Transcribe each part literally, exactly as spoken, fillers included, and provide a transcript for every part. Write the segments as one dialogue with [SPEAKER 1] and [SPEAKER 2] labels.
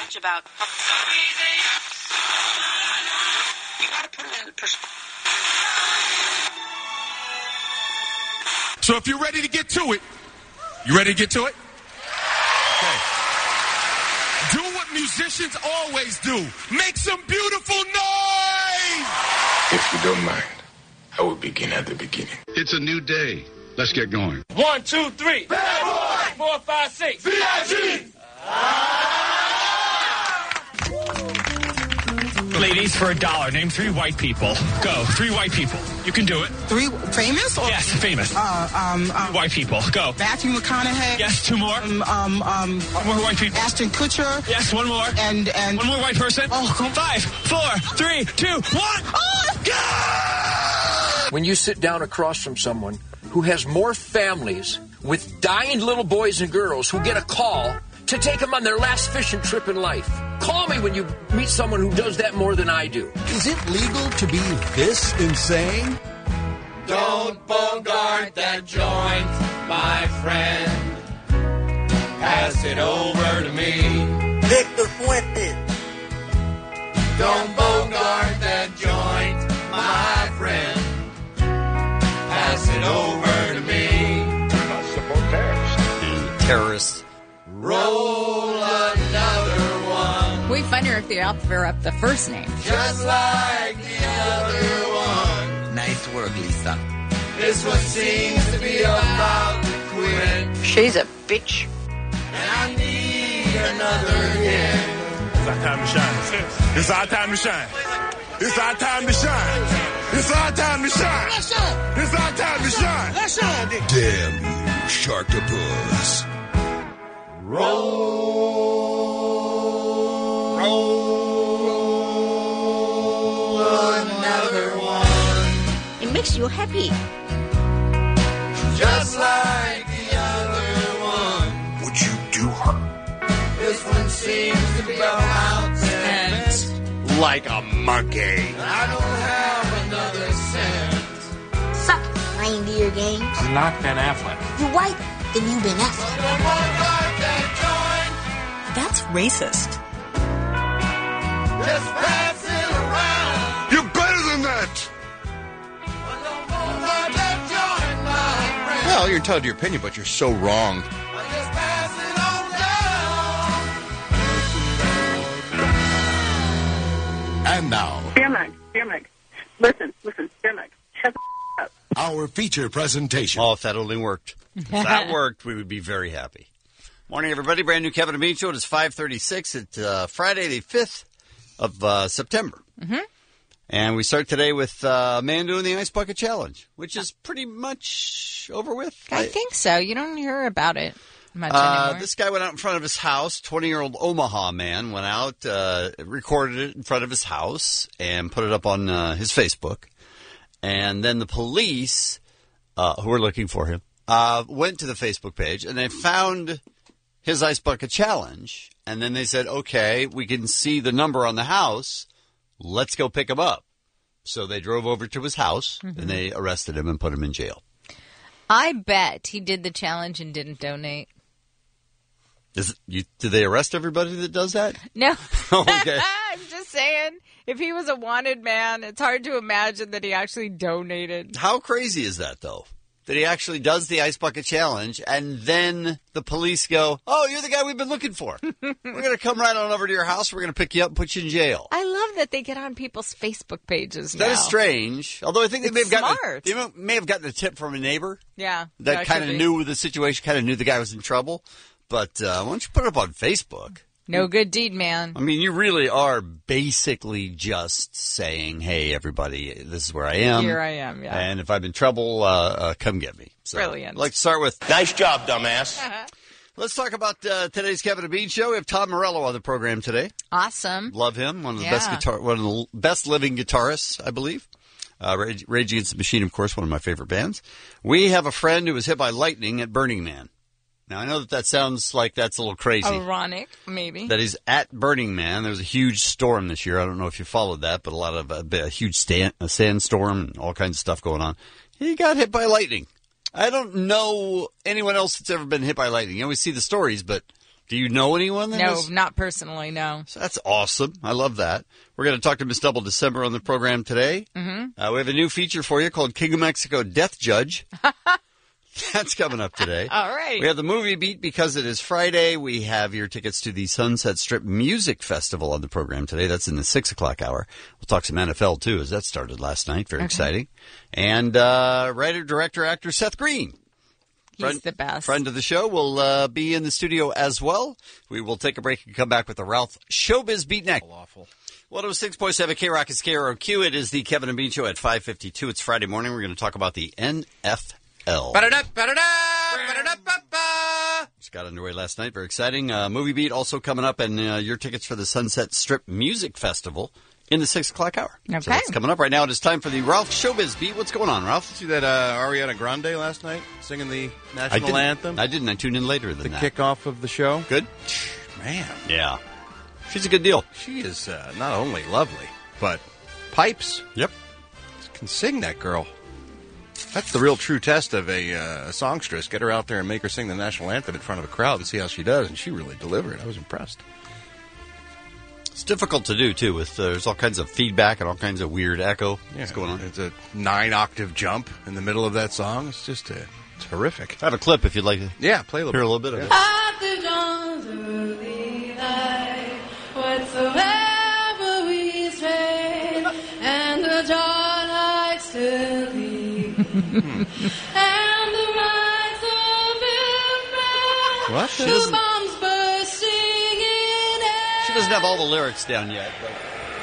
[SPEAKER 1] much about. You got to put it in perspective.
[SPEAKER 2] So if you're ready to get to it, you ready to get to it? Okay. Do what musicians always do. Make some beautiful noise!
[SPEAKER 3] If you don't mind, I will begin at the beginning.
[SPEAKER 4] It's a new day. Let's get going.
[SPEAKER 5] One, two, three.
[SPEAKER 6] Bad boy!
[SPEAKER 5] Four, five, six.
[SPEAKER 6] V I G!
[SPEAKER 7] Ladies, for a dollar, name three white people. Go. Three white people. You can do it.
[SPEAKER 8] Three famous? Or?
[SPEAKER 7] Yes, famous.
[SPEAKER 8] Uh, um, um,
[SPEAKER 7] white people. Go.
[SPEAKER 8] Matthew McConaughey.
[SPEAKER 7] Yes, two more.
[SPEAKER 8] Um, um, um,
[SPEAKER 7] one more white people.
[SPEAKER 8] Ashton Kutcher.
[SPEAKER 7] Yes, one more.
[SPEAKER 8] And and
[SPEAKER 7] one more white person.
[SPEAKER 8] Oh, come
[SPEAKER 7] five, four, three, two, one.
[SPEAKER 8] Oh,
[SPEAKER 7] go!
[SPEAKER 9] When you sit down across from someone who has more families with dying little boys and girls who get a call to take them on their last fishing trip in life. Call me when you meet someone who does that more than I do.
[SPEAKER 10] Is it legal to be this insane?
[SPEAKER 6] Don't bogart that joint, my friend. Pass it over to me.
[SPEAKER 11] Victor Fuentes.
[SPEAKER 6] Don't bogart that joint, my friend. Pass it over to me.
[SPEAKER 4] Do not support terrorists.
[SPEAKER 12] And terrorists.
[SPEAKER 6] Roll another one.
[SPEAKER 13] Way funnier if they offer up the first name.
[SPEAKER 6] Just like the other one.
[SPEAKER 11] Nice work, Lisa.
[SPEAKER 6] This one seems to be about to quit.
[SPEAKER 1] She's a bitch.
[SPEAKER 6] And I need another hit.
[SPEAKER 2] It's our time to shine. It's our time to shine. It's our time to shine. It's our time to shine.
[SPEAKER 6] Let's shine.
[SPEAKER 2] It's our time to shine.
[SPEAKER 6] Let's shine.
[SPEAKER 10] Damn you, Sharktopus.
[SPEAKER 6] Roll, roll another one.
[SPEAKER 1] It makes you happy.
[SPEAKER 6] Just like the other one.
[SPEAKER 10] Would you do her?
[SPEAKER 6] This one seems to be about cent.
[SPEAKER 12] Like a monkey.
[SPEAKER 6] I don't have another cent.
[SPEAKER 1] Suck it, reindeer games.
[SPEAKER 5] I'm not Ben Affleck.
[SPEAKER 1] You're white, then you Ben Affleck.
[SPEAKER 6] Don't bogart that
[SPEAKER 13] That's racist.
[SPEAKER 6] joint. Just pass it around.
[SPEAKER 4] You're better than that.
[SPEAKER 6] Don't bogart that joint, my friend.
[SPEAKER 12] Well, you're entitled to your opinion, but you're so wrong.
[SPEAKER 6] Just pass it on down.
[SPEAKER 10] And now,
[SPEAKER 14] Dear Mike, dear Mike, listen, listen, dear Mike, shut the up.
[SPEAKER 10] our feature presentation.
[SPEAKER 12] Oh, if that only worked. If that worked, we would be very happy. Morning, everybody. Brand new Kevin and Bean Show. It is five thirty-six. It's uh, Friday, the fifth of uh, September.
[SPEAKER 13] Mm-hmm.
[SPEAKER 12] And we start today with uh, a man doing the Ice Bucket Challenge, which is pretty much over with.
[SPEAKER 13] I think so. You don't hear about it much
[SPEAKER 12] uh,
[SPEAKER 13] anymore.
[SPEAKER 12] This guy went out in front of his house. twenty-year-old Omaha man went out, uh, recorded it in front of his house, and put it up on uh, his Facebook. And then the police, uh, who were looking for him, uh, went to the Facebook page, and they found his Ice Bucket Challenge. And then they said, okay, we can see the number on the house. Let's go pick him up. So they drove over to his house, mm-hmm. and they arrested him and put him in jail.
[SPEAKER 13] I bet he did the challenge and didn't donate.
[SPEAKER 12] Is it, you, do they arrest everybody that does that?
[SPEAKER 13] No.
[SPEAKER 12] Okay.
[SPEAKER 13] I'm just saying, if he was a wanted man, it's hard to imagine that he actually donated.
[SPEAKER 12] How crazy is that, though? That he actually does the Ice Bucket Challenge, and then the police go, oh, you're the guy we've been looking for. We're going to come right on over to your house. We're going to pick you up and put you in jail.
[SPEAKER 13] I love that they get on people's Facebook pages now.
[SPEAKER 12] That is strange. Although I think they may have, gotten
[SPEAKER 13] smart.
[SPEAKER 12] a, they may have gotten a tip from a neighbor.
[SPEAKER 13] Yeah.
[SPEAKER 12] That
[SPEAKER 13] that
[SPEAKER 12] kind of knew the situation, kind of knew the guy was in trouble. But uh, why don't you put it up on Facebook?
[SPEAKER 13] No good deed, man.
[SPEAKER 12] I mean, you really are basically just saying, hey, everybody, this is where I am.
[SPEAKER 13] Here I am, yeah.
[SPEAKER 12] And if I'm in trouble, uh, uh, come get me. So,
[SPEAKER 13] Brilliant.
[SPEAKER 12] I'd like to start with...
[SPEAKER 5] Nice job, dumbass.
[SPEAKER 12] Let's talk about uh, today's Kevin and Bean Show. We have Tom Morello on the program today.
[SPEAKER 13] Awesome.
[SPEAKER 12] Love him. One of the
[SPEAKER 13] yeah.
[SPEAKER 12] best guitar, one of the best living guitarists, I believe. Uh, Rage, Rage Against the Machine, of course, one of my favorite bands. We have a friend who was hit by lightning at Burning Man. Now, I know that that sounds like that's a little crazy.
[SPEAKER 13] Ironic, maybe.
[SPEAKER 12] That he's at Burning Man. There was a huge storm this year. I don't know if you followed that, but a lot of a, a huge stand, a sandstorm and all kinds of stuff going on. He got hit by lightning. I don't know anyone else that's ever been hit by lightning. You always see the stories, but Do you know anyone that
[SPEAKER 13] No,
[SPEAKER 12] has?
[SPEAKER 13] not personally, no.
[SPEAKER 12] So that's awesome. I love that. We're going to talk to Miss Double December on the program today.
[SPEAKER 13] Mm-hmm.
[SPEAKER 12] Uh, we have a new feature for you called King of Mexico Death Judge. That's coming up today.
[SPEAKER 13] All right.
[SPEAKER 12] We have the movie beat because it is Friday. We have your tickets to the Sunset Strip Music Festival on the program today. That's in the six o'clock hour. We'll talk some N F L, too, as that started last night. Very
[SPEAKER 13] Okay.
[SPEAKER 12] exciting. And uh, writer, director, actor Seth Green.
[SPEAKER 13] He's
[SPEAKER 12] Friend,
[SPEAKER 13] the best.
[SPEAKER 12] Friend of the show will uh, be in the studio as well. We will take a break and come back with the Ralph Showbiz Beat next.
[SPEAKER 15] Awful.
[SPEAKER 12] one oh six point seven K-Rock is K R O Q. It is the Kevin and Bean Show at five fifty-two. It's Friday morning. We're going to talk about the N F L.
[SPEAKER 15] Ba-da-da, ba-da-da, ba-da-da, ba-ba.
[SPEAKER 12] Just got underway last night. Very exciting. Uh, movie beat also coming up, and uh, your tickets for the Sunset Strip Music Festival in the six o'clock hour.
[SPEAKER 13] Okay.
[SPEAKER 12] So that's coming up right now. It is time for the Ralph Showbiz Beat. What's going on, Ralph?
[SPEAKER 15] See that uh, Ariana Grande last night singing the
[SPEAKER 12] I
[SPEAKER 15] national
[SPEAKER 12] didn't,
[SPEAKER 15] anthem?
[SPEAKER 12] I didn't. I tuned in later than
[SPEAKER 15] the
[SPEAKER 12] that.
[SPEAKER 15] kickoff of the show.
[SPEAKER 12] Good?
[SPEAKER 15] Man.
[SPEAKER 12] Yeah. She's a good deal.
[SPEAKER 15] She is uh, not only lovely, but pipes.
[SPEAKER 12] Yep.
[SPEAKER 15] Can sing, that girl. That's the real true test of a, uh, a songstress. Get her out there and make her sing the national anthem in front of a crowd and see how she does. And she really delivered. I was impressed.
[SPEAKER 12] It's difficult to do, too. With uh, There's all kinds of feedback and all kinds of weird echo.
[SPEAKER 15] Yeah,
[SPEAKER 12] What's going on?
[SPEAKER 15] It's a nine-octave jump in the middle of that song. It's just uh, terrific.
[SPEAKER 12] I have a clip if you'd like to
[SPEAKER 15] Yeah, play a little
[SPEAKER 12] hear
[SPEAKER 15] bit.
[SPEAKER 12] a little bit of it.
[SPEAKER 16] At the dawn's early light, whatsoever we stray, and the dawn still leave, and the lights of it
[SPEAKER 12] What? She
[SPEAKER 16] the
[SPEAKER 12] doesn't-
[SPEAKER 16] bombs bursting in air,
[SPEAKER 12] She doesn't have all the lyrics down yet. But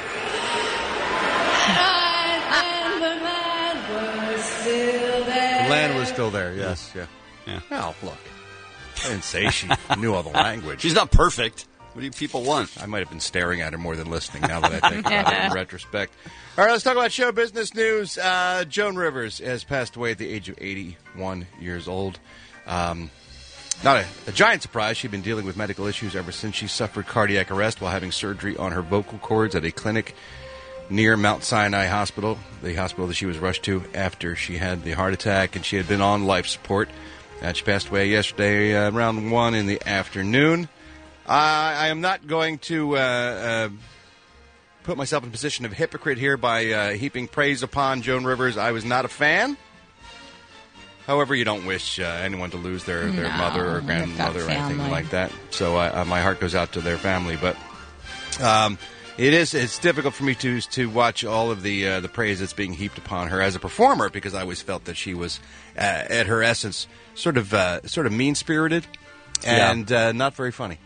[SPEAKER 16] and the land was still there.
[SPEAKER 15] The land was still there, yes. Yeah.
[SPEAKER 12] Yeah.
[SPEAKER 15] Well, look. I didn't say she knew all the language.
[SPEAKER 12] she's not perfect. What do you people want?
[SPEAKER 15] I might have been staring at her more than listening now that I think about it in retrospect. All right, let's talk about show business news. Uh, Joan Rivers has passed away at the age of eighty-one years old. Um, not a, a giant surprise. She'd been dealing with medical issues ever since she suffered cardiac arrest while having surgery on her vocal cords at a clinic near Mount Sinai Hospital, the hospital that she was rushed to after she had the heart attack, and she had been on life support. And she passed away yesterday uh, around one in the afternoon. Uh, I am not going to uh, uh, put myself in a position of hypocrite here by uh, heaping praise upon Joan Rivers. I was not a fan. However, you don't wish uh, anyone to lose their, their
[SPEAKER 13] No,
[SPEAKER 15] mother or
[SPEAKER 13] they've got
[SPEAKER 15] grandmother or anything
[SPEAKER 13] family.
[SPEAKER 15] like that. So I, uh, my heart goes out to their family. But um, it is it's difficult for me to to watch all of the uh, the praise that's being heaped upon her as a performer, because I always felt that she was uh, at her essence sort of uh, sort of mean spirited and uh, not very funny.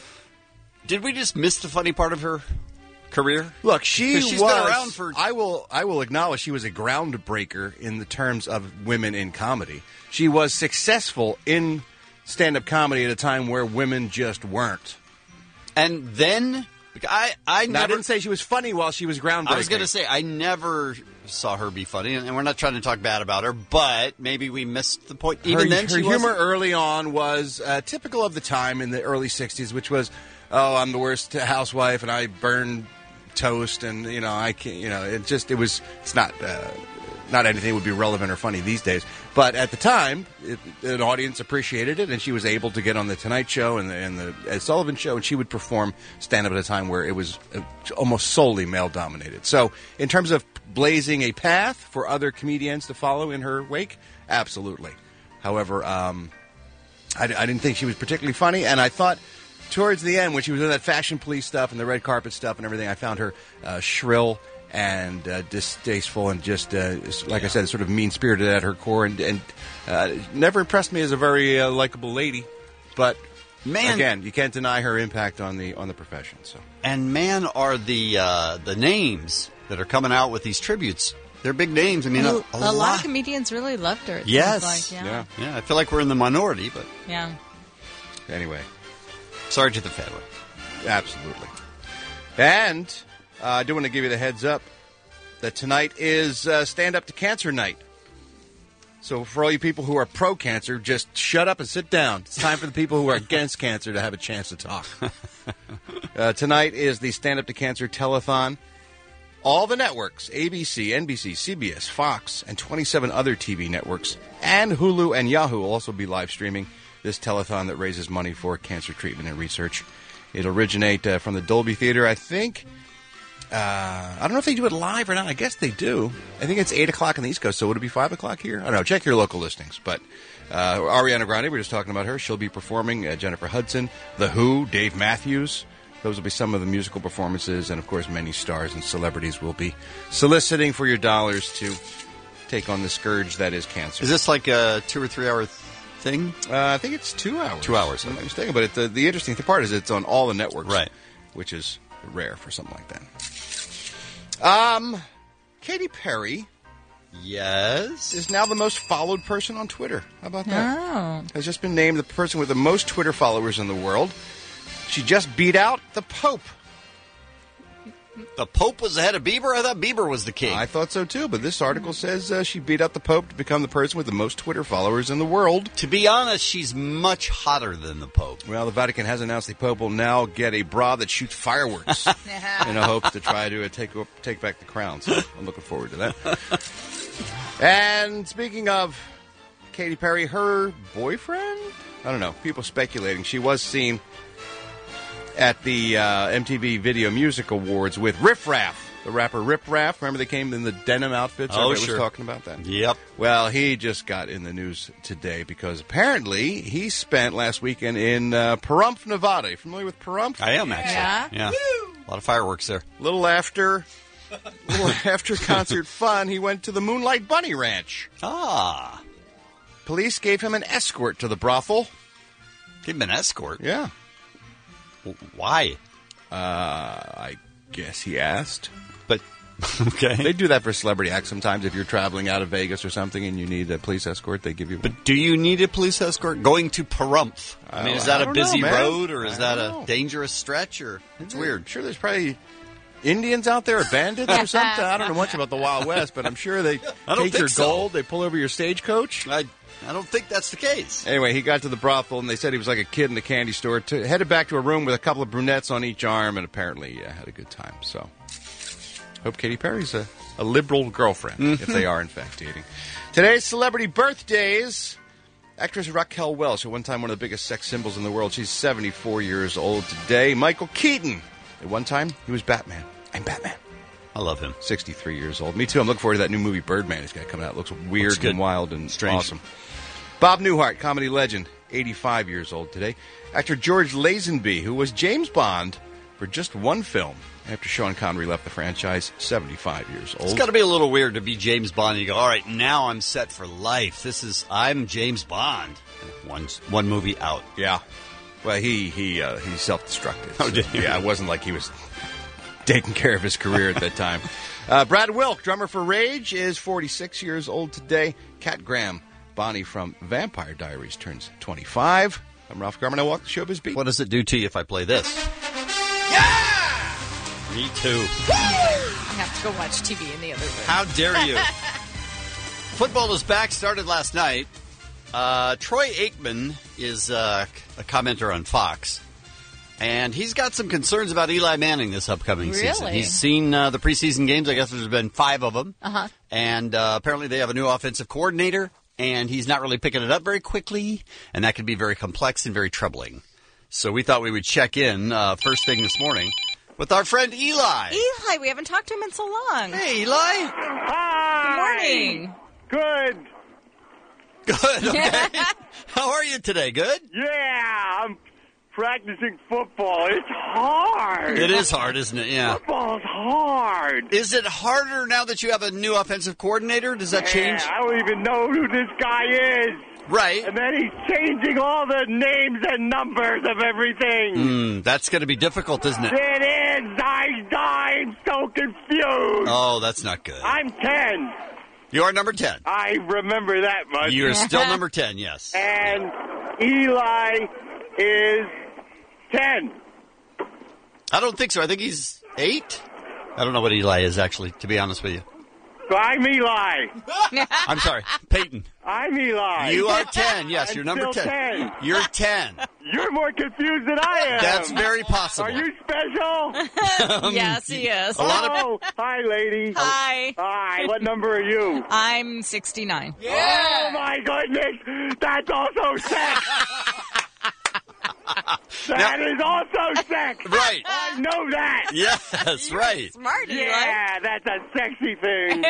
[SPEAKER 12] Did we just miss the funny part of her career?
[SPEAKER 15] Look, she
[SPEAKER 12] 'Cause she's
[SPEAKER 15] was.
[SPEAKER 12] been around for.
[SPEAKER 15] I will. I will acknowledge she was a groundbreaker in the terms of women in comedy. She was successful in stand-up comedy at a time where women just weren't.
[SPEAKER 12] And then I, I
[SPEAKER 15] Now,
[SPEAKER 12] never
[SPEAKER 15] I didn't say she was funny while she was groundbreaking.
[SPEAKER 12] I was going to say I never saw her be funny, and we're not trying to talk bad about her, but maybe we missed the point. Even
[SPEAKER 15] her,
[SPEAKER 12] then,
[SPEAKER 15] her
[SPEAKER 12] she
[SPEAKER 15] humor
[SPEAKER 12] wasn't-
[SPEAKER 15] early on was uh, typical of the time in the early sixties, which was, "Oh, I'm the worst housewife, and I burn toast, and you know, I can't." You know, it just it was. It's not uh, not anything would be relevant or funny these days, but at the time, it, an audience appreciated it, and she was able to get on the Tonight Show and the and the Ed Sullivan Show, and she would perform stand up at a time where it was uh, almost solely male dominated. So, in terms of blazing a path for other comedians to follow in her wake, absolutely. However, um, I, I didn't think she was particularly funny, and I thought towards the end, when she was doing that fashion police stuff and the red carpet stuff and everything, I found her uh, shrill and uh, distasteful and just, uh, like I said, sort of mean-spirited at her core, and, and uh, never impressed me as a very uh, likable lady. But
[SPEAKER 12] Man.
[SPEAKER 15] again, you can't deny her impact on the on the profession. So,
[SPEAKER 12] and man, are the uh, the names that are coming out with these tributes? They're big names. I mean, a,
[SPEAKER 13] a,
[SPEAKER 12] a,
[SPEAKER 13] lot.
[SPEAKER 12] lot
[SPEAKER 13] of comedians really loved her. It
[SPEAKER 12] Yes.
[SPEAKER 13] seems like. yeah.
[SPEAKER 15] yeah.
[SPEAKER 12] Yeah, I feel like we're in the minority, but
[SPEAKER 13] Yeah.
[SPEAKER 15] Anyway,
[SPEAKER 12] sorry to the family.
[SPEAKER 15] absolutely. And uh, I do want to give you the heads up that tonight is uh, Stand Up to Cancer Night. So for all you people who are pro-cancer, just shut up and sit down. It's time for the people who are against cancer to have a chance to talk. Uh, tonight is the Stand Up to Cancer Telethon. All the networks, A B C, N B C, C B S, Fox, and twenty-seven other T V networks, and Hulu and Yahoo will also be live streaming. this telethon that raises money for cancer treatment and research. It'll originate uh, from the Dolby Theater, I think. Uh, I don't know if they do it live or not. I guess they do. I think it's eight o'clock on the East Coast, so would it be five o'clock here? I don't know. Check your local listings. But uh, Ariana Grande, we were just talking about her. She'll be performing. Uh, Jennifer Hudson, The Who, Dave Matthews. Those will be some of the musical performances. And, of course, many stars and celebrities will be soliciting for your dollars to take on the scourge that is cancer.
[SPEAKER 12] Is this like a two- or three-hour thing?
[SPEAKER 15] Uh, I think it's two hours.
[SPEAKER 12] Two hours.
[SPEAKER 15] I'm not mistaken. But it, the, the interesting part is it's on all the networks.
[SPEAKER 12] Right.
[SPEAKER 15] Which is rare for something like that. Um, Katy Perry,
[SPEAKER 12] yes,
[SPEAKER 15] is now the most followed person on Twitter. How about that?
[SPEAKER 13] Oh.
[SPEAKER 15] Has just been named the person with the most Twitter followers in the world. She just beat out the Pope.
[SPEAKER 12] The Pope was ahead of Bieber? I thought Bieber was the king.
[SPEAKER 15] I thought so too, but this article says uh, she beat out the Pope to become the person with the most Twitter followers in the world.
[SPEAKER 12] To be honest, she's much hotter than the Pope.
[SPEAKER 15] Well, the Vatican has announced the Pope will now get a bra that shoots fireworks in a hopes to try to uh, take take back the crown. So I'm looking forward to that. And speaking of Katy Perry, her boyfriend? I don't know. People speculating. She was seen at the uh, M T V Video Music Awards with Riff Raff, the rapper Riff Raff. Remember they came in the denim outfits?
[SPEAKER 12] Oh,
[SPEAKER 15] Everybody
[SPEAKER 12] sure.
[SPEAKER 15] was talking about that.
[SPEAKER 12] Yep.
[SPEAKER 15] Well, he just got in the news today because apparently he spent last weekend in uh, Pahrump, Nevada. You familiar with Pahrump?
[SPEAKER 12] I am, actually.
[SPEAKER 13] Yeah.
[SPEAKER 12] Yeah. A lot of fireworks there.
[SPEAKER 15] Little after, little after concert fun, he went to the Moonlight Bunny Ranch.
[SPEAKER 12] Ah.
[SPEAKER 15] Police gave him an escort to the brothel.
[SPEAKER 12] Gave him an escort?
[SPEAKER 15] Yeah.
[SPEAKER 12] Why?
[SPEAKER 15] Uh, I guess he asked.
[SPEAKER 12] But, okay.
[SPEAKER 15] They do that for celebrity acts sometimes. If you're traveling out of Vegas or something and you need a police escort, they give you one.
[SPEAKER 12] But do you need a police escort going to Pahrump? I mean, is that
[SPEAKER 15] I
[SPEAKER 12] a
[SPEAKER 15] don't
[SPEAKER 12] busy
[SPEAKER 15] know, man.
[SPEAKER 12] road, or is
[SPEAKER 15] I
[SPEAKER 12] that
[SPEAKER 15] don't
[SPEAKER 12] a
[SPEAKER 15] know.
[SPEAKER 12] dangerous stretch? Or it's weird.
[SPEAKER 15] I'm sure there's probably Indians out there or bandits or something. I don't know much about the Wild West, but I'm sure they
[SPEAKER 12] I don't
[SPEAKER 15] take
[SPEAKER 12] think
[SPEAKER 15] your
[SPEAKER 12] so.
[SPEAKER 15] gold, they pull over your stagecoach.
[SPEAKER 12] I I don't think that's the case.
[SPEAKER 15] Anyway, he got to the brothel, and they said he was like a kid in a candy store. To, headed back to a room with a couple of brunettes on each arm, and apparently uh, had a good time. So, hope Katy Perry's a, a liberal girlfriend,
[SPEAKER 12] Mm-hmm.
[SPEAKER 15] if they are, in fact, dating. Today's celebrity birthdays. Actress Raquel Welch, at one time one of the biggest sex symbols in the world. She's seventy-four years old today. Michael Keaton. At one time, he was Batman. I'm Batman.
[SPEAKER 12] I love him.
[SPEAKER 15] sixty-three years old. Me too. I'm looking forward to that new movie Birdman he's got coming out. It looks weird
[SPEAKER 12] Looks good.
[SPEAKER 15] and wild and
[SPEAKER 12] Strange.
[SPEAKER 15] awesome. Bob Newhart, comedy legend, eighty-five years old today. Actor George Lazenby, who was James Bond for just one film after Sean Connery left the franchise, seventy-five years old.
[SPEAKER 12] It's got to be a little weird to be James Bond and you go, all right, now I'm set for life. This is, I'm James Bond. One, one movie out.
[SPEAKER 15] Yeah. Well, he he uh, he self-destructed.
[SPEAKER 12] Oh, did he?
[SPEAKER 15] Yeah, it wasn't like he was taking care of his career at that time. Uh, Brad Wilk, drummer for Rage, is forty-six years old today. Kat Graham, Bonnie from Vampire Diaries, turns twenty-five. I'm Ralph Garman. I walk the showbiz beat.
[SPEAKER 12] What does it do to you if I play this? Yeah! Me too.
[SPEAKER 13] I have to go watch T V in the other room.
[SPEAKER 12] How dare you? Football is back, started last night. Uh, Troy Aikman is uh, a commenter on Fox, and he's got some concerns about Eli Manning this upcoming season.
[SPEAKER 13] Really?
[SPEAKER 12] He's seen uh, the preseason games. I guess there's been five of them.
[SPEAKER 13] Uh-huh.
[SPEAKER 12] And uh, apparently they have a new offensive coordinator, and he's not really picking it up very quickly, and that could be very complex and very troubling. So we thought we would check in uh, first thing this morning with our friend Eli.
[SPEAKER 13] Eli, we haven't talked to him in so long.
[SPEAKER 12] Hey, Eli.
[SPEAKER 13] Hi. Good morning.
[SPEAKER 17] Good.
[SPEAKER 12] Good. Okay. How are you today? Good?
[SPEAKER 17] Yeah, I'm practicing football. It's hard.
[SPEAKER 12] It is hard, isn't it? Yeah.
[SPEAKER 17] Football's hard.
[SPEAKER 12] Is it harder now that you have a new offensive coordinator? Does that change?
[SPEAKER 17] Yeah, I don't even know who this guy is.
[SPEAKER 12] Right.
[SPEAKER 17] And then he's changing all the names and numbers of everything.
[SPEAKER 12] Mm, that's going to be difficult, isn't it?
[SPEAKER 17] It is. I, I'm so confused.
[SPEAKER 12] Oh, that's not good.
[SPEAKER 17] I'm ten.
[SPEAKER 12] You are number ten.
[SPEAKER 17] I remember that much.
[SPEAKER 12] You're still number ten, yes.
[SPEAKER 17] And Eli is ten.
[SPEAKER 12] I don't think so. I think he's eight. I don't know what Eli is, actually, to be honest with you.
[SPEAKER 17] So I'm Eli.
[SPEAKER 12] I'm sorry, Peyton.
[SPEAKER 17] I'm Eli.
[SPEAKER 12] You are ten, yes.
[SPEAKER 17] I'm
[SPEAKER 12] You're number
[SPEAKER 17] still
[SPEAKER 12] ten.
[SPEAKER 17] ten.
[SPEAKER 12] You're ten.
[SPEAKER 17] You're more confused than I am.
[SPEAKER 12] That's very possible.
[SPEAKER 17] Are you special?
[SPEAKER 13] Yes, he is.
[SPEAKER 12] A lot of-
[SPEAKER 17] Oh, hi, lady.
[SPEAKER 13] Hi.
[SPEAKER 17] Hi. What number are you?
[SPEAKER 13] I'm sixty-nine.
[SPEAKER 17] Oh, my goodness. That's also sex. That is also sex.
[SPEAKER 12] Right.
[SPEAKER 17] I know that.
[SPEAKER 12] Yes, right.
[SPEAKER 13] Smart,
[SPEAKER 17] Yeah, that's a sexy thing.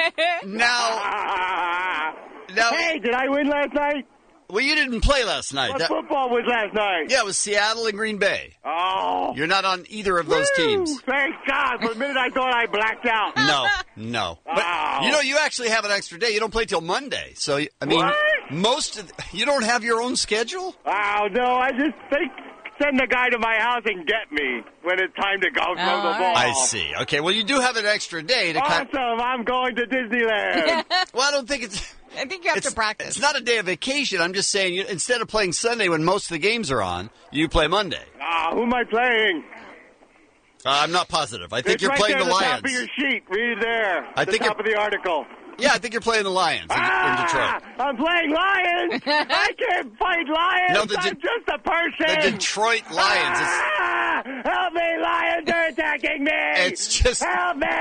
[SPEAKER 12] Now, now,
[SPEAKER 17] hey, did I win last night?
[SPEAKER 12] Well, you didn't play last night.
[SPEAKER 17] What
[SPEAKER 12] That-
[SPEAKER 17] football was last night?
[SPEAKER 12] yeah, it was Seattle and Green Bay.
[SPEAKER 17] Oh.
[SPEAKER 12] You're not on either of those
[SPEAKER 17] Woo!
[SPEAKER 12] teams.
[SPEAKER 17] Thank God. For a minute, I thought I blacked out.
[SPEAKER 12] No, no. But
[SPEAKER 17] Oh.
[SPEAKER 12] you know, you actually have an extra day. You don't play till Monday. So, I mean,
[SPEAKER 17] What?
[SPEAKER 12] most of the, you don't have your own schedule?
[SPEAKER 17] Oh, no, I just think send the guy to my house and get me when it's time to go throw
[SPEAKER 13] Oh,
[SPEAKER 17] the
[SPEAKER 13] all
[SPEAKER 17] ball.
[SPEAKER 13] right.
[SPEAKER 12] I see. Okay, well, you do have an extra day to kind
[SPEAKER 17] Awesome. I'm going to Disneyland.
[SPEAKER 12] Well, I don't think it's...
[SPEAKER 13] I think you have
[SPEAKER 12] It's,
[SPEAKER 13] to practice.
[SPEAKER 12] it's not a day of vacation. I'm just saying, you, instead of playing Sunday when most of the games are on, you play Monday.
[SPEAKER 17] Ah, who am I playing?
[SPEAKER 12] Uh, I'm not positive. I think
[SPEAKER 17] It's
[SPEAKER 12] you're
[SPEAKER 17] right
[SPEAKER 12] playing
[SPEAKER 17] there
[SPEAKER 12] the
[SPEAKER 17] at the
[SPEAKER 12] Lions.
[SPEAKER 17] top of your sheet. Read it there.
[SPEAKER 12] I
[SPEAKER 17] the
[SPEAKER 12] think
[SPEAKER 17] top of
[SPEAKER 12] you're-
[SPEAKER 17] the article.
[SPEAKER 12] Yeah, I think you're playing the Lions in,
[SPEAKER 17] ah,
[SPEAKER 12] in Detroit.
[SPEAKER 17] I'm playing Lions. I can't fight Lions.
[SPEAKER 12] No, the
[SPEAKER 17] I'm
[SPEAKER 12] De-
[SPEAKER 17] just a person.
[SPEAKER 12] The Detroit Lions.
[SPEAKER 17] Ah, help me, Lions are attacking me.
[SPEAKER 12] It's just...
[SPEAKER 17] Help me.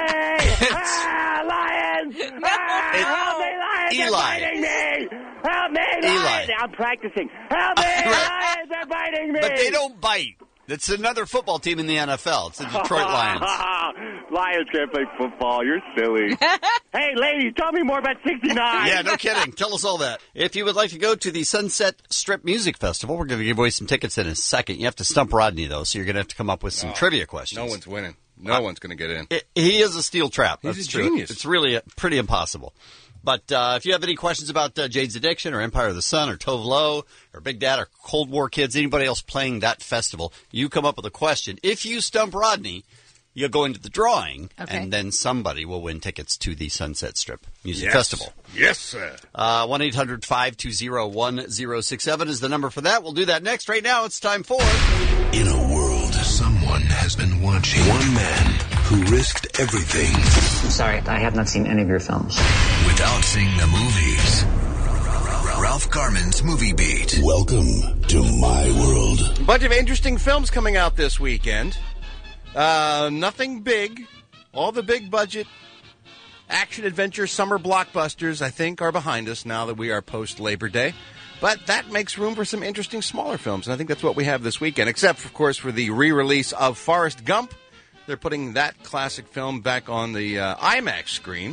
[SPEAKER 17] ah, Lions. Ah,
[SPEAKER 12] It-
[SPEAKER 17] help me, Lions
[SPEAKER 12] Eli.
[SPEAKER 17] are fighting me. Help me,
[SPEAKER 12] Eli.
[SPEAKER 17] Lions. I'm practicing. Help me,
[SPEAKER 12] Right.
[SPEAKER 17] Lions are fighting me.
[SPEAKER 12] But they don't bite. It's another football team in the N F L. It's the Detroit Lions.
[SPEAKER 17] Lions can't play football. You're silly. Hey, ladies, tell me more about sixty-nine.
[SPEAKER 12] Yeah, no kidding. Tell us all that. If you would like to go to the Sunset Strip Music Festival, we're going to give away some tickets in a second. You have to stump Rodney, though, so you're going to have to come up with some
[SPEAKER 15] Oh,
[SPEAKER 12] trivia questions.
[SPEAKER 15] No one's winning. No one's going to get in.
[SPEAKER 12] It, he is a steel trap.
[SPEAKER 15] He's
[SPEAKER 12] That's
[SPEAKER 15] a
[SPEAKER 12] true.
[SPEAKER 15] genius.
[SPEAKER 12] It's really uh, pretty impossible. But uh, if you have any questions about uh, Jade's Addiction or Empire of the Sun or Tove Lo or Big Dad or Cold War Kids, anybody else playing that festival, you come up with a question. If you stump Rodney, you'll go into the drawing,
[SPEAKER 13] Okay.
[SPEAKER 12] and then somebody will win tickets to the Sunset Strip Music
[SPEAKER 15] Yes.
[SPEAKER 12] Festival.
[SPEAKER 15] Yes, sir.
[SPEAKER 12] Uh, one eight hundred five two zero one zero six seven is the number for that. We'll do that next. Right now, it's time for...
[SPEAKER 10] In a world, someone has been watching. One man who risked everything
[SPEAKER 18] Sorry, I have not seen any of your films.
[SPEAKER 10] without seeing the movies. Ralph Garman's Movie Beat. Welcome to my world.
[SPEAKER 15] A bunch of interesting films coming out this weekend. Uh, nothing big. All the big budget action adventure summer blockbusters, I think, are behind us now that we are post Labor Day. But that makes room for some interesting smaller films, and I think that's what we have this weekend, except, of course, for the re-release of Forrest Gump. They're putting that classic film back on the uh, IMAX screen.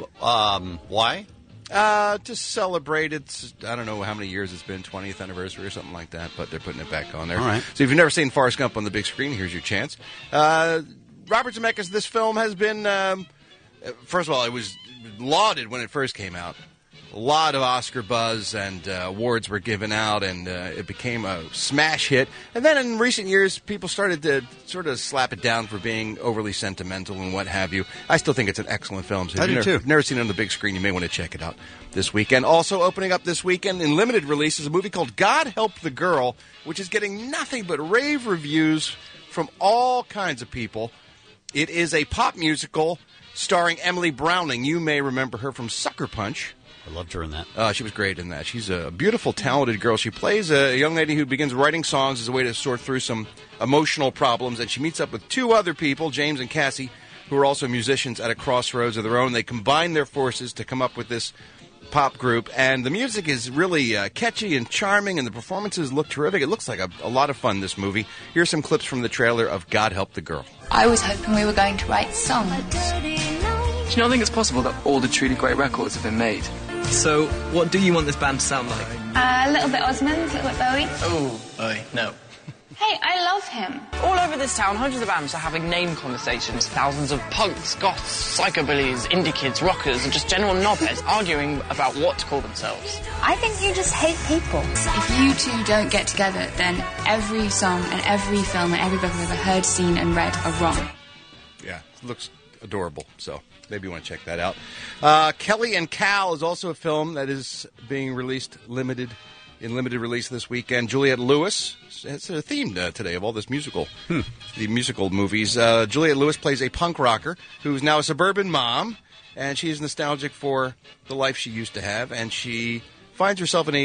[SPEAKER 12] Um, why?
[SPEAKER 15] Uh, to celebrate its, I don't know how many years it's been, twentieth anniversary or something like that, but they're putting it back on there.
[SPEAKER 12] All right.
[SPEAKER 15] So if you've never seen Forrest Gump on the big screen, here's your chance. Uh, Robert Zemeckis, this film has been, um, first of all, it was lauded when it first came out. A lot of Oscar buzz and uh, awards were given out, and uh, it became a smash hit. And then in recent years, people started to sort of slap it down for being overly sentimental and what have you. I still think it's an excellent film. So if
[SPEAKER 12] I do
[SPEAKER 15] you've
[SPEAKER 12] too.
[SPEAKER 15] never, never seen it on the big screen, you may want to check it out this weekend. Also opening up this weekend in limited release is a movie called God Help the Girl, which is getting nothing but rave reviews from all kinds of people. It is a pop musical starring Emily Browning. You may remember her from Sucker Punch.
[SPEAKER 12] I loved her in that.
[SPEAKER 15] Uh, she was great in that. She's a beautiful, talented girl. She plays a young lady who begins writing songs as a way to sort through some emotional problems, and she meets up with two other people, James and Cassie, who are also musicians at a crossroads of their own. They combine their forces to come up with this pop group, and the music is really uh, catchy and charming, and the performances look terrific. It looks like a, a lot of fun, this movie. Here's some clips from the trailer of God Help the Girl.
[SPEAKER 19] I was hoping we were going to write songs.
[SPEAKER 20] Do you not think it's possible that all the truly great records have been made? So, what do you want this band to sound like?
[SPEAKER 19] Uh, a little bit Osmond, a little bit Bowie.
[SPEAKER 20] Oh, Bowie, no.
[SPEAKER 19] Hey, I love him.
[SPEAKER 20] All over this town, hundreds of bands are having name conversations. Thousands of punks, goths, psychobillies, indie kids, rockers, and just general knobheads arguing about what to call themselves.
[SPEAKER 19] I think you just hate people. If you two don't get together, then every song and every film and every book I've ever heard, seen, and read are wrong.
[SPEAKER 15] Yeah, it looks adorable, so maybe you want to check that out. Uh, Kelly and Cal is also a film that is being released limited in limited release this weekend. Juliette Lewis, it's a theme uh, today of all this musical, hmm. the musical movies. Uh, Juliette Lewis plays a punk rocker who's now a suburban mom, and she is nostalgic for the life she used to have, and she finds herself in a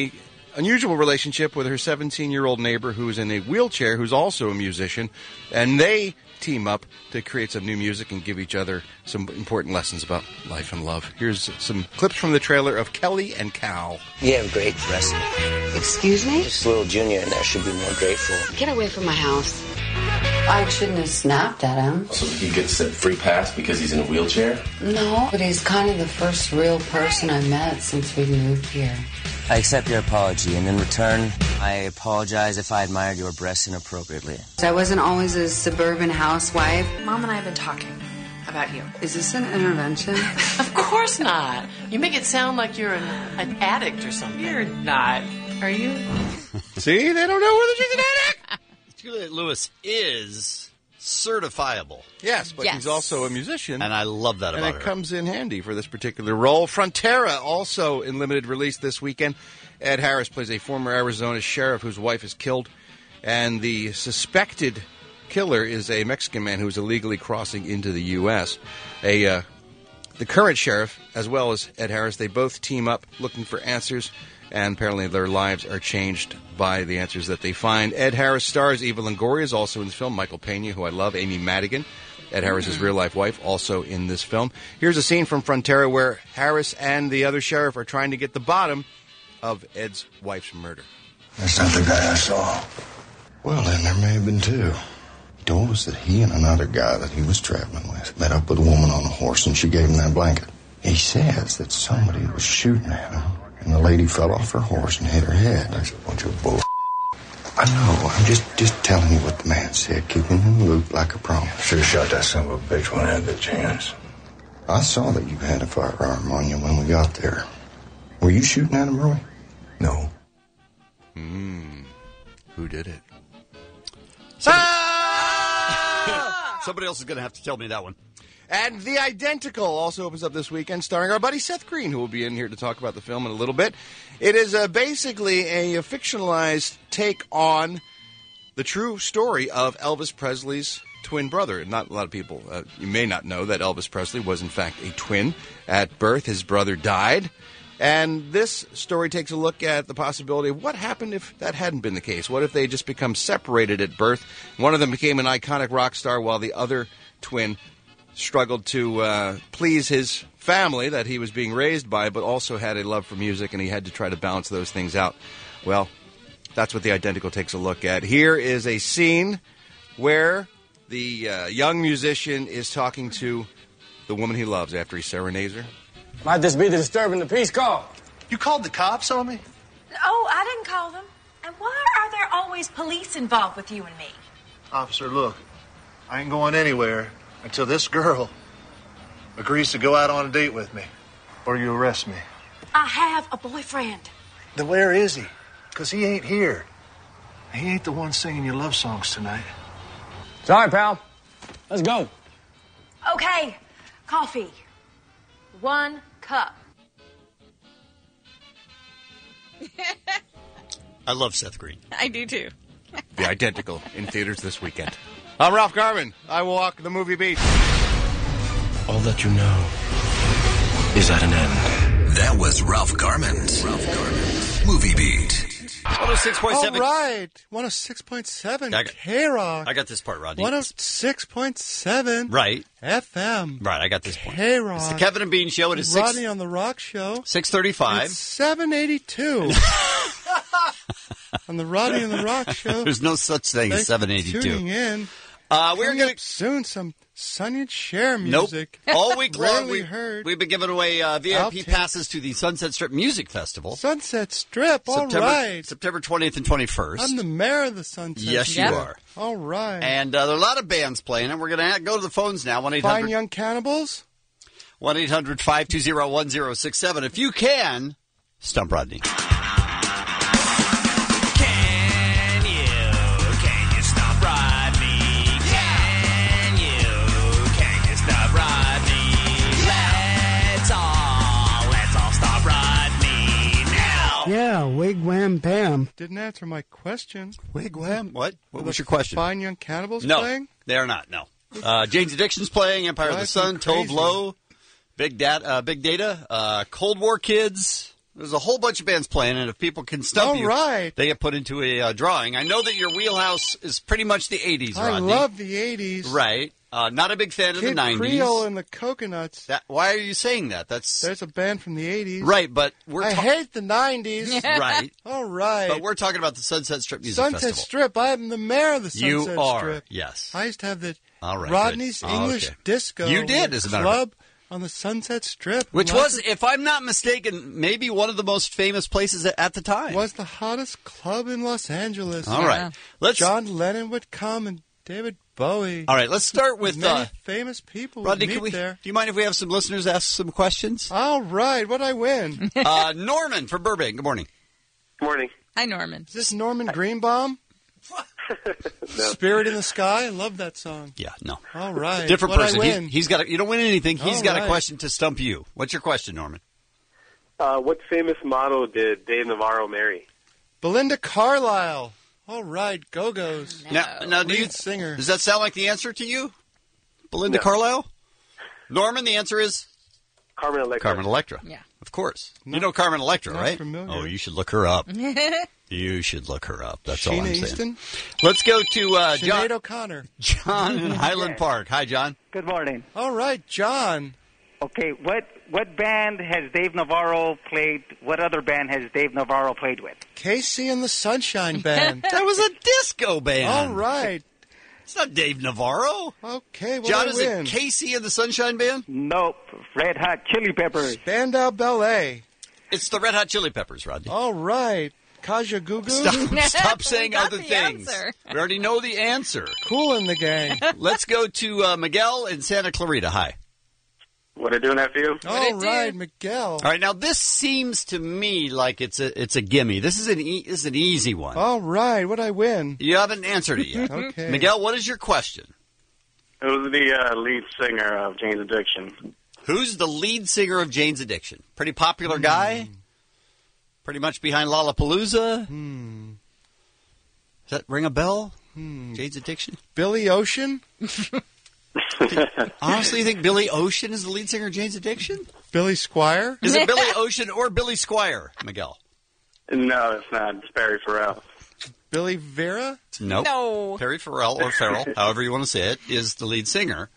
[SPEAKER 15] unusual relationship with her seventeen-year-old neighbor who's in a wheelchair, who's also a musician, and they team up to create some new music and give each other some important lessons about life and love. Here's some clips from the trailer of Kelly and Cal.
[SPEAKER 11] You have great dressing.
[SPEAKER 21] Excuse me?
[SPEAKER 11] Just little Junior in there should be more grateful.
[SPEAKER 21] Get away from my house. I shouldn't have snapped at him.
[SPEAKER 5] So he gets a free pass because he's in a wheelchair?
[SPEAKER 21] No, but he's kind of the first real person I've met since we moved here.
[SPEAKER 22] I accept your apology, and in return, I apologize if I admired your breasts inappropriately.
[SPEAKER 21] I wasn't always a suburban housewife.
[SPEAKER 23] Mom and I have been talking about you.
[SPEAKER 21] Is this an intervention?
[SPEAKER 23] Of course not. You make it sound like you're an, an addict or something. You're not. Are you?
[SPEAKER 15] See, they don't know whether she's an addict.
[SPEAKER 12] Juliette Lewis is certifiable.
[SPEAKER 15] Yes, but
[SPEAKER 12] Yes.
[SPEAKER 15] he's also a musician.
[SPEAKER 12] And I love that
[SPEAKER 15] and
[SPEAKER 12] about
[SPEAKER 15] it
[SPEAKER 12] her.
[SPEAKER 15] comes in handy for this particular role. Frontera, also in limited release this weekend. Ed Harris plays a former Arizona sheriff whose wife is killed, and the suspected killer is a Mexican man who's illegally crossing into the U S A uh, the current sheriff, as well as Ed Harris, they both team up looking for answers, and apparently their lives are changed by the answers that they find. Ed Harris stars. Eva Longoria is also in this film. Michael Pena, who I love. Amy Madigan, Ed Harris's
[SPEAKER 12] Mm-hmm.
[SPEAKER 15] real-life wife, also in this film. Here's a scene from Frontera where Harris and the other sheriff are trying to get the bottom of Ed's wife's murder.
[SPEAKER 24] That's not the guy I saw. Well, then there may have been two. He told us that he and another guy that he was traveling with met up with a woman on a horse, and she gave him that blanket. He says that somebody was shooting at him, and the lady fell off her horse and hit her head. That's a bunch of bull. I know. I'm just, just telling you what the man said, keeping him in the loop like I promised.
[SPEAKER 4] Should have shot that son of a bitch when I had the chance.
[SPEAKER 24] I saw that you had a firearm on you when we got there. Were you shooting at him, Roy? No.
[SPEAKER 15] Hmm. Who did it?
[SPEAKER 12] Somebody else is going to have to tell me that one.
[SPEAKER 15] And The Identical also opens up this weekend, starring our buddy Seth Green, who will be in here to talk about the film in a little bit. It is uh, basically a, a fictionalized take on the true story of Elvis Presley's twin brother. Not a lot of people, uh, you may not know that Elvis Presley was in fact a twin. At birth, his brother died. And this story takes a look at the possibility of what happened if that hadn't been the case. What if they had just become separated at birth? One of them became an iconic rock star while the other twin struggled to uh, please his family that he was being raised by, but also had a love for music, and he had to try to balance those things out. Well, that's what The Identical takes a look at. Here is a scene where the uh, young musician is talking to the woman he loves after he serenades her.
[SPEAKER 25] Might this be the disturbing the peace call?
[SPEAKER 26] You called the cops on me?
[SPEAKER 27] Oh, I didn't call them. And why are there always police involved with you and me?
[SPEAKER 26] Officer, look, I ain't going anywhere until this girl agrees to go out on a date with me, or you arrest me.
[SPEAKER 27] I have a boyfriend.
[SPEAKER 26] Then where is he? Because he ain't here. He ain't the one singing your love songs tonight.
[SPEAKER 25] Sorry, pal. Let's go.
[SPEAKER 27] Okay, coffee. One cup.
[SPEAKER 12] I love Seth Green.
[SPEAKER 13] I do too.
[SPEAKER 15] The Identical in theaters this weekend. I'm Ralph Garman. I walk the movie beat.
[SPEAKER 10] All that you know is at an end. That was Ralph Garman's Ralph Garman's Movie Beat.
[SPEAKER 12] one oh six point seven.
[SPEAKER 15] All right. one oh six point seven
[SPEAKER 12] I got-
[SPEAKER 15] K-Rock.
[SPEAKER 12] I got this part, Rodney.
[SPEAKER 15] one oh six point seven
[SPEAKER 12] Right.
[SPEAKER 15] F M.
[SPEAKER 12] Right, I got this point.
[SPEAKER 15] K-Rock.
[SPEAKER 12] It's the Kevin and Bean Show. It is six,
[SPEAKER 15] Rodney on the Rock Show.
[SPEAKER 12] six thirty-five.
[SPEAKER 15] It's seven eighty-two on the Rodney and the Rock Show.
[SPEAKER 12] There's no such thing
[SPEAKER 15] Thanks
[SPEAKER 12] as seven
[SPEAKER 15] for
[SPEAKER 12] eighty-two.
[SPEAKER 15] Tuning in.
[SPEAKER 12] Uh, we're
[SPEAKER 15] Coming
[SPEAKER 12] gonna
[SPEAKER 15] up soon some Sonny and Cher
[SPEAKER 12] Nope.
[SPEAKER 15] music.
[SPEAKER 12] All week long,
[SPEAKER 15] Rarely
[SPEAKER 12] we,
[SPEAKER 15] heard.
[SPEAKER 12] we've been giving away uh, V I P
[SPEAKER 15] I'll take-
[SPEAKER 12] passes to the Sunset Strip Music Festival.
[SPEAKER 15] Sunset Strip. All
[SPEAKER 12] September,
[SPEAKER 15] right.
[SPEAKER 12] September twentieth and twenty-first.
[SPEAKER 15] I'm the mayor of the Sunset
[SPEAKER 12] Yes,
[SPEAKER 15] Strip.
[SPEAKER 12] you are.
[SPEAKER 15] All right.
[SPEAKER 12] And uh, there are a lot of bands playing, and we're going to go to the phones now. one eight
[SPEAKER 15] Fine
[SPEAKER 12] hundred
[SPEAKER 15] Young Cannibals.
[SPEAKER 12] one eight hundred five two zero one zero six seven. If you can, stump Rodney.
[SPEAKER 6] Can you, can you stop Rodney? Can you, can you stop Rodney? Let's all, let's all stop Rodney now.
[SPEAKER 15] Yeah, wigwam bam. Didn't answer my question.
[SPEAKER 12] Wigwam? What? What
[SPEAKER 15] Are
[SPEAKER 12] was
[SPEAKER 15] the
[SPEAKER 12] your question?
[SPEAKER 15] Fine Young Cannibals
[SPEAKER 12] No,
[SPEAKER 15] playing?
[SPEAKER 12] they are not. No. Uh, Jane's Addiction's playing. Empire of the
[SPEAKER 15] Drives me
[SPEAKER 12] Sun, Tove
[SPEAKER 15] crazy.
[SPEAKER 12] Lo, Big, Dat, uh, Big Data, uh, Cold War Kids, There's a whole bunch of bands playing, and if people can stump
[SPEAKER 15] All
[SPEAKER 12] you,
[SPEAKER 15] right.
[SPEAKER 12] they get put into a uh, drawing. I know that your wheelhouse is pretty much the eighties,
[SPEAKER 15] I
[SPEAKER 12] Rodney.
[SPEAKER 15] love the eighties.
[SPEAKER 12] Right. Uh, not a big fan of
[SPEAKER 15] Kid
[SPEAKER 12] the nineties.
[SPEAKER 15] Creole and the Coconuts.
[SPEAKER 12] That, why are you saying that? That's
[SPEAKER 15] There's a band from the eighties.
[SPEAKER 12] right, but we're
[SPEAKER 15] I
[SPEAKER 12] ta-
[SPEAKER 15] hate the nineties.
[SPEAKER 12] right.
[SPEAKER 15] All right.
[SPEAKER 12] But we're talking about the Sunset Strip Music
[SPEAKER 15] Sunset
[SPEAKER 12] Festival.
[SPEAKER 15] Strip. I'm the mayor of the Sunset
[SPEAKER 12] You are,
[SPEAKER 15] Strip.
[SPEAKER 12] yes.
[SPEAKER 15] I used to have the
[SPEAKER 12] All right,
[SPEAKER 15] Rodney's
[SPEAKER 12] good. Oh,
[SPEAKER 15] English
[SPEAKER 12] okay.
[SPEAKER 15] Disco.
[SPEAKER 12] You did, as a matter of
[SPEAKER 15] club on the Sunset Strip.
[SPEAKER 12] Which
[SPEAKER 15] Lots
[SPEAKER 12] was,
[SPEAKER 15] of-
[SPEAKER 12] if I'm not mistaken, maybe one of the most famous places at, at the time.
[SPEAKER 15] was the hottest club in Los Angeles.
[SPEAKER 12] All right. Let's
[SPEAKER 15] John Lennon would come and David Bowie.
[SPEAKER 12] All right, let's start with
[SPEAKER 15] Many
[SPEAKER 12] uh,
[SPEAKER 15] famous people
[SPEAKER 12] Rodney.
[SPEAKER 15] would meet
[SPEAKER 12] Can we,
[SPEAKER 15] there.
[SPEAKER 12] do you mind if we have some listeners ask some questions?
[SPEAKER 15] All right, what'd I win?
[SPEAKER 12] uh, Norman from Burbank. Good morning.
[SPEAKER 1] Morning.
[SPEAKER 13] Hi, Norman.
[SPEAKER 15] Is this Norman Greenbaum? Spirit in the Sky? I love that song.
[SPEAKER 12] Yeah, no.
[SPEAKER 15] All right.
[SPEAKER 12] Different
[SPEAKER 15] What'd
[SPEAKER 12] person.
[SPEAKER 15] I
[SPEAKER 12] He,
[SPEAKER 15] win?
[SPEAKER 12] he's got. A, you don't win anything. He's
[SPEAKER 15] All
[SPEAKER 12] got a
[SPEAKER 15] right.
[SPEAKER 12] question to stump you. What's your question, Norman?
[SPEAKER 1] Uh, what famous model did Dave Navarro marry?
[SPEAKER 15] Belinda Carlisle. All right, Go-Go's.
[SPEAKER 12] Now, now, do
[SPEAKER 15] Lead
[SPEAKER 12] you
[SPEAKER 15] singer.
[SPEAKER 12] Does that sound like the answer to you, Belinda
[SPEAKER 1] No.
[SPEAKER 12] Carlisle? Norman, the answer is
[SPEAKER 1] Carmen Electra.
[SPEAKER 12] Carmen Electra.
[SPEAKER 13] Yeah.
[SPEAKER 12] Of course. you know Carmen Electra,
[SPEAKER 15] not
[SPEAKER 12] right?
[SPEAKER 15] familiar.
[SPEAKER 12] Oh, you should look her up. You should look her up. That's all
[SPEAKER 15] Sheena
[SPEAKER 12] I'm saying.
[SPEAKER 15] Easton?
[SPEAKER 12] Let's go to uh, John.
[SPEAKER 15] Sinead O'Connor.
[SPEAKER 12] John in Highland Park. Hi, John.
[SPEAKER 2] Good morning.
[SPEAKER 15] All right, John.
[SPEAKER 2] Okay, what what band has Dave Navarro played? What other band has Dave Navarro played with?
[SPEAKER 15] Casey and the Sunshine Band.
[SPEAKER 12] That was a disco band.
[SPEAKER 15] All right.
[SPEAKER 12] It's not Dave Navarro.
[SPEAKER 15] Okay, what
[SPEAKER 12] John,
[SPEAKER 15] I
[SPEAKER 12] is
[SPEAKER 15] win?
[SPEAKER 12] it Casey and the Sunshine Band?
[SPEAKER 2] Nope. Red Hot Chili Peppers.
[SPEAKER 15] Spandau Ballet.
[SPEAKER 12] It's the Red Hot Chili Peppers, Rodney.
[SPEAKER 15] All right. Kaja Gugu.
[SPEAKER 12] Stop, stop saying
[SPEAKER 13] We got
[SPEAKER 12] other
[SPEAKER 13] the
[SPEAKER 12] things.
[SPEAKER 13] answer.
[SPEAKER 12] We already know the answer.
[SPEAKER 15] Cool in the gang.
[SPEAKER 12] Let's go to uh, Miguel in Santa Clarita. Hi.
[SPEAKER 1] What I do, nephew?
[SPEAKER 15] All right, Miguel.
[SPEAKER 12] All right, now this seems to me like it's a it's a gimme. This is an e- this is an easy one.
[SPEAKER 15] All right, what'd I win?
[SPEAKER 12] You haven't answered it yet.
[SPEAKER 15] Okay.
[SPEAKER 12] Miguel, what is your question?
[SPEAKER 1] Who's the uh, lead singer of Jane's Addiction?
[SPEAKER 12] Who's the lead singer of Jane's Addiction? Pretty popular guy? Pretty much behind Lollapalooza?
[SPEAKER 15] Hmm.
[SPEAKER 12] Does that ring a bell?
[SPEAKER 15] Hmm.
[SPEAKER 12] Jane's Addiction?
[SPEAKER 15] Billy Ocean?
[SPEAKER 12] Honestly, you think Billy Ocean is the lead singer of Jane's Addiction?
[SPEAKER 15] Billy Squire?
[SPEAKER 12] Is it Billy Ocean or Billy Squire, Miguel?
[SPEAKER 1] No, it's not. It's Barry Farrell.
[SPEAKER 15] Billy Vera?
[SPEAKER 12] Nope.
[SPEAKER 13] No.
[SPEAKER 12] Perry Farrell or Farrell, however you want to say it, is the lead singer.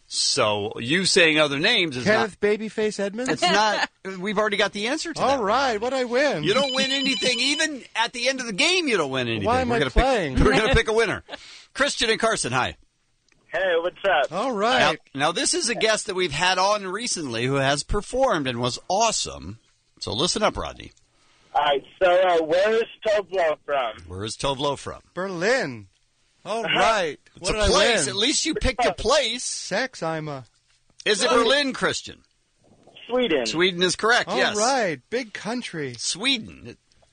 [SPEAKER 12] So you saying other names is
[SPEAKER 15] Kenneth Babyface Edmonds?
[SPEAKER 12] not. It's not. We've already got the answer to that.
[SPEAKER 15] All right, what'd I win?
[SPEAKER 12] You don't win anything. Even at the end of the game, you don't win anything.
[SPEAKER 15] Why am
[SPEAKER 12] we're
[SPEAKER 15] I
[SPEAKER 12] gonna
[SPEAKER 15] playing?
[SPEAKER 12] Pick, we're going to pick a winner. Christian and Carson, hi.
[SPEAKER 1] Hey, what's up?
[SPEAKER 15] All
[SPEAKER 12] Now,
[SPEAKER 15] right.
[SPEAKER 12] now, this is a guest that we've had on recently who has performed and was awesome. So listen up, Rodney.
[SPEAKER 1] All right, so uh, where is Toblo from?
[SPEAKER 12] Where is Tovlo from?
[SPEAKER 15] Berlin. All right.
[SPEAKER 12] It's
[SPEAKER 15] What
[SPEAKER 12] a
[SPEAKER 15] did
[SPEAKER 12] place.
[SPEAKER 15] I win?
[SPEAKER 12] At least you picked a place.
[SPEAKER 15] Sex, I'm a...
[SPEAKER 12] Is it Berlin, Christian?
[SPEAKER 1] Sweden.
[SPEAKER 12] Sweden is correct,
[SPEAKER 15] All
[SPEAKER 12] yes.
[SPEAKER 15] right, big country.
[SPEAKER 12] Sweden.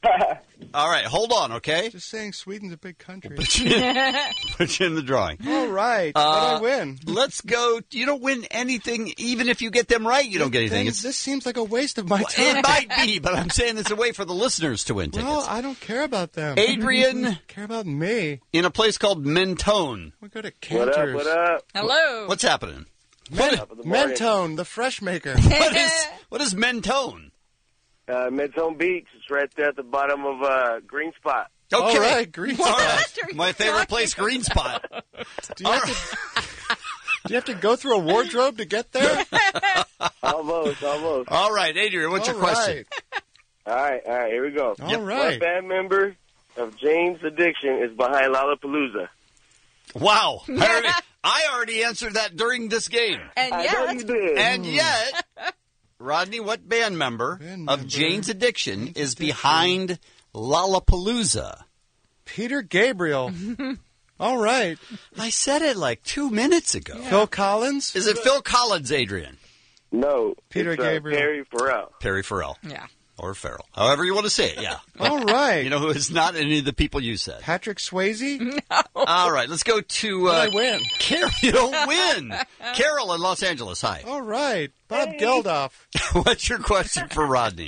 [SPEAKER 12] All right, hold on, okay?
[SPEAKER 15] Just saying Sweden's a big country.
[SPEAKER 12] Put you, put you in the drawing.
[SPEAKER 15] All right,
[SPEAKER 12] Uh,
[SPEAKER 15] what'd I win?
[SPEAKER 12] Let's go. You don't win anything. Even if you get them right, you don't get anything.
[SPEAKER 15] Then
[SPEAKER 12] It's,
[SPEAKER 15] this seems like a waste of my time.
[SPEAKER 12] it might be, but I'm saying it's a way for the listeners to win tickets.
[SPEAKER 15] Well, I don't care about them.
[SPEAKER 12] Adrian
[SPEAKER 15] care about me.
[SPEAKER 12] in a place called Mentone.
[SPEAKER 15] We go to
[SPEAKER 1] What up,
[SPEAKER 15] Cantor's.
[SPEAKER 1] what up?
[SPEAKER 13] Hello.
[SPEAKER 12] What's happening?
[SPEAKER 15] Men-
[SPEAKER 1] Top of the morning.
[SPEAKER 15] Mentone, the fresh maker.
[SPEAKER 12] What is what is Mentone?
[SPEAKER 1] Uh, Mentone Beach. It's right there at the bottom of uh, Green Spot.
[SPEAKER 12] Okay.
[SPEAKER 15] All right, Green
[SPEAKER 12] All
[SPEAKER 15] Spot.
[SPEAKER 12] right.
[SPEAKER 13] are you
[SPEAKER 12] My favorite
[SPEAKER 13] talking
[SPEAKER 12] place, Green Spot.
[SPEAKER 15] Do you, have to, do you have to go through a wardrobe to get there?
[SPEAKER 1] Almost, almost.
[SPEAKER 12] All right, Adrian, what's your
[SPEAKER 15] All
[SPEAKER 12] question?
[SPEAKER 15] right.
[SPEAKER 1] All right, all right, here we go.
[SPEAKER 15] All
[SPEAKER 12] Yep.
[SPEAKER 1] What
[SPEAKER 15] right.
[SPEAKER 1] band member of Jane's Addiction is behind Lollapalooza?
[SPEAKER 12] Wow. I already, I already answered that during this game.
[SPEAKER 13] And
[SPEAKER 1] I know
[SPEAKER 13] yet,
[SPEAKER 1] you did.
[SPEAKER 12] And yet, Rodney, what band member
[SPEAKER 15] Band
[SPEAKER 12] of
[SPEAKER 15] member.
[SPEAKER 12] Jane's Addiction is behind Lollapalooza?
[SPEAKER 15] Peter Gabriel. All right.
[SPEAKER 12] I said it like two minutes ago.
[SPEAKER 15] Phil Collins.
[SPEAKER 12] Is it Phil Collins, Adrian?
[SPEAKER 1] No.
[SPEAKER 15] Peter
[SPEAKER 1] it's, uh,
[SPEAKER 15] Gabriel.
[SPEAKER 1] Perry Farrell.
[SPEAKER 12] Perry Farrell.
[SPEAKER 13] yeah.
[SPEAKER 12] Or Farrell. However you want to say it, yeah.
[SPEAKER 15] All right.
[SPEAKER 12] You know who is not any of the people you said.
[SPEAKER 15] Patrick Swayze.
[SPEAKER 12] All right, let's go to...
[SPEAKER 15] What
[SPEAKER 12] Uh,
[SPEAKER 15] did I win?
[SPEAKER 12] Carol, you don't win. Carol in Los Angeles, hi.
[SPEAKER 15] All right. Bob Geldof.
[SPEAKER 12] What's your question for Rodney?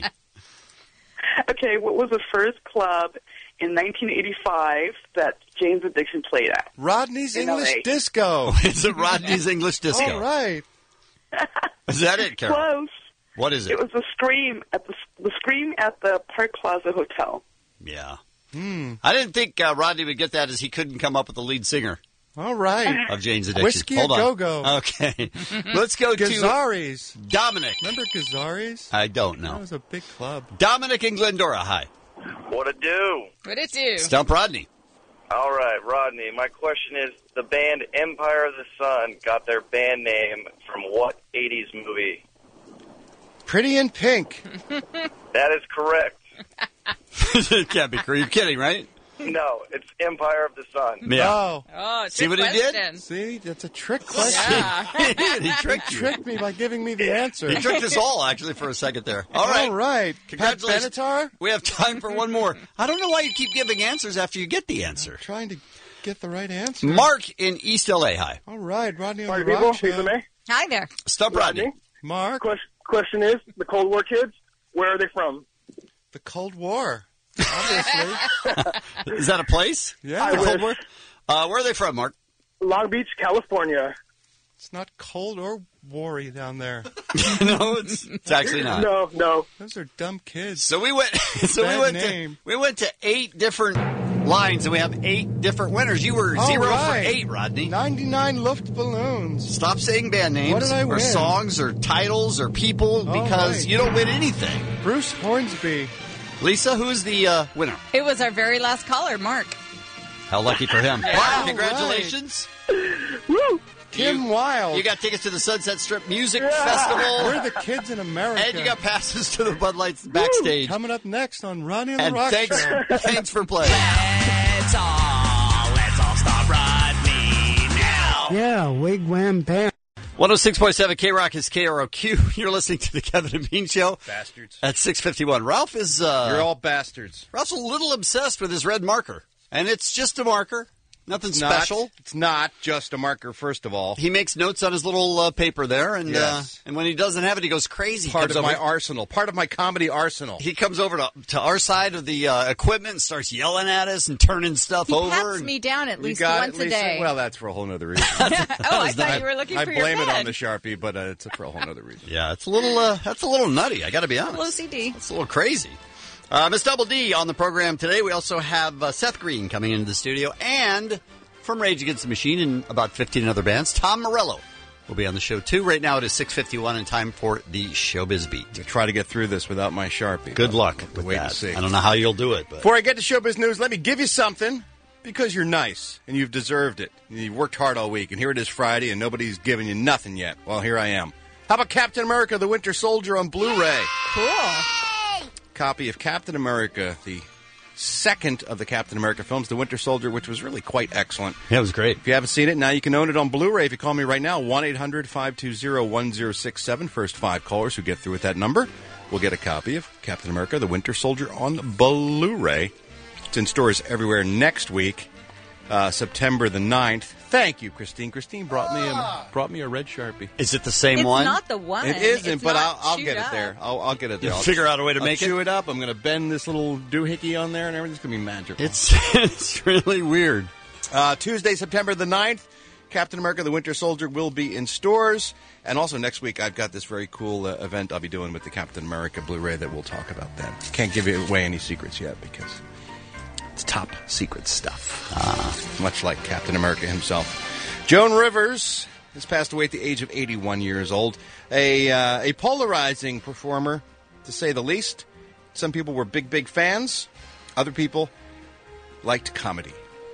[SPEAKER 3] Okay, what was the first club in nineteen eighty-five that Jane's Addiction played at?
[SPEAKER 15] Rodney's
[SPEAKER 3] In
[SPEAKER 15] English
[SPEAKER 3] L A.
[SPEAKER 15] Disco.
[SPEAKER 12] Is it Rodney's English Disco?
[SPEAKER 15] All right.
[SPEAKER 12] Is that it, Carol?
[SPEAKER 3] Close.
[SPEAKER 12] What is it?
[SPEAKER 3] It was the Scream at the the Scream at the Park Plaza Hotel.
[SPEAKER 12] Yeah.
[SPEAKER 15] Hmm.
[SPEAKER 12] I didn't think uh, Rodney would get that as he couldn't come up with the lead singer.
[SPEAKER 15] All right.
[SPEAKER 12] Of Jane's Addiction.
[SPEAKER 15] Whiskey
[SPEAKER 12] Hold
[SPEAKER 15] a
[SPEAKER 12] on.
[SPEAKER 15] Go-Go.
[SPEAKER 12] Okay. Let's go
[SPEAKER 15] Gazzari's.
[SPEAKER 12] to Dominic.
[SPEAKER 15] Remember Gazzari's?
[SPEAKER 12] I don't know.
[SPEAKER 15] That was a big club.
[SPEAKER 12] Dominic in Glendora. Hi.
[SPEAKER 1] What it do?
[SPEAKER 13] What it do?
[SPEAKER 12] Stump Rodney.
[SPEAKER 1] All right, Rodney. My question is, the band Empire of the Sun got their band name from what eighties movie?
[SPEAKER 15] Pretty in Pink.
[SPEAKER 1] That is correct.
[SPEAKER 12] It can't be correct. You're kidding, right?
[SPEAKER 1] No, it's Empire of the Sun.
[SPEAKER 12] Yeah.
[SPEAKER 15] Oh.
[SPEAKER 13] Oh,
[SPEAKER 12] See
[SPEAKER 13] trick
[SPEAKER 12] what he did?
[SPEAKER 13] question.
[SPEAKER 15] See, that's a trick question.
[SPEAKER 13] Yeah.
[SPEAKER 12] he tricked you.
[SPEAKER 15] Tricked me by giving me the answer.
[SPEAKER 12] He tricked us all, actually, for a second there. All right.
[SPEAKER 15] All right.
[SPEAKER 12] Congratulations.
[SPEAKER 15] Pat Benatar?
[SPEAKER 12] We have time for one more. I don't know why you keep giving answers after you get the answer.
[SPEAKER 15] I'm trying to get the right answer.
[SPEAKER 12] Mark in East L A. Hi.
[SPEAKER 15] All right, Rodney on
[SPEAKER 7] Party
[SPEAKER 15] the
[SPEAKER 7] people,
[SPEAKER 15] Rock Show.
[SPEAKER 7] Lisa May.
[SPEAKER 13] Hi there.
[SPEAKER 12] Stump Rodney.
[SPEAKER 7] Rodney.
[SPEAKER 15] Mark.
[SPEAKER 7] Question, question is, the Cold War kids, where are they from?
[SPEAKER 15] The Cold War. Obviously.
[SPEAKER 12] Is that a place?
[SPEAKER 15] Yeah.
[SPEAKER 12] The
[SPEAKER 7] I
[SPEAKER 12] Cold
[SPEAKER 7] wish.
[SPEAKER 12] War? Uh, where are they from, Mark?
[SPEAKER 7] Long Beach, California.
[SPEAKER 15] It's not cold or worry down there.
[SPEAKER 12] No, it's, it's actually not.
[SPEAKER 7] No, no.
[SPEAKER 15] Those are dumb kids.
[SPEAKER 12] So we went. So
[SPEAKER 15] Bad
[SPEAKER 12] we went
[SPEAKER 15] name.
[SPEAKER 12] to we went to eight different lines, and we have eight different winners. You were
[SPEAKER 15] All
[SPEAKER 12] zero
[SPEAKER 15] right.
[SPEAKER 12] for eight, Rodney.
[SPEAKER 15] ninety-nine Luftballons.
[SPEAKER 12] Stop saying band names
[SPEAKER 15] What did I
[SPEAKER 12] or
[SPEAKER 15] win?
[SPEAKER 12] songs or titles or people
[SPEAKER 15] All
[SPEAKER 12] because
[SPEAKER 15] right.
[SPEAKER 12] you don't win anything.
[SPEAKER 15] Bruce Hornsby.
[SPEAKER 12] Lisa, who's the uh, winner?
[SPEAKER 13] It was our very last caller, Mark.
[SPEAKER 12] How lucky for him.
[SPEAKER 13] Yeah.
[SPEAKER 12] Mark,
[SPEAKER 15] All
[SPEAKER 12] congratulations.
[SPEAKER 7] Woo!
[SPEAKER 15] Tim
[SPEAKER 12] You-
[SPEAKER 15] Wilde.
[SPEAKER 12] You got tickets to the Sunset Strip Music
[SPEAKER 7] Yeah.
[SPEAKER 12] Festival.
[SPEAKER 15] We're the kids in America.
[SPEAKER 12] And you got passes to the Bud Lights backstage.
[SPEAKER 15] Coming up next on Rodney and the
[SPEAKER 12] And
[SPEAKER 15] Rock
[SPEAKER 12] thanks,
[SPEAKER 15] Show.
[SPEAKER 12] thanks for playing.
[SPEAKER 10] Let's all, let's all stop Rodney now.
[SPEAKER 8] Yeah, wigwam bam.
[SPEAKER 12] one oh six point seven K Rock is K R O Q. You're listening to the Kevin and Bean Show.
[SPEAKER 15] Bastards.
[SPEAKER 12] At six fifty-one. Ralph is, uh...
[SPEAKER 15] You're all bastards.
[SPEAKER 12] Ralph's a little obsessed with his red marker. And it's just a marker. Nothing
[SPEAKER 15] It's not-
[SPEAKER 12] special.
[SPEAKER 15] It's not just a marker, first of all.
[SPEAKER 12] He makes notes on his little uh, paper there, and
[SPEAKER 15] Yes.
[SPEAKER 12] uh, and when he doesn't have it, he goes crazy.
[SPEAKER 15] Part
[SPEAKER 12] Comes
[SPEAKER 15] of my
[SPEAKER 12] over-
[SPEAKER 15] arsenal. Part of my comedy arsenal.
[SPEAKER 12] He comes over to, to our side of the uh, equipment and starts yelling at us and turning stuff
[SPEAKER 13] He
[SPEAKER 12] over.
[SPEAKER 13] pats
[SPEAKER 12] and-
[SPEAKER 13] me down at
[SPEAKER 15] You
[SPEAKER 13] least
[SPEAKER 15] got
[SPEAKER 13] once
[SPEAKER 15] it,
[SPEAKER 13] a
[SPEAKER 15] Lisa?
[SPEAKER 13] day.
[SPEAKER 15] Well, that's for a whole other reason.
[SPEAKER 13] oh, I thought you were looking
[SPEAKER 15] I
[SPEAKER 13] for
[SPEAKER 15] blame
[SPEAKER 13] your
[SPEAKER 15] it
[SPEAKER 13] pen.
[SPEAKER 15] on the Sharpie, but uh, it's for a whole other reason.
[SPEAKER 12] Yeah, it's a little. Uh, that's a little nutty. I got to be honest.
[SPEAKER 13] Little O C D.
[SPEAKER 12] It's a little crazy. Uh, Miss Double D on the program today. We also have uh, Seth Green coming into the studio, and from Rage Against the Machine and about fifteen other bands, Tom Morello will be on the show too. Right now it is six fifty-one and time for the Showbiz Beat.
[SPEAKER 15] I try to get through this without my Sharpie.
[SPEAKER 12] Good luck
[SPEAKER 15] We'll
[SPEAKER 12] with
[SPEAKER 15] wait
[SPEAKER 12] that.
[SPEAKER 15] and see.
[SPEAKER 12] I don't know how you'll do it, but
[SPEAKER 15] Before I get to Showbiz News, let me give you something because you're nice and you've deserved it. You've worked hard all week, and here it is Friday, and nobody's given you nothing yet. Well, here I am. How about Captain America, the Winter Soldier on Blu-ray?
[SPEAKER 13] Cool.
[SPEAKER 15] Copy of Captain America, the second of the Captain America films, The Winter Soldier, which was really quite excellent.
[SPEAKER 12] yeah, it was great.
[SPEAKER 15] If you haven't seen it, now you can own it on Blu-ray. If you call me right now, one eight hundred five two zero one zero six seven. First five callers who get through with that number will get a copy of Captain America, the Winter Soldier on Blu-ray. It's in stores everywhere next week, uh, September the ninth. Thank you, Christine. Christine brought me a, brought me a red Sharpie.
[SPEAKER 12] Is it the same
[SPEAKER 13] It's
[SPEAKER 12] one?
[SPEAKER 13] not the one.
[SPEAKER 15] It isn't,
[SPEAKER 13] It's
[SPEAKER 15] but
[SPEAKER 13] not
[SPEAKER 15] I'll, I'll
[SPEAKER 13] chewed
[SPEAKER 15] get it
[SPEAKER 13] up.
[SPEAKER 15] there. I'll, I'll get it there.
[SPEAKER 12] You'll
[SPEAKER 15] I'll
[SPEAKER 12] figure out a way to
[SPEAKER 15] I'll
[SPEAKER 12] make it?
[SPEAKER 15] chew it up. I'm going to bend this little doohickey on there, and everything's going to be magical.
[SPEAKER 12] It's it's really weird.
[SPEAKER 15] Uh, Tuesday, September the ninth, Captain America, the Winter Soldier will be in stores. And also next week, I've got this very cool uh, event I'll be doing with the Captain America Blu-ray that we'll talk about then. Can't give away any secrets yet because it's top secret stuff. Uh, much like Captain America himself. Joan Rivers has passed away at the age of eighty-one years old. A, uh, a polarizing performer, to say the least. Some people were big, big fans. Other people liked comedy.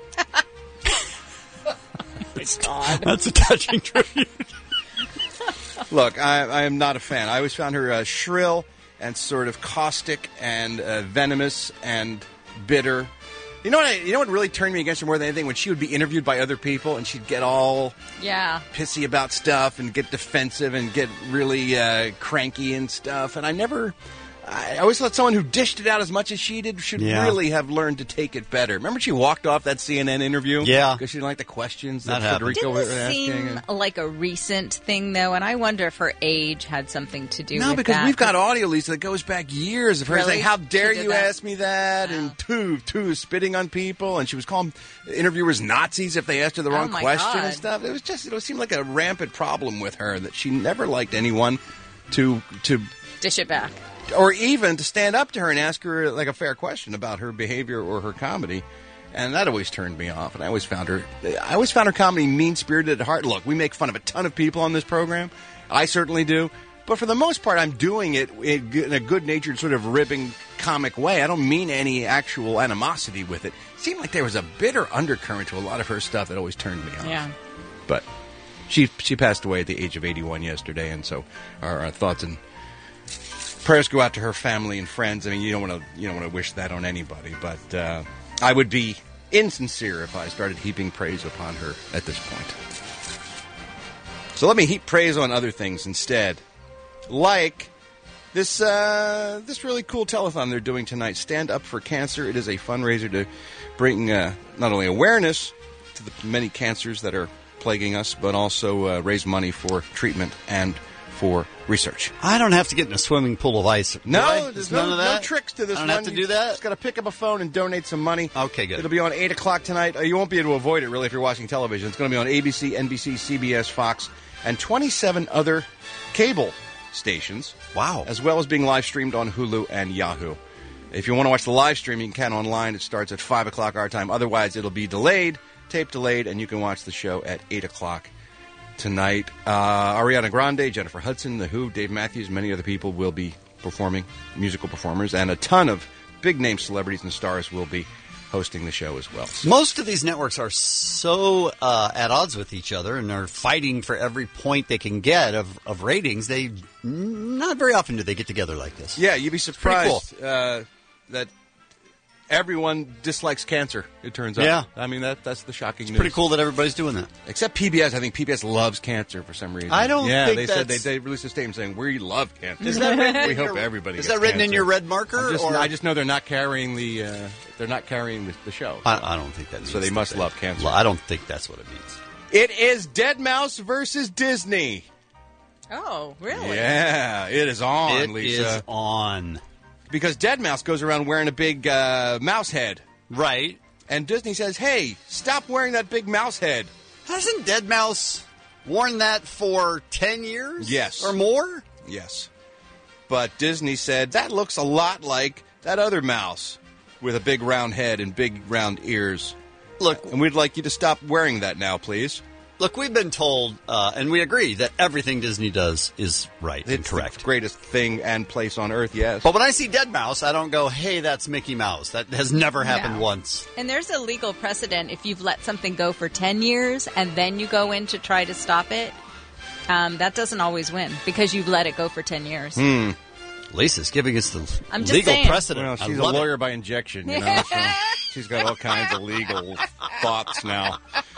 [SPEAKER 12] That's a touching tribute.
[SPEAKER 15] Look, I, I am not a fan. I always found her uh, shrill and sort of caustic and uh, venomous and bitter. You know what? I, you know what really turned me against her more than anything? When she would be interviewed by other people and she'd get all
[SPEAKER 13] Yeah.
[SPEAKER 15] pissy about stuff and get defensive and get really uh, cranky and stuff. And I never. I always thought someone who dished it out as much as she did should
[SPEAKER 12] Yeah.
[SPEAKER 15] really have learned to take it better. Remember, she walked off that C N N interview,
[SPEAKER 12] Yeah.
[SPEAKER 15] because she didn't like the questions
[SPEAKER 12] That
[SPEAKER 15] that,
[SPEAKER 12] happened.
[SPEAKER 15] Federico
[SPEAKER 13] Didn't
[SPEAKER 15] was
[SPEAKER 13] this
[SPEAKER 15] asking.
[SPEAKER 13] seem like a recent thing, though? And I wonder if her age had something to do
[SPEAKER 15] No,
[SPEAKER 13] with
[SPEAKER 15] because
[SPEAKER 13] that.
[SPEAKER 15] we've got audio, Lisa, that goes back years of her
[SPEAKER 13] Really?
[SPEAKER 15] saying, "How dare
[SPEAKER 13] She did
[SPEAKER 15] you
[SPEAKER 13] that?
[SPEAKER 15] ask me that?" And two, two spitting on people, and she was calling interviewers Nazis if they asked her the
[SPEAKER 13] Oh,
[SPEAKER 15] wrong
[SPEAKER 13] my
[SPEAKER 15] question
[SPEAKER 13] God.
[SPEAKER 15] and stuff. It was just, it seemed like a rampant problem with her that she never liked anyone to to
[SPEAKER 13] Dish it back.
[SPEAKER 15] Or even to stand up to her and ask her like a fair question about her behavior or her comedy. And that always turned me off. And I always found her, I always found her comedy mean-spirited at heart. Look, we make fun of a ton of people on this program. I certainly do. But for the most part, I'm doing it in a good-natured, sort of ribbing, comic way. I don't mean any actual animosity with it. It seemed like there was a bitter undercurrent to a lot of her stuff that always turned me off.
[SPEAKER 13] Yeah.
[SPEAKER 15] But she she passed away at the age of eighty-one yesterday, and so our, our thoughts and prayers go out to her family and friends. I mean, you don't want to you don't want to wish that on anybody, but uh, I would be insincere if I started heaping praise upon her at this point. So let me heap praise on other things instead. Like this uh, this really cool telethon they're doing tonight, Stand Up for Cancer. It is a fundraiser to bring uh, not only awareness to the many cancers that are plaguing us, but also uh, raise money for treatment and for research.
[SPEAKER 12] I don't have to get in a swimming pool of ice.
[SPEAKER 15] No,
[SPEAKER 12] there's
[SPEAKER 15] there's no,
[SPEAKER 12] none of that.
[SPEAKER 15] no tricks to this
[SPEAKER 12] I don't
[SPEAKER 15] one.
[SPEAKER 12] have to do that?
[SPEAKER 15] You just got to pick up a phone and donate some money.
[SPEAKER 12] Okay, good.
[SPEAKER 15] It'll be on eight o'clock tonight. Uh, you won't be able to avoid it, really, if you're watching television. It's going to be on A B C, N B C, C B S, Fox, and twenty-seven other cable stations.
[SPEAKER 12] Wow.
[SPEAKER 15] As well as being live streamed on Hulu and Yahoo. If you want to watch the live stream, you can online. It starts at five o'clock our time. Otherwise, it'll be delayed, tape delayed, and you can watch the show at eight o'clock tonight. Uh, Ariana Grande, Jennifer Hudson, The Who, Dave Matthews, many other people will be performing, musical performers, and a ton of big-name celebrities and stars will be hosting the show as well. So,
[SPEAKER 12] most of these networks are so uh, at odds with each other and are fighting for every point they can get of, of ratings. They not very often do they get together like this.
[SPEAKER 15] Yeah, you'd be surprised
[SPEAKER 12] cool.
[SPEAKER 15] uh, that everyone dislikes cancer, it turns out.
[SPEAKER 12] Yeah.
[SPEAKER 15] I mean, that that's the shocking
[SPEAKER 12] It's
[SPEAKER 15] news.
[SPEAKER 12] pretty cool that everybody's doing that.
[SPEAKER 15] Except P B S. I think P B S loves cancer for some reason.
[SPEAKER 12] I don't
[SPEAKER 15] yeah,
[SPEAKER 12] think
[SPEAKER 15] they said they,
[SPEAKER 12] that's-
[SPEAKER 15] they released a statement saying, we love cancer.
[SPEAKER 12] Is that written
[SPEAKER 15] we
[SPEAKER 12] in
[SPEAKER 15] hope
[SPEAKER 12] your-
[SPEAKER 15] everybody
[SPEAKER 12] is
[SPEAKER 15] gets
[SPEAKER 12] that written in
[SPEAKER 15] cancer.
[SPEAKER 12] your red marker,
[SPEAKER 15] I'm just-
[SPEAKER 12] or-
[SPEAKER 15] I just know they're not carrying the uh, they're not carrying the, the show.
[SPEAKER 12] I, I don't think that means
[SPEAKER 15] So they must
[SPEAKER 12] that.
[SPEAKER 15] love cancer.
[SPEAKER 12] I don't think that's what it means.
[SPEAKER 15] It is Dead Mouse versus Disney.
[SPEAKER 13] Oh, really?
[SPEAKER 15] Yeah, it is on,
[SPEAKER 12] It
[SPEAKER 15] Lisa.
[SPEAKER 12] is on.
[SPEAKER 15] Because Dead Mouse goes around wearing a big uh, mouse head.
[SPEAKER 12] Right.
[SPEAKER 15] And Disney says, hey, stop wearing that big mouse head.
[SPEAKER 12] Hasn't Dead Mouse worn that for ten years?
[SPEAKER 15] Yes.
[SPEAKER 12] Or more?
[SPEAKER 15] Yes. But Disney said, that looks a lot like that other mouse with a big round head and big round ears.
[SPEAKER 12] Look,
[SPEAKER 15] and we'd like you to stop wearing that now, please.
[SPEAKER 12] Look, we've been told, uh, and we agree, that everything Disney does is right and
[SPEAKER 15] It's
[SPEAKER 12] correct.
[SPEAKER 15] the greatest thing and place on earth, yes.
[SPEAKER 12] But when I see Dead Mouse, I don't go, hey, that's Mickey Mouse. That has never happened
[SPEAKER 13] No.
[SPEAKER 12] once.
[SPEAKER 13] And there's a legal precedent if you've let something go for ten years and then you go in to try to stop it. Um, that doesn't always win because you've let it go for ten years.
[SPEAKER 15] Hmm.
[SPEAKER 12] Lisa's giving us the
[SPEAKER 13] I'm just
[SPEAKER 12] legal
[SPEAKER 13] saying.
[SPEAKER 12] precedent.
[SPEAKER 15] Well,
[SPEAKER 12] I
[SPEAKER 15] she's a
[SPEAKER 12] love it.
[SPEAKER 15] lawyer by injection, you know. So she's got all kinds of legal thoughts now.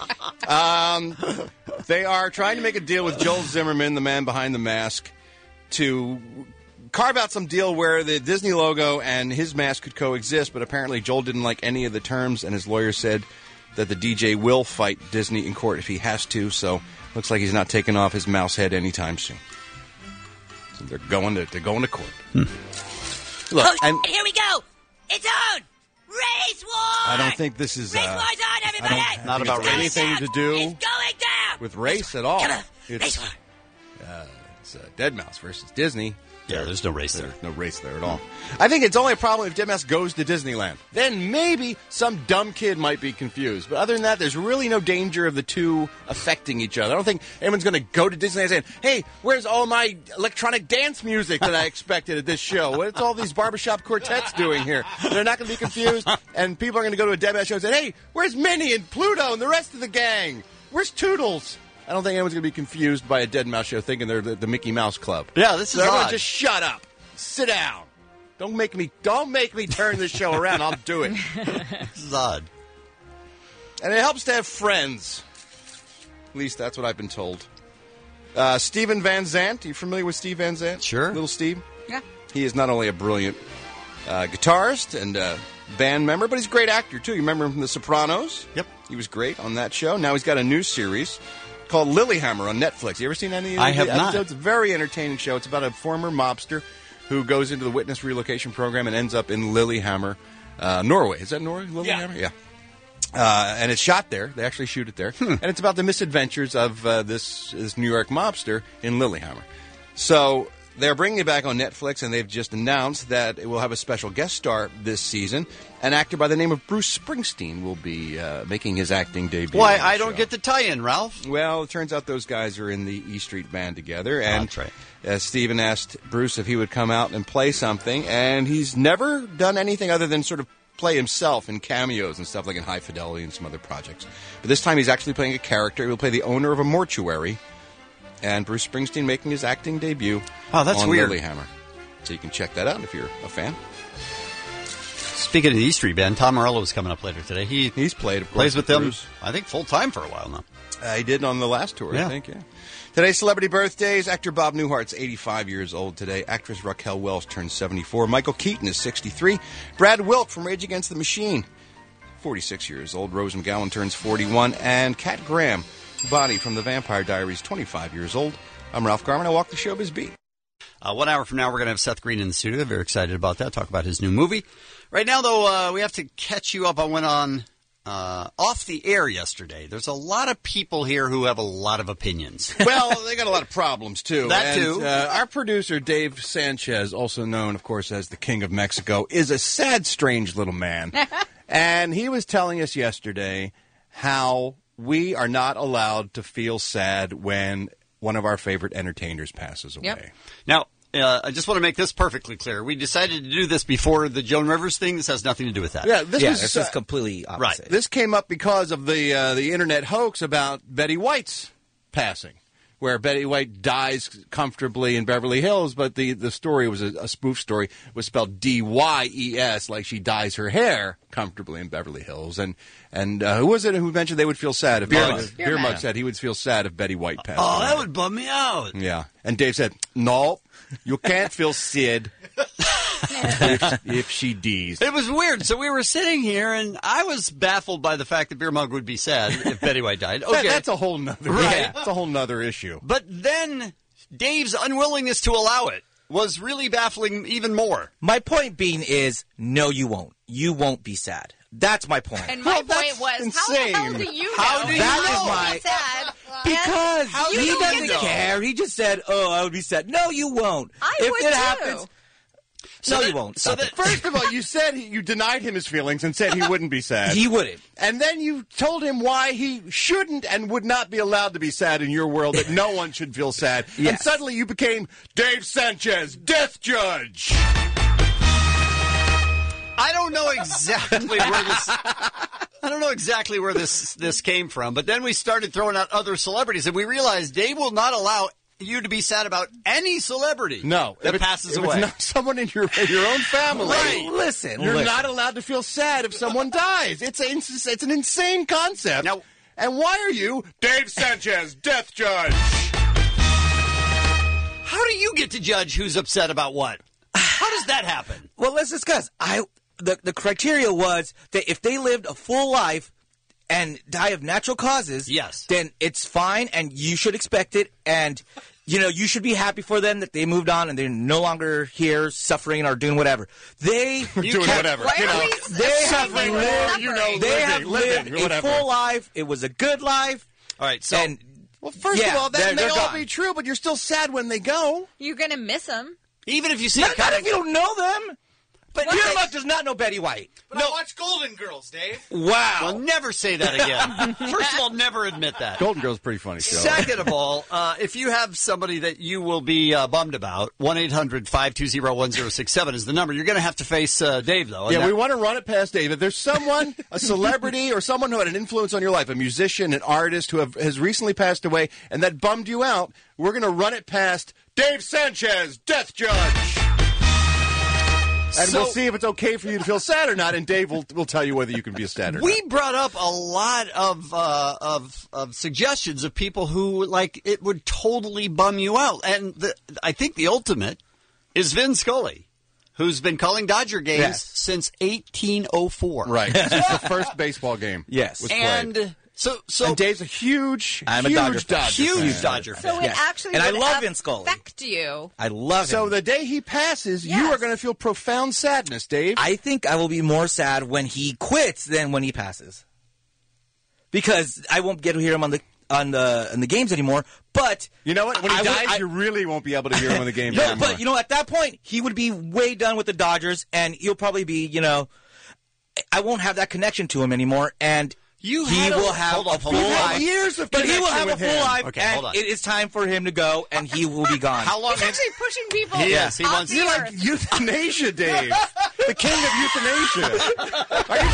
[SPEAKER 15] Um, they are trying to make a deal with Joel Zimmerman, the man behind the mask, to carve out some deal where the Disney logo and his mask could coexist, but apparently Joel didn't like any of the terms, and his lawyer said that the D J will fight Disney in court if he has to, so looks like he's not taking off his mouse head anytime soon. So they're going to, they're going to court. Look,
[SPEAKER 6] oh,
[SPEAKER 15] and
[SPEAKER 6] here we go. It's on. Race war.
[SPEAKER 15] I don't think this is uh,
[SPEAKER 6] Race war's on, everybody.
[SPEAKER 15] I don't
[SPEAKER 12] Not
[SPEAKER 15] think
[SPEAKER 12] about
[SPEAKER 15] it's
[SPEAKER 12] race.
[SPEAKER 15] anything to do
[SPEAKER 6] It's going down.
[SPEAKER 15] with race at all.
[SPEAKER 6] Come on.
[SPEAKER 15] It's,
[SPEAKER 6] Race war.
[SPEAKER 15] uh, it's uh, Dead Mouse versus Disney.
[SPEAKER 12] Yeah, there's no race there.
[SPEAKER 15] There's no race there at all. I think it's only a problem if Dead Mouse goes to Disneyland. Then maybe some dumb kid might be confused. But other than that, there's really no danger of the two affecting each other. I don't think anyone's going to go to Disneyland saying, hey, where's all my electronic dance music that I expected at this show? What's all these barbershop quartets doing here? They're not going to be confused, and people are going to go to a Dead Mouse show and say, hey, where's Minnie and Pluto and the rest of the gang? Where's Toodles? I don't think anyone's going to be confused by a Dead Mouse show thinking they're the, the Mickey Mouse Club.
[SPEAKER 12] Yeah, this
[SPEAKER 15] So
[SPEAKER 12] is
[SPEAKER 15] everyone
[SPEAKER 12] odd.
[SPEAKER 15] just shut up. Sit down. Don't make me don't make me turn this show around. I'll do it.
[SPEAKER 12] This is odd.
[SPEAKER 15] And it helps to have friends. At least that's what I've been told. Uh, Steven Van Zandt. Are you familiar with Steve Van Zandt?
[SPEAKER 12] Sure.
[SPEAKER 15] Little Steve?
[SPEAKER 13] Yeah.
[SPEAKER 15] He is not only a brilliant uh, guitarist and uh, band member, but he's a great actor, too. You remember him from The Sopranos?
[SPEAKER 12] Yep.
[SPEAKER 15] He was great on that show. Now he's got a new series called Lilyhammer on Netflix. You ever seen any of
[SPEAKER 12] I
[SPEAKER 15] the
[SPEAKER 12] have not.
[SPEAKER 15] episodes? It's a very entertaining show. It's about a former mobster who goes into the witness relocation program and ends up in Lilyhammer, uh, Norway. Is that Norway? Lilyhammer? Yeah. Uh, and it's shot there. They actually shoot it there. And it's about the misadventures of uh, this, this New York mobster in Lilyhammer. So They're bringing it back on Netflix, and they've just announced that it will have a special guest star this season. An actor by the name of Bruce Springsteen will be uh, making his acting debut.
[SPEAKER 12] Why, I don't get the tie-in, Ralph.
[SPEAKER 15] Well, it turns out those guys are in the E Street Band together, and
[SPEAKER 12] oh, that's right.
[SPEAKER 15] uh, Steven asked Bruce if he would come out and play something, and he's never done anything other than sort of play himself in cameos and stuff like in High Fidelity and some other projects. But this time he's actually playing a character. He will play the owner of a mortuary. And Bruce Springsteen making his acting debut
[SPEAKER 12] oh, that's
[SPEAKER 15] on
[SPEAKER 12] weird.
[SPEAKER 15] Lilyhammer. So you can check that out if you're a fan.
[SPEAKER 12] Speaking of the E Street Band, Tom Morello is coming up later today. He
[SPEAKER 15] He's played, of course,
[SPEAKER 12] plays with them,
[SPEAKER 15] Bruce.
[SPEAKER 12] I think, full-time for a while now.
[SPEAKER 15] Uh, he did on the last tour,
[SPEAKER 12] yeah.
[SPEAKER 15] I think, yeah. Today's celebrity birthdays. Actor Bob Newhart's eighty-five years old today. Actress Raquel Welch turns seventy-four. Michael Keaton is sixty-three. Brad Wilk from Rage Against the Machine, forty-six years old. Rose McGowan turns forty-one. And Kat Graham, Bonnie from The Vampire Diaries, twenty-five years old. I'm Ralph Garman. I walk the showbiz beat.
[SPEAKER 12] Uh, one hour from now, we're going to have Seth Green in the studio. Very excited about that. Talk about his new movie. Right now, though, uh, we have to catch you up on what went on uh, off the air yesterday. There's a lot of people here who have a lot of opinions.
[SPEAKER 15] Well, they got a lot of problems, too.
[SPEAKER 12] That,
[SPEAKER 15] and,
[SPEAKER 12] too.
[SPEAKER 15] Uh, our producer, Dave Sanchez, also known, of course, as the King of Mexico, is a sad, strange little man. And he was telling us yesterday how we are not allowed to feel sad when one of our favorite entertainers passes away.
[SPEAKER 12] Yep. Now, uh, I just want to make this perfectly clear. We decided to do this before the Joan Rivers thing. This has nothing to do with that.
[SPEAKER 15] Yeah, this
[SPEAKER 8] yeah,
[SPEAKER 15] was
[SPEAKER 8] this
[SPEAKER 15] uh,
[SPEAKER 8] is completely opposite.
[SPEAKER 12] Right.
[SPEAKER 15] This came up because of the uh, the internet hoax about Betty White's passing, where Betty White dies comfortably in Beverly Hills, but the, the story was a, a spoof story. It was spelled D Y E S, like she dyes her hair comfortably in Beverly Hills. And and uh, who was it who mentioned they would feel sad if
[SPEAKER 12] Beer
[SPEAKER 15] Beer,
[SPEAKER 12] Mug.
[SPEAKER 15] Beer Mug said he would feel sad if Betty White passed
[SPEAKER 12] Oh,
[SPEAKER 15] away.
[SPEAKER 12] that would bum me out.
[SPEAKER 15] Yeah. And Dave said, no, you can't feel sad if, if she dies.
[SPEAKER 12] It was weird. So we were sitting here, and I was baffled by the fact that Beer Mug would be sad if Betty White died. Okay,
[SPEAKER 15] That- that's a whole nother
[SPEAKER 12] Right.
[SPEAKER 15] That's a whole nother issue.
[SPEAKER 12] But then Dave's unwillingness to allow it was really baffling even more.
[SPEAKER 8] My point being is, no, you won't. You won't be sad. That's my point.
[SPEAKER 13] And my
[SPEAKER 15] Well,
[SPEAKER 13] point was,
[SPEAKER 15] insane.
[SPEAKER 13] how the hell do you know?
[SPEAKER 12] How do you
[SPEAKER 8] That
[SPEAKER 12] know?
[SPEAKER 8] is my-
[SPEAKER 13] sad.
[SPEAKER 8] Because
[SPEAKER 12] How
[SPEAKER 8] he
[SPEAKER 12] do you
[SPEAKER 8] doesn't
[SPEAKER 12] know?
[SPEAKER 8] care. He just said, "Oh, I would be sad." No, you won't.
[SPEAKER 13] I
[SPEAKER 8] if
[SPEAKER 13] would
[SPEAKER 8] it
[SPEAKER 13] too.
[SPEAKER 8] happens,
[SPEAKER 12] So
[SPEAKER 8] no,
[SPEAKER 12] that-
[SPEAKER 8] you won't.
[SPEAKER 12] so
[SPEAKER 8] Stop
[SPEAKER 12] that-
[SPEAKER 8] it.
[SPEAKER 15] First of all, you said he, you denied him his feelings and said he wouldn't be sad.
[SPEAKER 8] He wouldn't.
[SPEAKER 15] And then you told him why he shouldn't and would not be allowed to be sad in your world, that no one should feel sad. And
[SPEAKER 8] Yes.
[SPEAKER 15] suddenly you became Dave Sanchez, Death Judge.
[SPEAKER 12] I don't know exactly where this. I don't know exactly where this this came from, but then we started throwing out other celebrities, and we realized Dave will not allow you to be sad about any celebrity.
[SPEAKER 15] No.
[SPEAKER 12] that
[SPEAKER 15] if it's-
[SPEAKER 12] passes
[SPEAKER 15] if
[SPEAKER 12] away.
[SPEAKER 15] It's not someone in your your own family.
[SPEAKER 12] Right.
[SPEAKER 8] Listen,
[SPEAKER 15] You're
[SPEAKER 8] listen.
[SPEAKER 15] not allowed to feel sad if someone dies. It's a, it's, it's an insane concept.
[SPEAKER 12] Now-
[SPEAKER 15] and why are you Dave Sanchez, Death Judge?
[SPEAKER 12] How do you get to judge who's upset about what? How does that happen?
[SPEAKER 8] Well, let's discuss. I the the criteria was that if they lived a full life and die of natural causes,
[SPEAKER 12] Yes.
[SPEAKER 8] then it's fine, and you should expect it, and you know you should be happy for them that they moved on and they're no longer here suffering or doing whatever. They
[SPEAKER 15] Doing
[SPEAKER 8] have-
[SPEAKER 15] whatever.
[SPEAKER 13] Why
[SPEAKER 15] You
[SPEAKER 13] are
[SPEAKER 15] know,
[SPEAKER 13] we
[SPEAKER 8] They have
[SPEAKER 13] suffering
[SPEAKER 8] lived,
[SPEAKER 13] with
[SPEAKER 15] you know,
[SPEAKER 13] suffering?
[SPEAKER 8] they
[SPEAKER 15] living,
[SPEAKER 8] have
[SPEAKER 15] living,
[SPEAKER 8] lived a
[SPEAKER 15] whatever.
[SPEAKER 8] full life. It was a good life.
[SPEAKER 12] All right, so
[SPEAKER 8] and
[SPEAKER 15] Well, first
[SPEAKER 8] yeah,
[SPEAKER 15] of all, that
[SPEAKER 8] they're-
[SPEAKER 15] may
[SPEAKER 8] they're
[SPEAKER 15] all
[SPEAKER 8] gone.
[SPEAKER 15] be true, but you're still sad when they go.
[SPEAKER 13] You're going to miss them.
[SPEAKER 12] even if you see
[SPEAKER 8] Not,
[SPEAKER 12] it
[SPEAKER 8] not
[SPEAKER 12] kind
[SPEAKER 8] if you don't know them. But
[SPEAKER 13] What?
[SPEAKER 8] Beer Mug does not know Betty White.
[SPEAKER 26] But I watch Golden Girls, Dave.
[SPEAKER 8] Wow.
[SPEAKER 12] Well, never say that again. First of all, never admit that.
[SPEAKER 15] Golden Girl's a pretty funny show.
[SPEAKER 12] Second of all, uh, if you have somebody that you will be uh, bummed about, one eight hundred five two zero one zero six seven is the number. You're going to have to face uh, Dave, though. and
[SPEAKER 15] Yeah,
[SPEAKER 12] that-
[SPEAKER 15] we want to run it past Dave. If there's someone, a celebrity, or someone who had an influence on your life, a musician, an artist who have, has recently passed away, and that bummed you out, we're going to run it past Dave Sanchez, Death Judge. And
[SPEAKER 12] So-
[SPEAKER 15] we'll see if it's okay for you to feel sad or not, and Dave will will tell you whether you can be sad or
[SPEAKER 12] We
[SPEAKER 15] not.
[SPEAKER 12] brought up a lot of, uh, of of suggestions of people who like it would totally bum you out, and the, I think the ultimate is Vin Scully, who's been calling Dodger games
[SPEAKER 15] Yes.
[SPEAKER 12] since eighteen oh four.
[SPEAKER 15] Right, this is the first baseball game.
[SPEAKER 8] Yes.
[SPEAKER 15] was played.
[SPEAKER 12] And so so
[SPEAKER 15] And Dave's a huge,
[SPEAKER 8] I'm a
[SPEAKER 15] huge
[SPEAKER 8] Dodger fan.
[SPEAKER 15] Dodger
[SPEAKER 12] huge
[SPEAKER 15] fan.
[SPEAKER 12] Dodger fan.
[SPEAKER 13] So
[SPEAKER 8] Yes.
[SPEAKER 13] it actually
[SPEAKER 8] And I
[SPEAKER 13] would
[SPEAKER 8] love Vin Scully.
[SPEAKER 13] affect you.
[SPEAKER 8] I love
[SPEAKER 15] So
[SPEAKER 8] him.
[SPEAKER 15] the day he passes, you
[SPEAKER 13] Yes.
[SPEAKER 15] are going to feel profound sadness, Dave.
[SPEAKER 8] I think I will be more sad when he quits than when he passes. Because I won't get to hear him on the on the in the games anymore. But
[SPEAKER 15] you know what? When he
[SPEAKER 8] I
[SPEAKER 15] dies,
[SPEAKER 8] would, I,
[SPEAKER 15] you really won't be able to hear him in the games
[SPEAKER 8] no,
[SPEAKER 15] anymore.
[SPEAKER 8] but you know, at that point, he would be way done with the Dodgers, and he'll probably be, you know, I won't have that connection to him anymore, and.
[SPEAKER 12] You
[SPEAKER 8] he
[SPEAKER 12] a,
[SPEAKER 8] will have
[SPEAKER 12] hold on,
[SPEAKER 8] a full
[SPEAKER 12] hold on.
[SPEAKER 8] life.
[SPEAKER 15] Years of
[SPEAKER 8] but he will have a
[SPEAKER 15] with
[SPEAKER 8] full
[SPEAKER 15] him.
[SPEAKER 8] life,
[SPEAKER 12] Okay,
[SPEAKER 8] and
[SPEAKER 12] hold on.
[SPEAKER 8] it is time for him to go, and he will be gone.
[SPEAKER 12] How long?
[SPEAKER 13] He's actually pushing people.
[SPEAKER 12] He is. He
[SPEAKER 13] off
[SPEAKER 12] wants.
[SPEAKER 13] the
[SPEAKER 15] You're
[SPEAKER 13] earth.
[SPEAKER 15] like euthanasia, Dave. The king of euthanasia. Are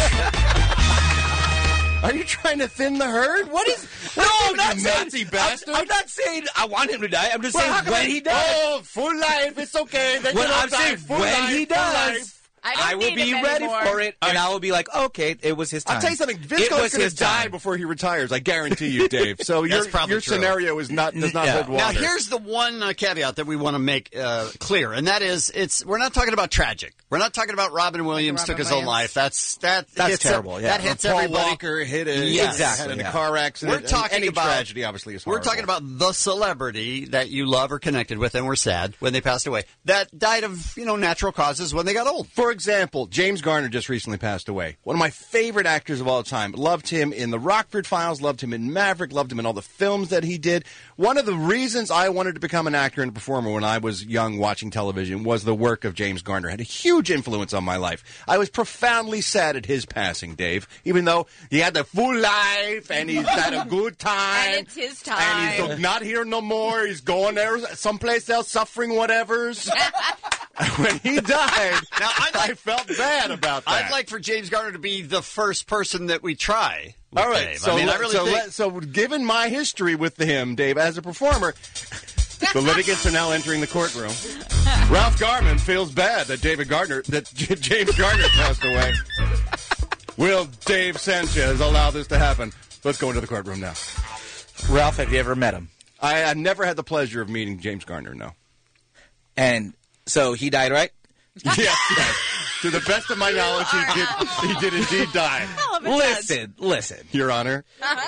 [SPEAKER 15] you, are you trying to thin the herd? What is?
[SPEAKER 8] No, I'm not
[SPEAKER 15] you
[SPEAKER 8] saying,
[SPEAKER 15] Nazi bastard.
[SPEAKER 8] I'm, I'm not saying I want him to die. I'm just
[SPEAKER 15] Well,
[SPEAKER 8] saying
[SPEAKER 15] how come
[SPEAKER 8] when
[SPEAKER 15] I-
[SPEAKER 8] he does.
[SPEAKER 15] Oh, full life. It's okay. Then
[SPEAKER 8] When
[SPEAKER 15] you don't
[SPEAKER 8] I'm
[SPEAKER 15] die.
[SPEAKER 8] saying
[SPEAKER 15] Full
[SPEAKER 8] when
[SPEAKER 15] life,
[SPEAKER 8] he
[SPEAKER 15] full
[SPEAKER 8] does.
[SPEAKER 15] life.
[SPEAKER 13] I don't
[SPEAKER 8] I will
[SPEAKER 13] need
[SPEAKER 8] be
[SPEAKER 13] him
[SPEAKER 8] ready
[SPEAKER 13] anymore.
[SPEAKER 8] for it, and I will be like, okay, it was his time.
[SPEAKER 15] I'll tell you something. Vince
[SPEAKER 8] it
[SPEAKER 15] Scully's
[SPEAKER 8] was
[SPEAKER 15] going
[SPEAKER 8] his
[SPEAKER 15] to die
[SPEAKER 8] time.
[SPEAKER 15] before he retires. I guarantee you, Dave. So
[SPEAKER 12] That's
[SPEAKER 15] your,
[SPEAKER 12] probably
[SPEAKER 15] your
[SPEAKER 12] true.
[SPEAKER 15] scenario is not does not
[SPEAKER 8] Yeah.
[SPEAKER 15] hold water.
[SPEAKER 12] Now, here's the one uh, caveat that we want to make uh, clear, and that is, it's we're not talking about tragic. We're not talking about Robin Williams
[SPEAKER 13] Robin
[SPEAKER 12] took his
[SPEAKER 13] Williams.
[SPEAKER 12] own life. That's that.
[SPEAKER 8] That's
[SPEAKER 12] hits
[SPEAKER 8] terrible,
[SPEAKER 12] ev-
[SPEAKER 8] yeah.
[SPEAKER 12] That hits
[SPEAKER 15] Paul
[SPEAKER 12] everybody.
[SPEAKER 15] Walker hit a
[SPEAKER 12] Yes.
[SPEAKER 15] exactly had in
[SPEAKER 8] yeah.
[SPEAKER 15] a car accident.
[SPEAKER 12] We're talking
[SPEAKER 15] any
[SPEAKER 12] about
[SPEAKER 15] tragedy. Obviously, is horrible.
[SPEAKER 12] We're talking about the celebrity that you love or connected with, and were sad when they passed away. That died of you know natural causes when they got old.
[SPEAKER 15] For example, James Garner just recently passed away. One of my favorite actors of all time. Loved him in The Rockford Files, loved him in Maverick, loved him in all the films that he did. One of the reasons I wanted to become an actor and a performer when I was young watching television was the work of James Garner. It had a huge influence on my life. I was profoundly sad at his passing, Dave, even though he had the full life and he's had a good time.
[SPEAKER 13] And it's his time.
[SPEAKER 15] And he's not here no more. He's going there someplace else, suffering whatever's. When he died,
[SPEAKER 12] Now, I'd like-
[SPEAKER 15] I felt bad about that.
[SPEAKER 12] I'd like for James Garner to be the first person that we try. with
[SPEAKER 15] All right,
[SPEAKER 12] Dave.
[SPEAKER 15] so
[SPEAKER 12] I mean, I
[SPEAKER 15] let-
[SPEAKER 12] really
[SPEAKER 15] so,
[SPEAKER 12] think.
[SPEAKER 15] let- so given my history with him, Dave, as a performer, the litigants are now entering the courtroom. Ralph Garman feels bad that David Gardner, that J- James Gardner passed away. Will Dave Sanchez allow this to happen? Let's go into the courtroom now.
[SPEAKER 8] Ralph, have you ever met him?
[SPEAKER 15] I, I never had the pleasure of meeting James Gardner. No.
[SPEAKER 8] And so he died, right?
[SPEAKER 15] Yes, yes. To the best of my knowledge, he did. He did indeed die.
[SPEAKER 8] Listen, listen.
[SPEAKER 15] Your Honor.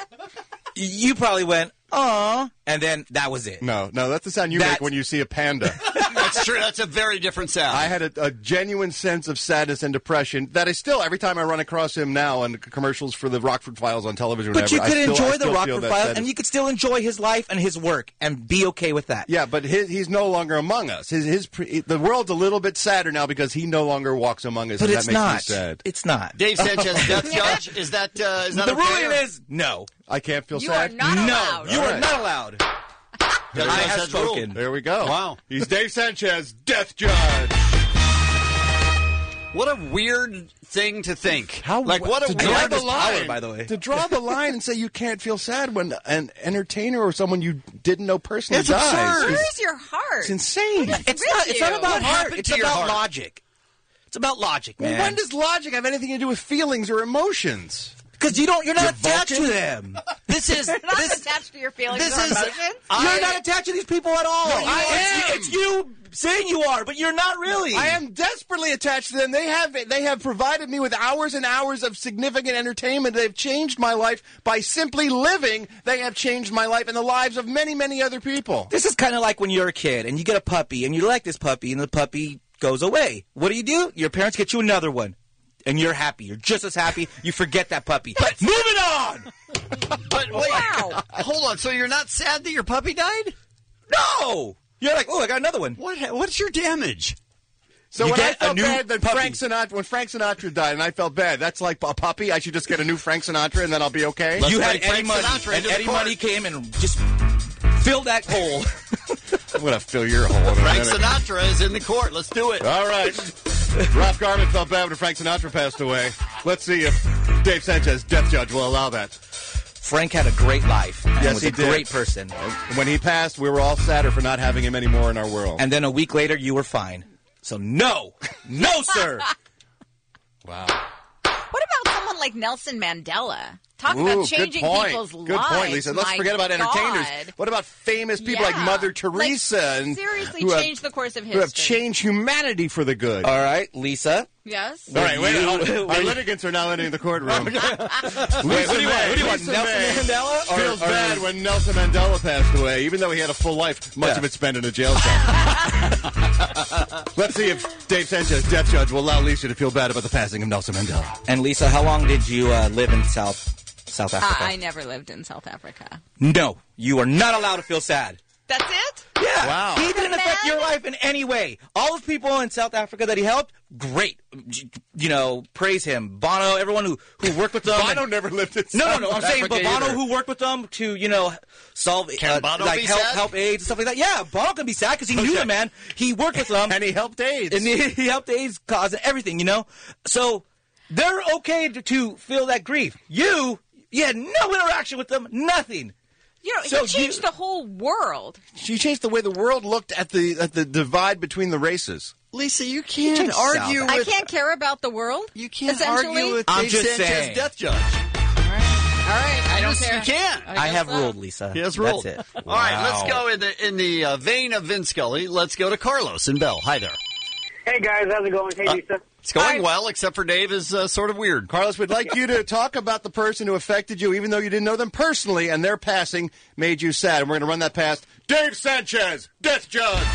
[SPEAKER 8] You probably went, aw, and then that was it.
[SPEAKER 15] No, no, that's the sound you
[SPEAKER 8] That's-
[SPEAKER 15] make when you see a panda.
[SPEAKER 12] That's true. That's a very different sound.
[SPEAKER 15] I had a, a genuine sense of sadness and depression that I still, every time I run across him now on commercials for the Rockford Files on television, or
[SPEAKER 8] But you
[SPEAKER 15] whatever,
[SPEAKER 8] could
[SPEAKER 15] I still, I
[SPEAKER 8] enjoy
[SPEAKER 15] still
[SPEAKER 8] the
[SPEAKER 15] feel
[SPEAKER 8] Rockford
[SPEAKER 15] that
[SPEAKER 8] Files,
[SPEAKER 15] sadness.
[SPEAKER 8] and you could still enjoy his life and his work, and be okay with that.
[SPEAKER 15] Yeah, but his, he's no longer among us. His, his pre, the world's a little bit sadder now because he no longer walks among us.
[SPEAKER 8] But
[SPEAKER 15] and
[SPEAKER 8] it's
[SPEAKER 15] that makes
[SPEAKER 8] not.
[SPEAKER 15] me sad.
[SPEAKER 8] It's not.
[SPEAKER 12] Dave Sanchez, death judge. Is that uh, is that
[SPEAKER 8] the
[SPEAKER 12] okay,
[SPEAKER 8] ruling
[SPEAKER 12] or-
[SPEAKER 8] is no.
[SPEAKER 15] I can't feel
[SPEAKER 13] You
[SPEAKER 15] sad.
[SPEAKER 13] are not
[SPEAKER 8] no,
[SPEAKER 13] allowed.
[SPEAKER 8] you
[SPEAKER 15] All
[SPEAKER 8] are
[SPEAKER 15] right.
[SPEAKER 8] not allowed.
[SPEAKER 12] Judge
[SPEAKER 8] I have
[SPEAKER 12] has ruled.
[SPEAKER 8] spoken.
[SPEAKER 15] There we go.
[SPEAKER 12] Wow.
[SPEAKER 15] He's Dave Sanchez, death judge.
[SPEAKER 12] What a weird thing to think.
[SPEAKER 15] How
[SPEAKER 12] like what a
[SPEAKER 15] to
[SPEAKER 12] weird
[SPEAKER 15] draw the
[SPEAKER 8] power,
[SPEAKER 15] line,
[SPEAKER 8] by the way.
[SPEAKER 15] To draw the line and say you can't feel sad when an entertainer or someone you didn't know personally
[SPEAKER 12] It's
[SPEAKER 15] dies.
[SPEAKER 12] absurd.
[SPEAKER 15] is-
[SPEAKER 13] Where's your heart?
[SPEAKER 15] It's insane.
[SPEAKER 8] It's
[SPEAKER 13] with
[SPEAKER 8] not. It's not
[SPEAKER 13] you?
[SPEAKER 8] about
[SPEAKER 12] What
[SPEAKER 8] heart.
[SPEAKER 12] happened
[SPEAKER 8] It's
[SPEAKER 12] to your
[SPEAKER 8] about
[SPEAKER 12] heart?
[SPEAKER 8] logic. It's about logic,
[SPEAKER 15] Well,
[SPEAKER 8] man.
[SPEAKER 15] when does logic have anything to do with feelings or emotions?
[SPEAKER 8] Because you don't. You're not
[SPEAKER 15] You're
[SPEAKER 8] attached
[SPEAKER 15] Vulcan?
[SPEAKER 8] to them.
[SPEAKER 12] This is
[SPEAKER 13] You're not
[SPEAKER 12] this.
[SPEAKER 13] attached to your feelings
[SPEAKER 12] this
[SPEAKER 13] or
[SPEAKER 12] is-
[SPEAKER 13] emotions.
[SPEAKER 12] I-
[SPEAKER 8] You're not attached to these people at all.
[SPEAKER 15] No, I
[SPEAKER 8] it's,
[SPEAKER 15] am.
[SPEAKER 8] it's you saying you are, but you're not really.
[SPEAKER 15] I am desperately attached to them. They have they have provided me with hours and hours of significant entertainment. They've changed my life by simply living. They have changed my life and the lives of many, many other people.
[SPEAKER 8] This is kind of like when you're a kid and you get a puppy and you like this puppy and the puppy goes away. What do you do? Your parents get you another one. And you're happy. You're just as happy. You forget that puppy. But moving on.
[SPEAKER 12] But wait,
[SPEAKER 13] Wow.
[SPEAKER 12] hold on. So you're not sad that your puppy died?
[SPEAKER 8] No. You're like, oh, I got another one.
[SPEAKER 12] What? What's your damage?
[SPEAKER 15] So
[SPEAKER 8] You
[SPEAKER 15] when I
[SPEAKER 8] get a
[SPEAKER 15] felt
[SPEAKER 8] new
[SPEAKER 15] bad that
[SPEAKER 8] puppy.
[SPEAKER 15] Frank Sinatra, when Frank Sinatra died, and I felt bad, that's like a puppy. I should just get a new Frank Sinatra, and then I'll be okay.
[SPEAKER 12] Let's
[SPEAKER 8] you had
[SPEAKER 12] bring
[SPEAKER 8] Eddie
[SPEAKER 12] Frank
[SPEAKER 8] Money,
[SPEAKER 12] Sinatra
[SPEAKER 8] and
[SPEAKER 12] into the
[SPEAKER 8] Eddie
[SPEAKER 12] court.
[SPEAKER 8] Money came and just filled that hole.
[SPEAKER 15] I'm gonna fill your hole. In a
[SPEAKER 12] Frank
[SPEAKER 15] minute.
[SPEAKER 12] Sinatra is in the court. Let's do it.
[SPEAKER 15] All right. Ralph Garman felt bad when Frank Sinatra passed away. Let's see if Dave Sanchez, death judge, will allow that.
[SPEAKER 8] Frank had a great life and
[SPEAKER 15] Yes,
[SPEAKER 8] was
[SPEAKER 15] he
[SPEAKER 8] a
[SPEAKER 15] did.
[SPEAKER 8] great person.
[SPEAKER 15] When he passed, we were all sadder for not having him anymore in our world.
[SPEAKER 8] And then a week later, you were fine. So no. No, sir.
[SPEAKER 15] Wow.
[SPEAKER 13] What about someone like Nelson Mandela? Talk
[SPEAKER 15] Ooh,
[SPEAKER 13] about changing
[SPEAKER 15] good point.
[SPEAKER 13] people's
[SPEAKER 15] Good
[SPEAKER 13] lives.
[SPEAKER 15] point, Lisa. Let's
[SPEAKER 13] My
[SPEAKER 15] forget about entertainers.
[SPEAKER 13] God.
[SPEAKER 15] What about famous people like
[SPEAKER 13] Yeah.
[SPEAKER 15] Mother Teresa?
[SPEAKER 13] Like,
[SPEAKER 15] and
[SPEAKER 13] seriously
[SPEAKER 15] who have-
[SPEAKER 13] changed the course of
[SPEAKER 15] Who have
[SPEAKER 13] history.
[SPEAKER 15] changed humanity for the good.
[SPEAKER 8] All right, Lisa.
[SPEAKER 13] Yes.
[SPEAKER 15] All right, wait.
[SPEAKER 8] You-
[SPEAKER 15] hold on.
[SPEAKER 8] wait.
[SPEAKER 15] Our litigants are now entering the courtroom.
[SPEAKER 8] Wait, who do you want? Who do you want?
[SPEAKER 15] Lisa
[SPEAKER 8] Nelson
[SPEAKER 15] May
[SPEAKER 8] Mandela? Or,
[SPEAKER 15] feels
[SPEAKER 8] or-
[SPEAKER 15] bad when Nelson Mandela passed away, even though he had a full life, much
[SPEAKER 8] Yeah.
[SPEAKER 15] of it spent in a jail cell. Let's see if Dave Sanchez, death judge, will allow Lisa to feel bad about the passing of Nelson Mandela.
[SPEAKER 8] And Lisa, how long did you uh, live in South South Africa.
[SPEAKER 13] Uh, I never lived in South Africa.
[SPEAKER 8] No, you are not allowed to feel sad.
[SPEAKER 13] That's it?
[SPEAKER 8] Yeah.
[SPEAKER 15] Wow.
[SPEAKER 8] He didn't affect your life in any way. All the people in South Africa that he helped, great. You know, praise him. Bono, everyone who, who worked with them.
[SPEAKER 15] Bono
[SPEAKER 8] and,
[SPEAKER 15] never lived in
[SPEAKER 8] No,
[SPEAKER 15] South
[SPEAKER 8] no, no. I'm saying, but
[SPEAKER 15] Africa
[SPEAKER 8] Bono
[SPEAKER 15] either.
[SPEAKER 8] who worked with them to, you know, solve,
[SPEAKER 12] Can
[SPEAKER 8] uh,
[SPEAKER 12] Bono
[SPEAKER 8] like
[SPEAKER 12] be
[SPEAKER 8] help,
[SPEAKER 12] sad?
[SPEAKER 8] help AIDS and stuff like that. Yeah, Bono can be sad because he knew the man. He worked with them.
[SPEAKER 15] And he helped AIDS.
[SPEAKER 8] And he, he helped the AIDS cause and everything, you know? So they're okay to, to feel that grief. You, you had no interaction with them, nothing.
[SPEAKER 13] You know,
[SPEAKER 8] So
[SPEAKER 13] he changed
[SPEAKER 8] you-
[SPEAKER 13] the whole world.
[SPEAKER 15] She changed the way the world looked at the at the divide between the races.
[SPEAKER 12] Lisa, you can't
[SPEAKER 15] changed
[SPEAKER 12] argue
[SPEAKER 15] South.
[SPEAKER 13] I
[SPEAKER 12] with...
[SPEAKER 13] can't care about the world.
[SPEAKER 12] You can't
[SPEAKER 13] essentially.
[SPEAKER 12] argue with
[SPEAKER 8] I'm
[SPEAKER 12] Dave
[SPEAKER 8] just
[SPEAKER 12] Sanchez,
[SPEAKER 8] saying.
[SPEAKER 12] death judge.
[SPEAKER 13] All right, I don't
[SPEAKER 12] Just-
[SPEAKER 13] care.
[SPEAKER 12] You can't.
[SPEAKER 8] I,
[SPEAKER 13] guess
[SPEAKER 8] have
[SPEAKER 13] so.
[SPEAKER 8] ruled, Lisa.
[SPEAKER 12] He has ruled.
[SPEAKER 8] That's it.
[SPEAKER 12] All right, let's go in the in the uh, vein of Vin Scully. Let's go to Carlos and Bell. Hi there.
[SPEAKER 7] Hey, guys. How's it going? Hey,
[SPEAKER 12] Uh,
[SPEAKER 7] Lisa.
[SPEAKER 12] It's going well, except for Dave is uh, sort of weird.
[SPEAKER 15] Carlos, we'd like you to talk about the person who affected you, even though you didn't know them personally, and their passing made you sad. And we're going to run that past Dave Sanchez, Death Judge.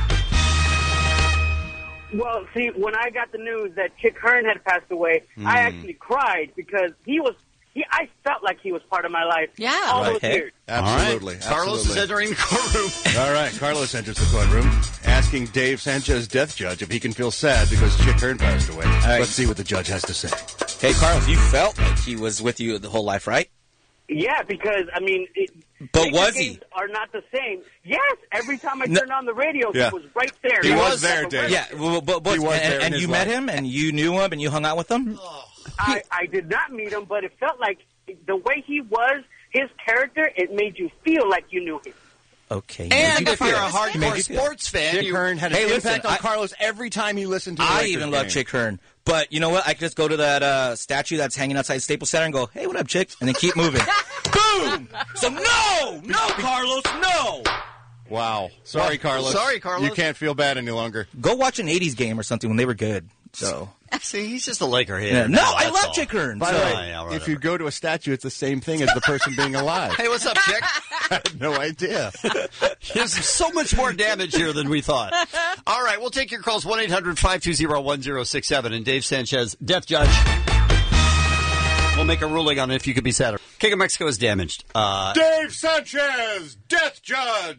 [SPEAKER 7] Well, see, when I got the news that Chick Hearn had passed away,
[SPEAKER 15] Mm.
[SPEAKER 7] I actually cried because he was. He, I felt like he was part of my life.
[SPEAKER 13] Yeah.
[SPEAKER 7] all
[SPEAKER 8] Right.
[SPEAKER 7] those
[SPEAKER 8] Hey.
[SPEAKER 7] years.
[SPEAKER 15] Absolutely.
[SPEAKER 12] All right. Carlos is
[SPEAKER 15] absolutely.
[SPEAKER 12] entering the courtroom.
[SPEAKER 15] All right, Carlos enters the courtroom, asking Dave Sanchez, Death Judge, if he can feel sad because Chick Hearn passed away.
[SPEAKER 8] right.
[SPEAKER 15] Let's see what the judge has to say.
[SPEAKER 8] Hey, Carlos, you felt like he was with you the whole life, right?
[SPEAKER 7] Yeah, because I mean, it,
[SPEAKER 8] But
[SPEAKER 7] Lakers
[SPEAKER 8] was he?
[SPEAKER 7] games are not the same. Yes, every time I
[SPEAKER 8] No.
[SPEAKER 7] turned on the radio,
[SPEAKER 15] Yeah.
[SPEAKER 7] he was right there.
[SPEAKER 15] He was
[SPEAKER 7] was
[SPEAKER 15] there,
[SPEAKER 7] like a
[SPEAKER 15] Dave.
[SPEAKER 8] Yeah, well, but, but
[SPEAKER 15] He was
[SPEAKER 8] and,
[SPEAKER 15] there in
[SPEAKER 8] and
[SPEAKER 15] his
[SPEAKER 8] you met
[SPEAKER 15] life.
[SPEAKER 8] him, and you knew him, and you hung out with him.
[SPEAKER 7] I, I did not meet him, but it felt like the way he was, his character, it made you feel like you knew him.
[SPEAKER 8] Okay.
[SPEAKER 12] And
[SPEAKER 8] you
[SPEAKER 12] if you're a
[SPEAKER 8] feel- made
[SPEAKER 12] hardcore
[SPEAKER 8] you feel-
[SPEAKER 12] sports fan,
[SPEAKER 15] Chick
[SPEAKER 12] you,
[SPEAKER 15] Hearn had
[SPEAKER 8] Hey,
[SPEAKER 15] an
[SPEAKER 8] listen,
[SPEAKER 15] impact on
[SPEAKER 8] I-
[SPEAKER 15] Carlos every time he listened to the
[SPEAKER 8] I
[SPEAKER 15] Lakers
[SPEAKER 8] even love
[SPEAKER 15] game.
[SPEAKER 8] Chick Hearn. But you know what? I could just go to that uh, statue that's hanging outside Staples Center and go, hey, what up, Chick? And then keep moving. Boom! So no! No, Carlos, no!
[SPEAKER 15] Wow. Sorry,
[SPEAKER 12] Well,
[SPEAKER 15] Carlos.
[SPEAKER 12] sorry, Carlos.
[SPEAKER 15] You can't feel bad any longer.
[SPEAKER 8] Go watch an eighties game or something when they were good. So
[SPEAKER 12] see, he's just a Laker hater.
[SPEAKER 8] yeah. No,
[SPEAKER 12] now,
[SPEAKER 8] I
[SPEAKER 12] that's
[SPEAKER 8] love
[SPEAKER 12] all.
[SPEAKER 8] Chick Hearn.
[SPEAKER 15] By
[SPEAKER 8] so-
[SPEAKER 15] the way,
[SPEAKER 12] Oh, yeah,
[SPEAKER 15] if you go to a statue, it's the same thing as the person being alive.
[SPEAKER 12] Hey, what's up, Chick?
[SPEAKER 15] I had no idea.
[SPEAKER 12] There's so much more damage here than we thought. All right, we'll take your calls, one eight hundred five two zero one zero six seven, and Dave Sanchez, Death Judge. We'll make a ruling on if you could be sadder. King of Mexico is damaged. Uh,
[SPEAKER 15] Dave Sanchez, Death Judge.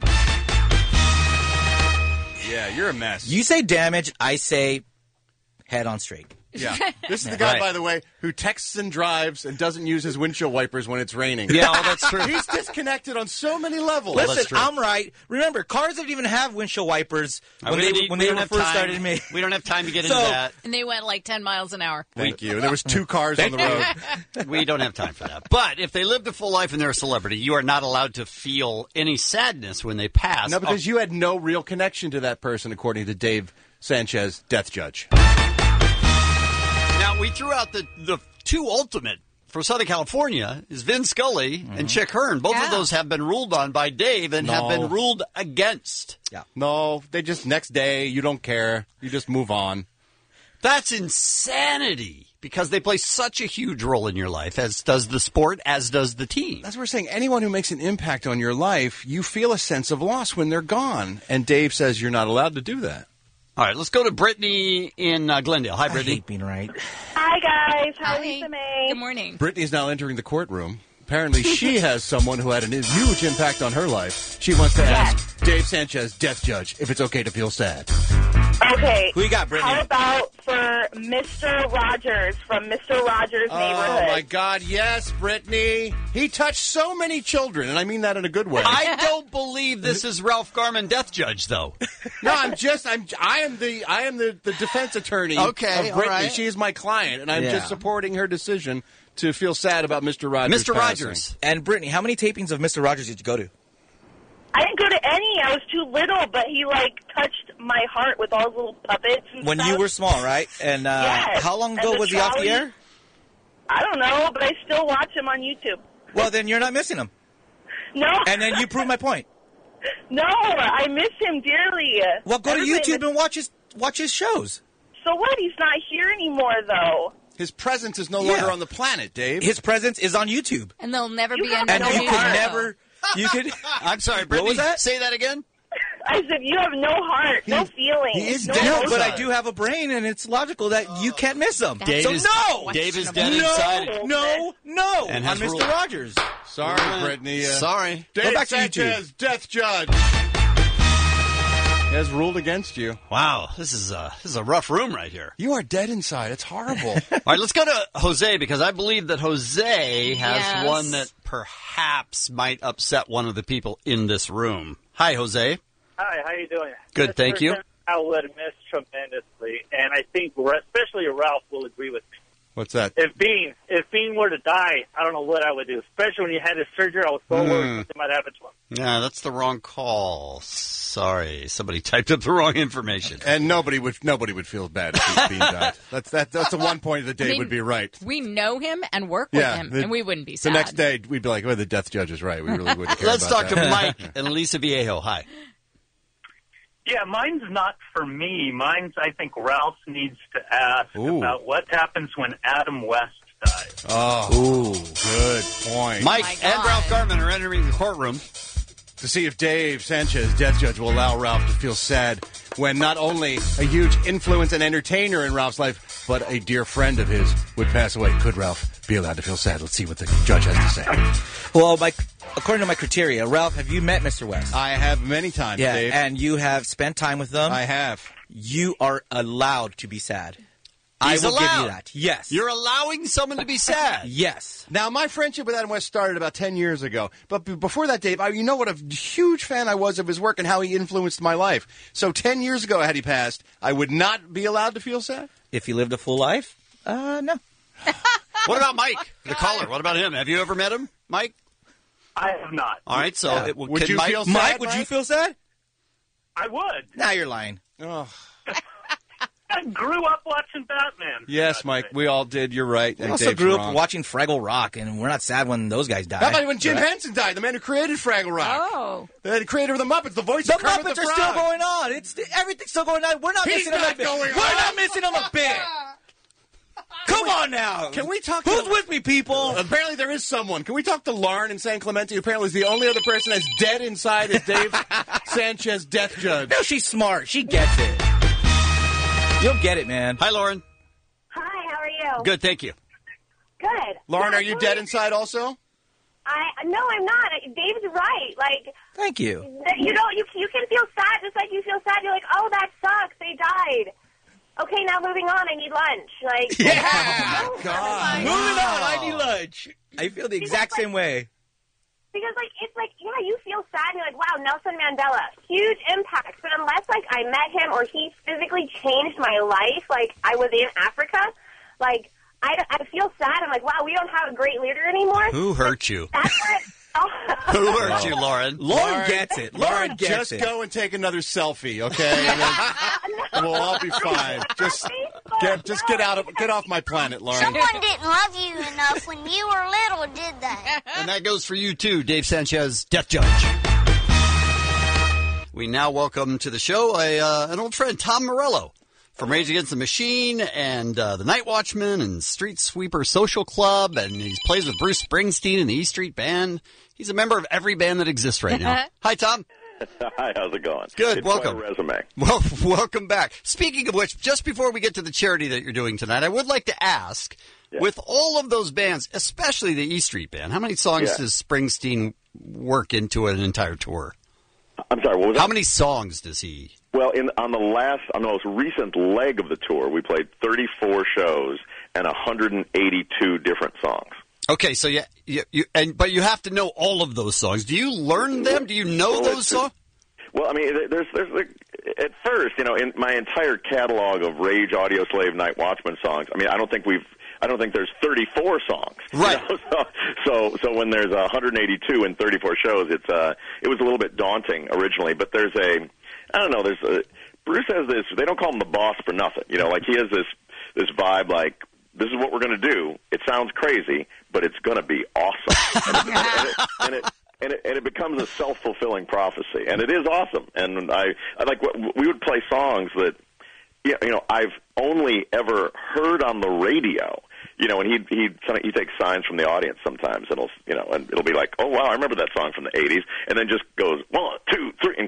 [SPEAKER 15] Yeah, you're a mess.
[SPEAKER 8] You say damage, I say head on straight.
[SPEAKER 15] Yeah. This is the guy,
[SPEAKER 8] Right.
[SPEAKER 15] by the way, who texts and drives and doesn't use his windshield wipers when it's raining.
[SPEAKER 12] Yeah, oh, that's true.
[SPEAKER 15] He's disconnected on so many levels.
[SPEAKER 8] Listen, I'm right. Remember, cars didn't even have windshield wipers when
[SPEAKER 12] we
[SPEAKER 8] they,
[SPEAKER 12] need-
[SPEAKER 8] when
[SPEAKER 12] we
[SPEAKER 8] they
[SPEAKER 12] don't
[SPEAKER 8] were
[SPEAKER 12] have
[SPEAKER 8] first
[SPEAKER 12] time.
[SPEAKER 8] started made.
[SPEAKER 12] We don't have time to get
[SPEAKER 8] So-
[SPEAKER 12] into that.
[SPEAKER 13] And they went like ten miles an hour.
[SPEAKER 15] Thank you. There was two cars on the road.
[SPEAKER 12] We don't have time for that. But if they lived a full life and they're a celebrity, you are not allowed to feel any sadness when they pass.
[SPEAKER 15] No, because you had no real connection to that person, according to Dave Sanchez, Death Judge.
[SPEAKER 12] Now, we threw out the, the two ultimate for Southern California is Vin Scully and Chick Hearn. Both
[SPEAKER 13] Yeah.
[SPEAKER 12] of those have been ruled on by Dave and have
[SPEAKER 15] No.
[SPEAKER 12] been ruled against.
[SPEAKER 8] Yeah.
[SPEAKER 15] No, they just next day, you don't care. You just move on.
[SPEAKER 12] That's insanity because they play such a huge role in your life, as does the sport, as does the team.
[SPEAKER 15] That's what we're saying. Anyone who makes an impact on your life, you feel a sense of loss when they're gone. And Dave says you're not allowed to do that.
[SPEAKER 12] All right, let's go to Brittany in uh, Glendale. Hi,
[SPEAKER 8] I
[SPEAKER 12] Brittany.
[SPEAKER 8] hate being right.
[SPEAKER 9] Hi, guys. How
[SPEAKER 13] Hi.
[SPEAKER 9] are Lisa May?
[SPEAKER 13] Good morning.
[SPEAKER 15] Brittany's now entering the courtroom. Apparently, she has someone who had a huge impact on her life. She wants to ask Dave Sanchez, Death Judge, if it's okay to feel sad.
[SPEAKER 9] Okay.
[SPEAKER 8] Who you got, Brittany?
[SPEAKER 9] How about for Mister Rogers from Mister Rogers' Neighborhood?
[SPEAKER 15] Oh, my God, yes, Brittany. He touched so many children, and I mean that in a good way.
[SPEAKER 12] I don't believe this is Ralph Garman Death Judge, though.
[SPEAKER 15] No, I'm just I'm I am the I am the, the defense attorney
[SPEAKER 12] Okay,
[SPEAKER 15] of
[SPEAKER 12] all
[SPEAKER 15] Brittany.
[SPEAKER 12] right.
[SPEAKER 15] She is my client, and I'm
[SPEAKER 8] Yeah.
[SPEAKER 15] just supporting her decision to feel sad about Mister Rogers.
[SPEAKER 12] Mister
[SPEAKER 15] passing.
[SPEAKER 12] Rogers.
[SPEAKER 8] And Brittany, how many tapings of Mister Rogers did you go to?
[SPEAKER 9] I didn't go to any. I was too little, but he, like, touched my heart with all his little puppets and
[SPEAKER 8] When
[SPEAKER 9] stuff.
[SPEAKER 8] you were small, right? And uh,
[SPEAKER 9] Yes.
[SPEAKER 8] how long
[SPEAKER 9] And
[SPEAKER 8] ago
[SPEAKER 9] the
[SPEAKER 8] was he off the
[SPEAKER 9] trolley.
[SPEAKER 8] air?
[SPEAKER 9] I don't know, but I still watch him on YouTube.
[SPEAKER 8] Well, then you're not missing him.
[SPEAKER 9] No.
[SPEAKER 8] And then you prove my point.
[SPEAKER 9] No, I miss him dearly.
[SPEAKER 8] Well, go to
[SPEAKER 9] Everybody
[SPEAKER 8] YouTube and watch his watch his shows.
[SPEAKER 9] So what? He's not here anymore, though.
[SPEAKER 15] His presence is no
[SPEAKER 8] Yeah.
[SPEAKER 15] longer on the planet, Dave.
[SPEAKER 8] His presence is on YouTube,
[SPEAKER 13] And they'll never
[SPEAKER 9] You
[SPEAKER 13] be
[SPEAKER 9] have
[SPEAKER 13] under
[SPEAKER 8] and
[SPEAKER 9] no
[SPEAKER 8] you
[SPEAKER 13] new
[SPEAKER 8] could
[SPEAKER 9] heart.
[SPEAKER 8] never. You could.
[SPEAKER 12] I'm sorry,
[SPEAKER 8] What
[SPEAKER 12] Brittany.
[SPEAKER 8] was that?
[SPEAKER 12] Say that again.
[SPEAKER 9] I said, you have no heart, no feeling.
[SPEAKER 8] He is
[SPEAKER 9] no
[SPEAKER 8] dead,
[SPEAKER 9] emotion.
[SPEAKER 8] but I do have a brain, and it's logical that you can't miss him.
[SPEAKER 12] Dave
[SPEAKER 8] so
[SPEAKER 12] is-
[SPEAKER 8] no!
[SPEAKER 12] Dave is dead
[SPEAKER 8] no,
[SPEAKER 12] inside.
[SPEAKER 8] No, no,
[SPEAKER 12] And
[SPEAKER 8] on
[SPEAKER 12] has
[SPEAKER 8] Mister
[SPEAKER 12] ruled.
[SPEAKER 8] Rogers.
[SPEAKER 15] Sorry, Brittany. Uh,
[SPEAKER 12] Sorry.
[SPEAKER 15] Dave
[SPEAKER 8] Go back to
[SPEAKER 15] Sanchez,
[SPEAKER 8] YouTube.
[SPEAKER 15] death judge. Has ruled against you.
[SPEAKER 12] Wow, this is a this is a rough room right here.
[SPEAKER 15] You are dead inside. It's horrible.
[SPEAKER 12] All right, let's go to Jose because I believe that Jose has
[SPEAKER 13] Yes.
[SPEAKER 12] one that perhaps might upset one of the people in this room. Hi, Jose.
[SPEAKER 11] Hi, how you doing?
[SPEAKER 12] Good,
[SPEAKER 11] This
[SPEAKER 12] thank you.
[SPEAKER 11] person I would miss tremendously, and I think especially Ralph will agree with me.
[SPEAKER 15] What's that?
[SPEAKER 11] If Bean, if Bean were to die, I don't know what I would do. Especially when he had his surgery, I was so
[SPEAKER 12] Hmm.
[SPEAKER 11] worried something might happen to him.
[SPEAKER 12] Yeah, that's the wrong call. Sorry, somebody typed up the wrong information.
[SPEAKER 15] And nobody would nobody would feel bad if he's being died. That's that. That's the one point that Dave
[SPEAKER 13] I mean,
[SPEAKER 15] would be right.
[SPEAKER 13] We know him and work with
[SPEAKER 15] Yeah,
[SPEAKER 13] him,
[SPEAKER 15] the-
[SPEAKER 13] and we wouldn't be
[SPEAKER 15] The
[SPEAKER 13] sad.
[SPEAKER 15] next day, we'd be like, "Well, the death judge is right. We really wouldn't care
[SPEAKER 12] Let's
[SPEAKER 15] about
[SPEAKER 12] talk to
[SPEAKER 15] that."
[SPEAKER 12] Mike and Lisa Viejo. Hi.
[SPEAKER 14] Yeah, mine's not for me. Mine's, I think Ralph needs to ask
[SPEAKER 15] Ooh.
[SPEAKER 14] about what happens when Adam West dies.
[SPEAKER 15] Oh, good point.
[SPEAKER 12] Mike and Ralph Garman are entering the courtroom
[SPEAKER 15] to see if Dave Sanchez, death judge, will allow Ralph to feel sad when not only a huge influence and entertainer in Ralph's life, but a dear friend of his would pass away. Could Ralph be allowed to feel sad? Let's see what the judge has to say.
[SPEAKER 8] Well, my, according to my criteria, Ralph, have you met Mister West?
[SPEAKER 15] I have many times,
[SPEAKER 8] yeah,
[SPEAKER 15] Dave.
[SPEAKER 8] and you have spent time with them.
[SPEAKER 15] I have.
[SPEAKER 8] You are allowed to be sad.
[SPEAKER 12] He's
[SPEAKER 8] I will
[SPEAKER 12] allowed.
[SPEAKER 8] give you that. Yes.
[SPEAKER 12] You're allowing someone to be sad.
[SPEAKER 8] Yes.
[SPEAKER 15] Now, my friendship with Adam West started about ten years ago. But b- before that, Dave, I, you know what a huge fan I was of his work and how he influenced my life. So ten years ago, had he passed, I would not be allowed to feel sad?
[SPEAKER 8] If he lived a full life? Uh, no.
[SPEAKER 12] What about Mike, the caller? What about him? Have you ever met him, Mike?
[SPEAKER 14] I have not.
[SPEAKER 12] All right, so
[SPEAKER 8] Yeah.
[SPEAKER 12] it,
[SPEAKER 15] Would
[SPEAKER 12] can
[SPEAKER 15] you
[SPEAKER 12] Mike,
[SPEAKER 15] feel sad,
[SPEAKER 8] Mike, would you
[SPEAKER 15] Mike?
[SPEAKER 8] feel sad?
[SPEAKER 14] I would.
[SPEAKER 8] Now you're lying.
[SPEAKER 15] Oh.
[SPEAKER 14] I grew up watching Batman.
[SPEAKER 15] Yes, Mike, we all did. You're right.
[SPEAKER 8] We
[SPEAKER 15] and
[SPEAKER 8] also
[SPEAKER 15] Dave's
[SPEAKER 8] grew
[SPEAKER 15] wrong.
[SPEAKER 8] up watching Fraggle Rock, and we're not sad when those guys die.
[SPEAKER 15] How about when Jim
[SPEAKER 8] Right?
[SPEAKER 15] Henson died, the man who created Fraggle Rock?
[SPEAKER 13] Oh.
[SPEAKER 15] The creator of the Muppets, the voice
[SPEAKER 8] The
[SPEAKER 15] of Kermit
[SPEAKER 8] Muppets
[SPEAKER 15] the
[SPEAKER 8] are
[SPEAKER 15] Frog.
[SPEAKER 8] still going on. It's everything's still going on. We're not
[SPEAKER 15] He's
[SPEAKER 8] missing
[SPEAKER 15] not
[SPEAKER 8] them a bit.
[SPEAKER 15] going
[SPEAKER 8] We're
[SPEAKER 15] on.
[SPEAKER 8] not missing them a bit. Come on now.
[SPEAKER 15] Can we talk
[SPEAKER 8] Who's
[SPEAKER 15] to...
[SPEAKER 8] with me, people?
[SPEAKER 15] Apparently there is someone. Can we talk to Lauren in San Clemente, who apparently is the only other person that's dead inside is Dave Sanchez, death judge.
[SPEAKER 8] No, she's smart. She gets it. You'll get it, man.
[SPEAKER 12] Hi, Lauren.
[SPEAKER 9] Hi, how are you?
[SPEAKER 12] Good, thank you.
[SPEAKER 9] Good.
[SPEAKER 15] Lauren,
[SPEAKER 9] Yeah,
[SPEAKER 15] are you
[SPEAKER 9] actually,
[SPEAKER 15] dead inside also?
[SPEAKER 9] I no, I'm not. Dave's right. Like,
[SPEAKER 8] Thank you.
[SPEAKER 9] th- you know, you you can feel sad just like you feel sad. You're like, oh, that sucks. They died. Okay, now moving on. I need lunch. Like,
[SPEAKER 8] Yeah.
[SPEAKER 9] oh,
[SPEAKER 15] God.
[SPEAKER 8] Moving on. I need lunch. I feel the exact same way.
[SPEAKER 9] Because, like, it's like, yeah, you feel sad, and you're like, wow, Nelson Mandela, huge impact. But unless, like, I met him or he physically changed my life, like, I was in Africa, like, I, I feel sad. I'm like, wow, we don't have a great leader anymore.
[SPEAKER 12] Who hurt you?
[SPEAKER 9] That's where it, oh.
[SPEAKER 12] Who hurt you, Lauren?
[SPEAKER 8] Lauren gets it. Lauren gets
[SPEAKER 15] just
[SPEAKER 8] it.
[SPEAKER 15] go and take another selfie, okay? And then we'll all be fine. Just get just get out of get off my planet, Lauren.
[SPEAKER 16] Someone didn't love you enough when you were little, did they?
[SPEAKER 12] And that goes for you, too, Dave Sanchez, death judge. We now welcome to the show a, uh, an old friend, Tom Morello, from Rage Against the Machine and uh, the Night Watchman and Street Sweeper Social Club, and he plays with Bruce Springsteen and the E Street Band. He's a member of every band that exists right now. Hi, Tom.
[SPEAKER 17] Hi, how's it going?
[SPEAKER 12] Good,
[SPEAKER 17] It's
[SPEAKER 12] welcome.
[SPEAKER 17] my resume.
[SPEAKER 12] Well, welcome back. Speaking of which, just before we get to the charity that you're doing tonight, I would like to ask,
[SPEAKER 17] Yeah.
[SPEAKER 12] with all of those bands, especially the E Street Band, how many songs
[SPEAKER 17] Yeah.
[SPEAKER 12] does Springsteen work into an entire tour?
[SPEAKER 17] I'm sorry, what was
[SPEAKER 12] How
[SPEAKER 17] that?
[SPEAKER 12] many songs does he?
[SPEAKER 17] Well, in on the last, on the most recent leg of the tour, we played thirty-four shows and one hundred eighty-two different songs.
[SPEAKER 12] Okay, so yeah, you, you, and but you have to know all of those songs. Do you learn them? Do you know
[SPEAKER 17] Well,
[SPEAKER 12] those
[SPEAKER 17] it's-
[SPEAKER 12] songs?
[SPEAKER 17] Well, I mean, there's, there's like, at first, you know, in my entire catalog of Rage, Audio Slave, Night Watchman songs, I mean, I don't think we've, I don't think there's thirty-four songs.
[SPEAKER 12] Right.
[SPEAKER 17] You know? So, so, so when there's one hundred eighty-two and thirty-four shows, it's, uh, it was a little bit daunting originally, but there's a, I don't know, there's a, Bruce has this, they don't call him the boss for nothing. You know, like he has this, this vibe like, this is what we're going to do. It sounds crazy, but it's going to be awesome. and, it, and, it, and, it, and, it, and it becomes a self-fulfilling prophecy. And it is awesome. And I, I like, we would play songs that, you know, I've only ever heard on the radio. You know, and he he he takes signs from the audience sometimes, and it'll you know, and it'll be like, oh wow, I remember that song from the eighties, and then just goes one, two, three, and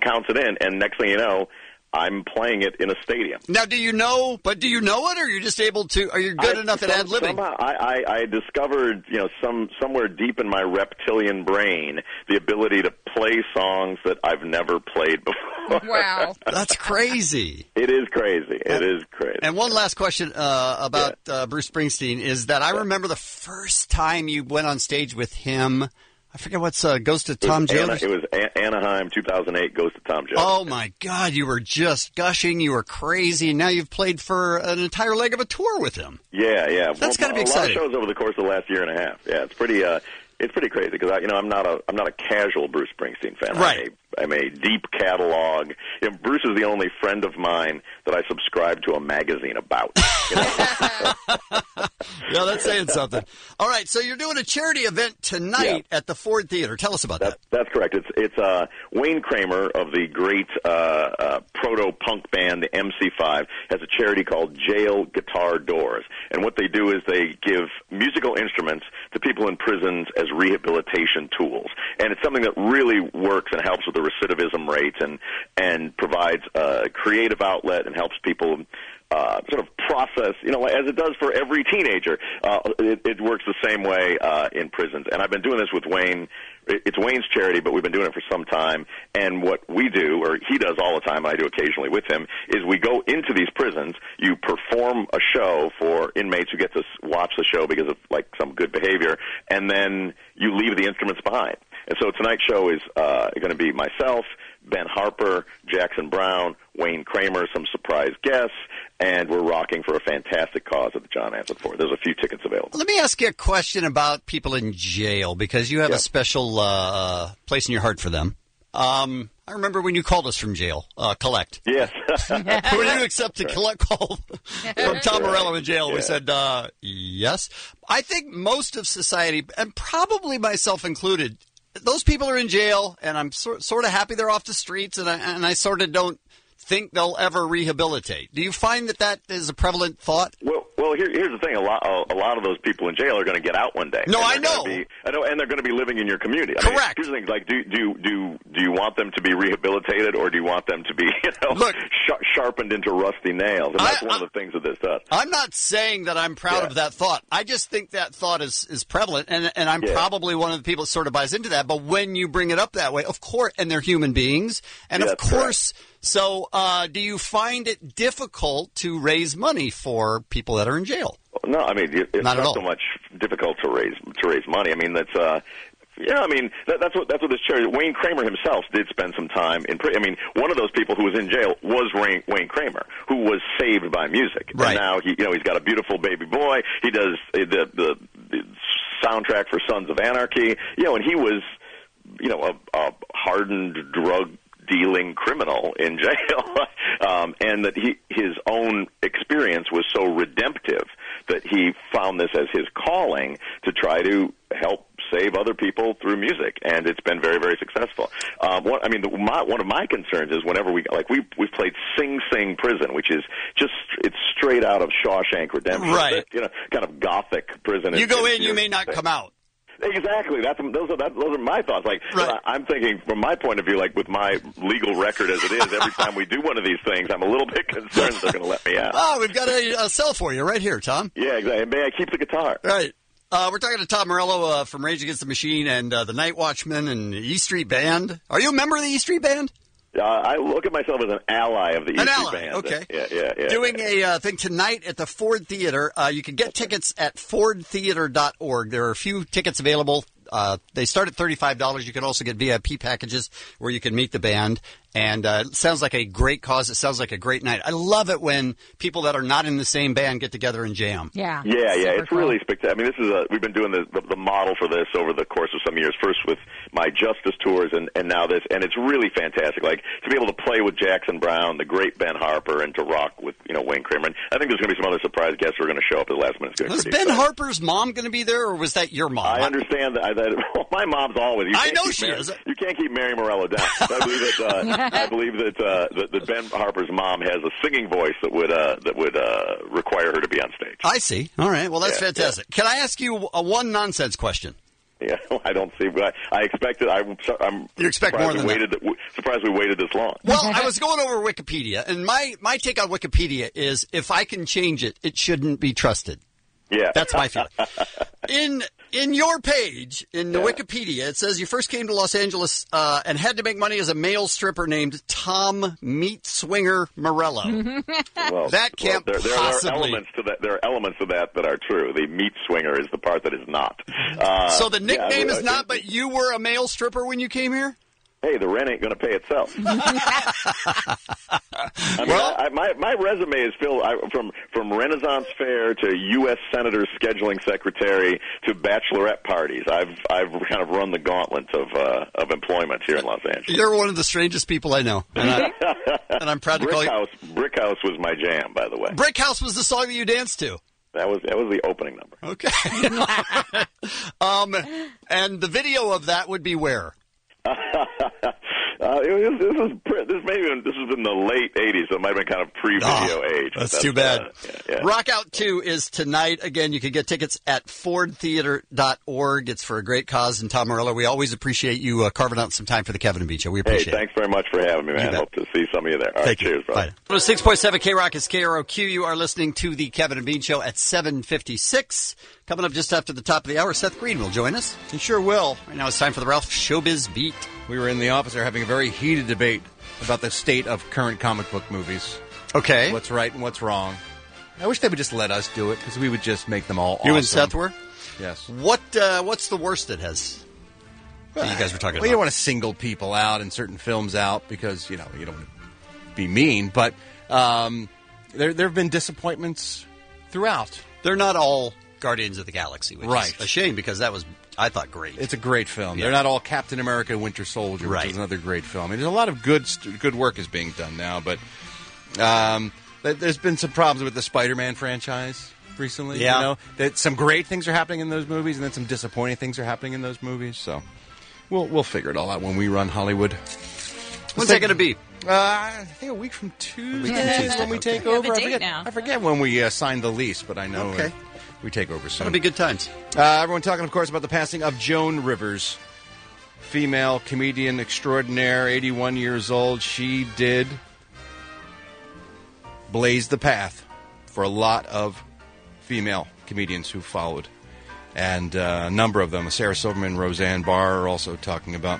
[SPEAKER 17] counts it in, and next thing you know, I'm playing it in a stadium.
[SPEAKER 12] Now, do you know, but do you know it, or are you just able to, are you good
[SPEAKER 17] I,
[SPEAKER 12] enough at
[SPEAKER 17] some,
[SPEAKER 12] ad-libbing?
[SPEAKER 17] Somehow, I, I, I discovered, you know, some somewhere deep in my reptilian brain, the ability to play songs that I've never played before.
[SPEAKER 13] Wow.
[SPEAKER 12] That's crazy.
[SPEAKER 17] It is crazy. It is crazy.
[SPEAKER 12] And one last question uh, about yeah. uh, Bruce Springsteen is that I remember the first time you went on stage with him. I forget what's uh, Goes to Tom Jail.
[SPEAKER 17] It was A- Anaheim, two thousand eight, Goes to Tom Jail.
[SPEAKER 12] Oh, my God. You were just gushing. You were crazy. And now you've played for an entire leg of a tour with him.
[SPEAKER 17] Yeah, yeah.
[SPEAKER 12] That's
[SPEAKER 17] well,
[SPEAKER 12] got to be exciting.
[SPEAKER 17] A lot of shows over the course of the last year and a half. Yeah, it's pretty. Uh, it's pretty crazy because I, you know, I'm not a, I'm not a casual Bruce Springsteen fan.
[SPEAKER 12] Right.
[SPEAKER 17] I'm a, I'm a deep catalog. You know, Bruce is the only friend of mine that I subscribe to a magazine about. You know?
[SPEAKER 12] Yeah, that's saying something. All right, so you're doing a charity event tonight
[SPEAKER 17] yeah.
[SPEAKER 12] at the Ford Theater. Tell us about
[SPEAKER 17] that's,
[SPEAKER 12] that.
[SPEAKER 17] That's correct. It's it's uh, Wayne Kramer of the great uh, uh, proto-punk band, the M C five, has a charity called Jail Guitar Doors. And what they do is they give musical instruments to people in prisons as rehabilitation tools. And it's something that really works and helps with the recidivism rates and, and provides a creative outlet and helps people Uh, sort of process, you know, as it does for every teenager. Uh, it, it works the same way uh, in prisons. And I've been doing this with Wayne. It's Wayne's charity, but we've been doing it for some time. And what we do, or he does all the time, and I do occasionally with him, is we go into these prisons, you perform a show for inmates who get to watch the show because of, like, some good behavior, and then you leave the instruments behind. And so tonight's show is uh, going to be myself, Ben Harper, Jackson Brown, Wayne Kramer, some surprise guests, and we're rocking for a fantastic cause at the John Ansett Ford. There's a few tickets available.
[SPEAKER 12] Let me ask you a question about people in jail, because you have
[SPEAKER 17] yeah.
[SPEAKER 12] a special uh, place in your heart for them. Um, I remember when you called us from jail, uh, collect.
[SPEAKER 17] Yes.
[SPEAKER 12] When you accepted collect call from Tom Morello in jail,
[SPEAKER 17] yeah.
[SPEAKER 12] we said, uh, yes. I think most of society, and probably myself included, those people are in jail, and I'm so, sort of happy they're off the streets, and I, and I sort of don't think they'll ever rehabilitate. Do you find that that is a prevalent thought?
[SPEAKER 17] Well, well, here, here's the thing: a lot, a, a lot of those people in jail are going to get out one day.
[SPEAKER 12] No, I
[SPEAKER 17] And they're
[SPEAKER 12] know.
[SPEAKER 17] gonna Be, I know, and they're going to be living in your community. I
[SPEAKER 12] Correct.
[SPEAKER 17] Mean, here's the thing: like, do do do do you want them to be rehabilitated, or do you want them to be, you know,
[SPEAKER 12] Look,
[SPEAKER 17] sh- sharpened into rusty nails? And that's
[SPEAKER 12] I,
[SPEAKER 17] one of the things that this does.
[SPEAKER 12] I'm not saying that I'm proud
[SPEAKER 17] Yeah.
[SPEAKER 12] of that thought. I just think that thought is, is prevalent, and and I'm
[SPEAKER 17] Yeah.
[SPEAKER 12] probably one of the people that sort of buys into that. But when you bring it up that way, of course, and they're human beings, and
[SPEAKER 17] Yeah,
[SPEAKER 12] of
[SPEAKER 17] that's
[SPEAKER 12] course. So, uh, do you find it difficult to raise money for people that are in jail?
[SPEAKER 17] No, I mean it- it's
[SPEAKER 12] Not
[SPEAKER 17] not,
[SPEAKER 12] at all.
[SPEAKER 17] so much difficult to raise to raise money. I mean that's uh, yeah. I mean that, that's what that's what this charity. Wayne Kramer himself did spend some time in. Pri- I mean, one of those people who was in jail was Wayne, Wayne Kramer, who was saved by music.
[SPEAKER 12] Right.
[SPEAKER 17] And now he, you know, he's got a beautiful baby boy. He does the the, the soundtrack for Sons of Anarchy. You know, and he was, you know, a, a hardened drug dealing criminal in jail, um, and that he his own experience was so redemptive that he found this as his calling to try to help save other people through music, and it's been very, very successful. Um, what, I mean, the, my, one of my concerns is whenever we like we we've played Sing Sing Prison, which is just it's straight out of Shawshank Redemption,
[SPEAKER 12] Right.
[SPEAKER 17] You know, kind of gothic prison.
[SPEAKER 12] You go in, you may not come out.
[SPEAKER 17] Exactly. That's those are that, those are my thoughts. Like
[SPEAKER 12] Right.
[SPEAKER 17] I'm thinking from my point of view, like with my legal record as it is, every time we do one of these things, I'm a little bit concerned they're going to let me out.
[SPEAKER 12] Oh, we've got a, a cell for you right here, Tom.
[SPEAKER 17] Yeah, exactly. May I keep the guitar?
[SPEAKER 12] Right. Uh, we're talking to Tom Morello uh, from Rage Against the Machine and uh, the Night Watchman and the E Street Band. Are you a member of the E Street Band?
[SPEAKER 17] Uh, I look at myself as an ally of the E
[SPEAKER 12] An
[SPEAKER 17] Street
[SPEAKER 12] ally,
[SPEAKER 17] Band.
[SPEAKER 12] okay.
[SPEAKER 17] Yeah, yeah, yeah.
[SPEAKER 12] Doing a uh, thing tonight at the Ford Theater. Uh, you can get tickets at ford theater dot org. There are a few tickets available. Uh, they start at thirty-five dollars. You can also get V I P packages where you can meet the band. And uh, it sounds like a great cause. It sounds like a great night. I love it when people that are not in the same band get together and jam.
[SPEAKER 13] Yeah.
[SPEAKER 17] Yeah, yeah,
[SPEAKER 13] Super
[SPEAKER 17] it's
[SPEAKER 13] cool.
[SPEAKER 17] really spectacular. I mean, this is a, we've been doing the, the the model for this over the course of some years. First with my Justice tours, and and now this, and it's really fantastic. Like to be able to play with Jackson Brown, the great Ben Harper, and to rock with you know Wayne Kramer. And I think there's going to be some other surprise guests who are going to show up at the last minute. It's gonna be
[SPEAKER 12] Was
[SPEAKER 17] pretty
[SPEAKER 12] Ben
[SPEAKER 17] exciting.
[SPEAKER 12] Harper's mom going to be there, or was that your mom?
[SPEAKER 17] I understand that. that well, my mom's always. You
[SPEAKER 12] I
[SPEAKER 17] can't
[SPEAKER 12] know
[SPEAKER 17] keep
[SPEAKER 12] she
[SPEAKER 17] Mary,
[SPEAKER 12] is.
[SPEAKER 17] You can't keep Mary Morello down. I believe that. Uh, I believe that, uh, that that Ben Harper's mom has a singing voice that would uh, that would uh, require her to be on stage.
[SPEAKER 12] I see. All right. Well, that's
[SPEAKER 17] Yeah,
[SPEAKER 12] fantastic. Can I ask you a one nonsense question?
[SPEAKER 17] Yeah, I don't see. I, I expected. I'm. I'm
[SPEAKER 12] You expect
[SPEAKER 17] surprised
[SPEAKER 12] more
[SPEAKER 17] we
[SPEAKER 12] than
[SPEAKER 17] waited, that. Surprised we waited this long.
[SPEAKER 12] Well, I was going over Wikipedia, and my, my take on Wikipedia is if I can change it, it shouldn't be trusted.
[SPEAKER 17] Yeah.
[SPEAKER 12] That's my feeling. In in your page, in the Wikipedia, it says you first came to Los Angeles uh, and had to make money as a male stripper named Tom Meat Swinger Morello.
[SPEAKER 17] Well,
[SPEAKER 12] that can't
[SPEAKER 17] well, there, there
[SPEAKER 12] possibly...
[SPEAKER 17] are elements to that. There are elements of that that are true. The meat swinger is the part that is not. Uh,
[SPEAKER 12] so the
[SPEAKER 17] yeah,
[SPEAKER 12] nickname
[SPEAKER 17] I-
[SPEAKER 12] is not, but you were a male stripper when you came here?
[SPEAKER 17] Hey, the rent ain't going to pay itself. I mean,
[SPEAKER 12] Well-
[SPEAKER 17] I, I, my my resume is filled I, from from Renaissance Fair to U S Senator scheduling secretary to bachelorette parties. I've I've kind of run the gauntlet of uh, of employment here in Los Angeles.
[SPEAKER 12] You're one of the strangest people I know. And, I, and I'm proud to call
[SPEAKER 17] Brick
[SPEAKER 12] you...
[SPEAKER 17] House, Brick House was my jam, by the way.
[SPEAKER 12] Brick House was the song that you danced to.
[SPEAKER 17] That was that was the opening number.
[SPEAKER 12] Okay. um, and the video of that would be where?
[SPEAKER 17] Uh, it was, this was pre- this maybe this was in the late eighties, so it might have been kind of pre-video
[SPEAKER 12] Oh,
[SPEAKER 17] age.
[SPEAKER 12] That's, too bad.
[SPEAKER 17] Uh, yeah, yeah.
[SPEAKER 12] Rock Out two is tonight. Again, you can get tickets at ford theater dot org. It's for a great cause. And Tom Morello, we always appreciate you uh, carving out some time for the Kevin and Bean Show. We
[SPEAKER 17] Hey,
[SPEAKER 12] appreciate it.
[SPEAKER 17] thanks very much for having me, man. Hope to see some of you there. All right,
[SPEAKER 12] Thank you.
[SPEAKER 17] cheers, brother.
[SPEAKER 12] Bye. six point seven K-Rock is K R O Q. You are listening to the Kevin and Bean Show at seven fifty-six. Coming up just after the top of the hour, Seth Green will join us.
[SPEAKER 15] He sure will.
[SPEAKER 12] Right now it's time for the Ralph Showbiz Beat.
[SPEAKER 15] We were in the office there having a very heated debate about the state of current comic book movies.
[SPEAKER 12] Okay.
[SPEAKER 15] What's right and what's wrong. I wish they would just let us do it because we would just make them all
[SPEAKER 12] You
[SPEAKER 15] awesome.
[SPEAKER 12] and Seth were?
[SPEAKER 15] Yes.
[SPEAKER 12] What uh, What's the worst it has? That you guys were talking
[SPEAKER 15] Well, you don't
[SPEAKER 12] about.
[SPEAKER 15] want to single people out and certain films out because, you know, you don't want to be mean. But um, there there have been disappointments throughout.
[SPEAKER 12] They're not all Guardians of the Galaxy, which
[SPEAKER 15] Right.
[SPEAKER 12] is a shame because that was, I thought, great.
[SPEAKER 15] It's a great film.
[SPEAKER 12] Yeah.
[SPEAKER 15] They're not all Captain America Winter Soldier, which
[SPEAKER 12] Right.
[SPEAKER 15] is another great film. I mean, there's a lot of good st- good work is being done now, but um, th- there's been some problems with the Spider-Man franchise recently.
[SPEAKER 12] Yeah.
[SPEAKER 15] You know, that some great things are happening in those movies, and then some disappointing things are happening in those movies. So we'll we'll figure it all out when we run Hollywood.
[SPEAKER 12] When's that going to be?
[SPEAKER 15] Uh, I think a week from Tuesday
[SPEAKER 12] from
[SPEAKER 15] is
[SPEAKER 12] Tuesday.
[SPEAKER 15] when we
[SPEAKER 12] Okay.
[SPEAKER 15] take
[SPEAKER 13] We have
[SPEAKER 15] over.
[SPEAKER 13] a
[SPEAKER 15] I
[SPEAKER 13] date
[SPEAKER 15] forget,
[SPEAKER 13] now.
[SPEAKER 15] I forget when we uh, signed the lease, but I know
[SPEAKER 12] Okay.
[SPEAKER 15] uh, we take over soon.
[SPEAKER 12] That'll be good times.
[SPEAKER 15] Uh, everyone talking, of course, about the passing of Joan Rivers, female comedian extraordinaire, eighty-one years old. She did blaze the path for a lot of female comedians who followed. And uh, a number of them, Sarah Silverman, Roseanne Barr, are also talking about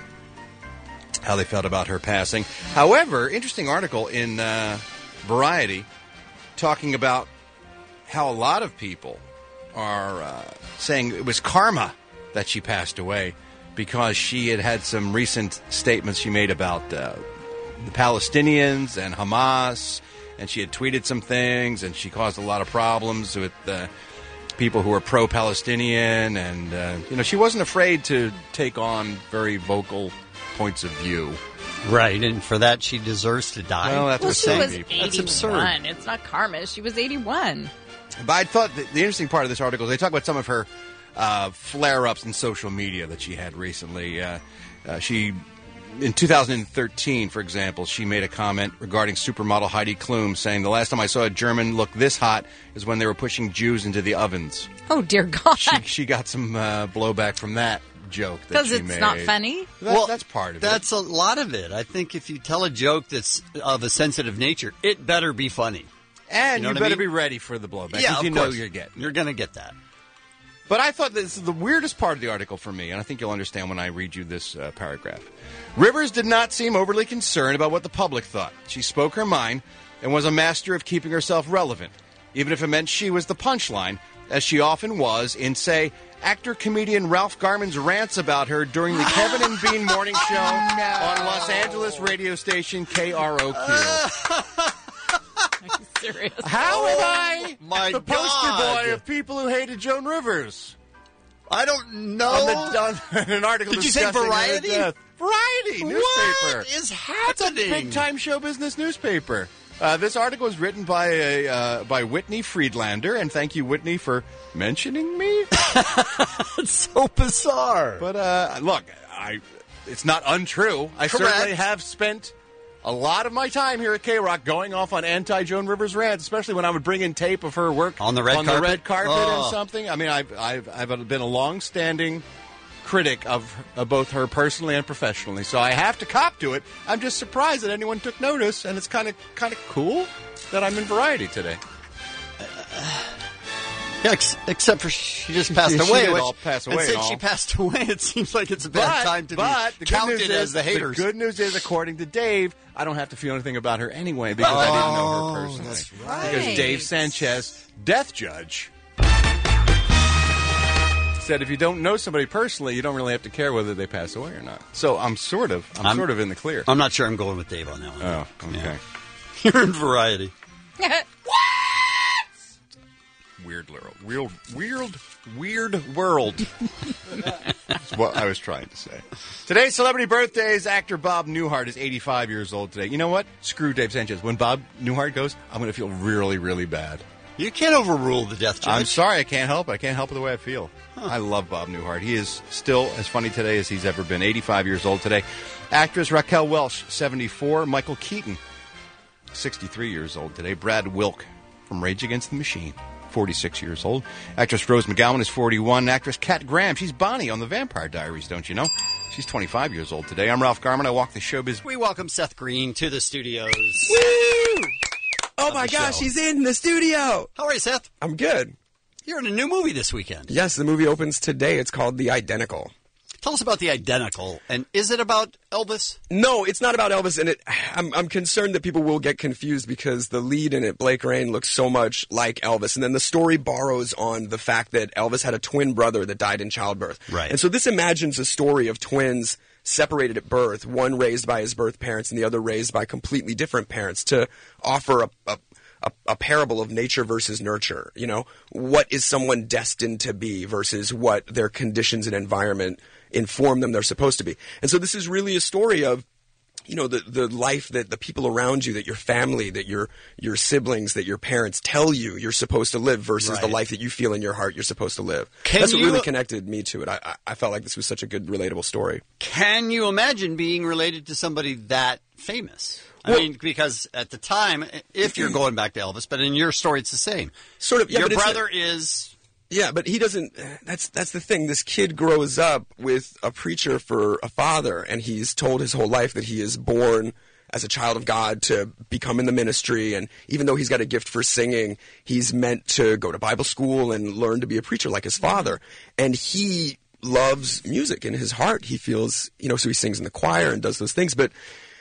[SPEAKER 15] how they felt about her passing. However, interesting article in uh, Variety talking about how a lot of people are uh, saying it was karma that she passed away because she had had some recent statements she made about uh, the Palestinians and Hamas, and she had tweeted some things, and she caused a lot of problems with uh, people who are pro-Palestinian, and uh, you know, she wasn't afraid to take on very vocal points of view.
[SPEAKER 12] Right, and for that she deserves to die.
[SPEAKER 15] Well, that's
[SPEAKER 13] Well,
[SPEAKER 15] what
[SPEAKER 13] she
[SPEAKER 15] some
[SPEAKER 13] was
[SPEAKER 15] people-
[SPEAKER 12] That's absurd.
[SPEAKER 13] eighty-one. It's not karma. She was eighty-one.
[SPEAKER 15] But I thought that the interesting part of this article is they talk about some of her uh, flare-ups in social media that she had recently. Uh, uh, she, in two thousand thirteen, for example, she made a comment regarding supermodel Heidi Klum, saying, "The last time I saw a German look this hot is when they were pushing Jews into the ovens."
[SPEAKER 13] Oh, dear God.
[SPEAKER 15] She, she got some uh, blowback from that joke that
[SPEAKER 13] Because
[SPEAKER 15] she
[SPEAKER 13] it's
[SPEAKER 15] made.
[SPEAKER 13] not funny?
[SPEAKER 15] That- that's part of it.
[SPEAKER 12] That's a lot of it. I think if you tell a joke that's of a sensitive nature, it better be funny.
[SPEAKER 15] And
[SPEAKER 12] You know
[SPEAKER 15] you
[SPEAKER 12] what I
[SPEAKER 15] better
[SPEAKER 12] mean?
[SPEAKER 15] be ready for the blowback,
[SPEAKER 12] Yeah,
[SPEAKER 15] because
[SPEAKER 12] of
[SPEAKER 15] you know
[SPEAKER 12] course.
[SPEAKER 15] you're getting.
[SPEAKER 12] You're going to get that.
[SPEAKER 15] But I thought this is the weirdest part of the article for me, and I think you'll understand when I read you this uh, paragraph. Rivers did not seem overly concerned about what the public thought. She spoke her mind and was a master of keeping herself relevant, even if it meant she was the punchline, as she often was in, say, actor-comedian Ralph Garman's rants about her during the Kevin and Bean morning show on Los Angeles radio station K R O Q.
[SPEAKER 13] Serious.
[SPEAKER 15] How am I
[SPEAKER 12] my
[SPEAKER 15] the poster
[SPEAKER 12] God.
[SPEAKER 15] boy of people who hated Joan Rivers?
[SPEAKER 12] I don't know.
[SPEAKER 15] On the, on an article
[SPEAKER 12] Did you say
[SPEAKER 15] discussing her
[SPEAKER 12] Variety?
[SPEAKER 15] death. Variety newspaper.
[SPEAKER 12] What is
[SPEAKER 15] It's a
[SPEAKER 12] happening?
[SPEAKER 15] big-time show business newspaper. Uh, this article was written by a, uh, by Whitney Friedlander, and thank you, Whitney, for mentioning me.
[SPEAKER 12] It's so bizarre.
[SPEAKER 15] But uh, look, I it's not untrue. I
[SPEAKER 12] Correct.
[SPEAKER 15] certainly have spent a lot of my time here at K-Rock going off on anti-Joan Rivers rants, especially when I would bring in tape of her work
[SPEAKER 12] On the red
[SPEAKER 15] on
[SPEAKER 12] carpet?
[SPEAKER 15] the red carpet
[SPEAKER 12] Oh.
[SPEAKER 15] and something. I mean, I've I've I've been a long-standing critic of, of both her personally and professionally, so I have to cop to it. I'm just surprised that anyone took notice, and it's kind of kind of cool that I'm in Variety today.
[SPEAKER 12] Yeah, ex- except for she just passed
[SPEAKER 15] She
[SPEAKER 12] away.
[SPEAKER 15] did
[SPEAKER 12] which-
[SPEAKER 15] all pass
[SPEAKER 12] and
[SPEAKER 15] away
[SPEAKER 12] since
[SPEAKER 15] and
[SPEAKER 12] she
[SPEAKER 15] all.
[SPEAKER 12] passed away, it seems like it's a bad
[SPEAKER 15] But,
[SPEAKER 12] time to
[SPEAKER 15] but
[SPEAKER 12] be
[SPEAKER 15] the good
[SPEAKER 12] counted
[SPEAKER 15] news
[SPEAKER 12] as
[SPEAKER 15] is,
[SPEAKER 12] the haters.
[SPEAKER 15] The good news is, according to Dave, I don't have to feel anything about her anyway because I didn't know
[SPEAKER 12] Oh,
[SPEAKER 15] her personally.
[SPEAKER 12] that's right.
[SPEAKER 15] Because Dave Sanchez, death judge, said if you don't know somebody personally, you don't really have to care whether they pass away or not. So I'm sort of, I'm,
[SPEAKER 12] I'm-
[SPEAKER 15] sort of in the clear.
[SPEAKER 12] I'm not sure I'm going with Dave on that one.
[SPEAKER 15] Oh, okay.
[SPEAKER 12] You're in Variety.
[SPEAKER 15] Weird world. Weird, weird, weird world. That's what I was trying to say. Today's celebrity birthdays. Actor Bob Newhart is eighty-five years old today. You know what? Screw Dave Sanchez. When Bob Newhart goes, I'm going to feel really, really bad.
[SPEAKER 12] You can't overrule the death judge.
[SPEAKER 15] I'm sorry. I can't help it. I can't help it the way I feel. I love Bob Newhart. He is still as funny today as he's ever been. eighty-five years old today. Actress Raquel Welch, seventy-four. Michael Keaton, sixty-three years old today. Brad Wilk from Rage Against the Machine, forty-six years old. Actress Rose McGowan is forty-one. Actress Kat Graham, she's Bonnie on The Vampire Diaries, don't you know? She's twenty-five years old today. I'm Ralph Garman. I walk the showbiz.
[SPEAKER 12] We welcome Seth Green to the studios.
[SPEAKER 5] Woo! Oh
[SPEAKER 12] Of
[SPEAKER 5] my
[SPEAKER 12] the
[SPEAKER 5] gosh,
[SPEAKER 12] show.
[SPEAKER 5] he's in the studio.
[SPEAKER 12] How are you, Seth?
[SPEAKER 5] I'm good.
[SPEAKER 12] You're in a new movie this weekend.
[SPEAKER 5] Yes, the movie opens today. It's called The Identical.
[SPEAKER 12] Tell us about The Identical. And is it about Elvis?
[SPEAKER 5] No, it's not about Elvis, and it. I'm, I'm concerned that people will get confused because the lead in it, Blake Rain, looks so much like Elvis, and then the story borrows on the fact that Elvis had a twin brother that died in childbirth.
[SPEAKER 12] Right.
[SPEAKER 5] And so this imagines a story of twins separated at birth, one raised by his birth parents and the other raised by completely different parents, to offer a, a A, a parable of nature versus nurture. You know, what is someone destined to be versus what their conditions and environment inform them they're supposed to be. And so this is really a story of, you know, the, the life that the people around you, that your family, that your your siblings, that your parents tell you you're supposed to live versus the
[SPEAKER 12] Right.
[SPEAKER 5] life that you feel in your heart you're supposed to live.
[SPEAKER 12] Can
[SPEAKER 5] That's what
[SPEAKER 12] you-
[SPEAKER 5] really connected me to it. I, I, I felt like this was such a good, relatable story.
[SPEAKER 12] Can you imagine being related to somebody that famous? I
[SPEAKER 5] Well-
[SPEAKER 12] mean, because at the time, if you're going back to Elvis, but in your story, it's the same.
[SPEAKER 5] Sort of. Yeah,
[SPEAKER 12] your
[SPEAKER 5] but it's a-
[SPEAKER 12] brother is.
[SPEAKER 5] Yeah, but he doesn't. That's that's the thing. This kid grows up with a preacher for a father, and he's told his whole life that he is born as a child of God to become in the ministry. And even though he's got a gift for singing, he's meant to go to Bible school and learn to be a preacher like his father. And he loves music in his heart. He feels, you know, so he sings in the choir and does those things. But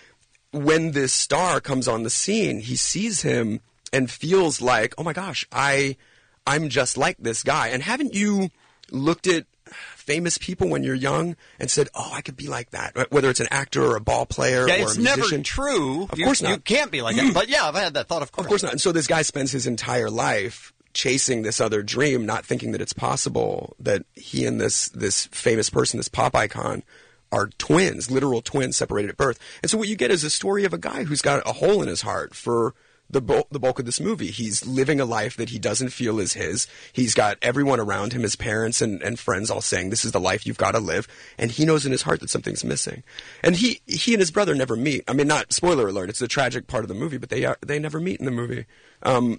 [SPEAKER 5] when this star comes on the scene, he sees him and feels like, oh my gosh, I, I'm just like this guy. And haven't you looked at famous people when you're young and said, oh, I could be like that, whether it's an actor or a ball player
[SPEAKER 12] Yeah,
[SPEAKER 5] or
[SPEAKER 12] it's
[SPEAKER 5] a musician?
[SPEAKER 12] never true.
[SPEAKER 5] Of
[SPEAKER 12] You-
[SPEAKER 5] course not.
[SPEAKER 12] You can't be like it. But yeah, I've had that thought, of course.
[SPEAKER 5] Of course not. And so this guy spends his entire life chasing this other dream, not thinking that it's possible that he and this this famous person, this pop icon, are twins, literal twins separated at birth. And so what you get is a story of a guy who's got a hole in his heart for the, bul- the bulk of this movie. He's living a life that he doesn't feel is his. He's got everyone around him, his parents and, and friends, all saying, this is the life you've got to live. And he knows in his heart that something's missing. And he, he and his brother never meet. I mean, not spoiler alert, it's the tragic part of the movie, but they are, they never meet in the movie. Um,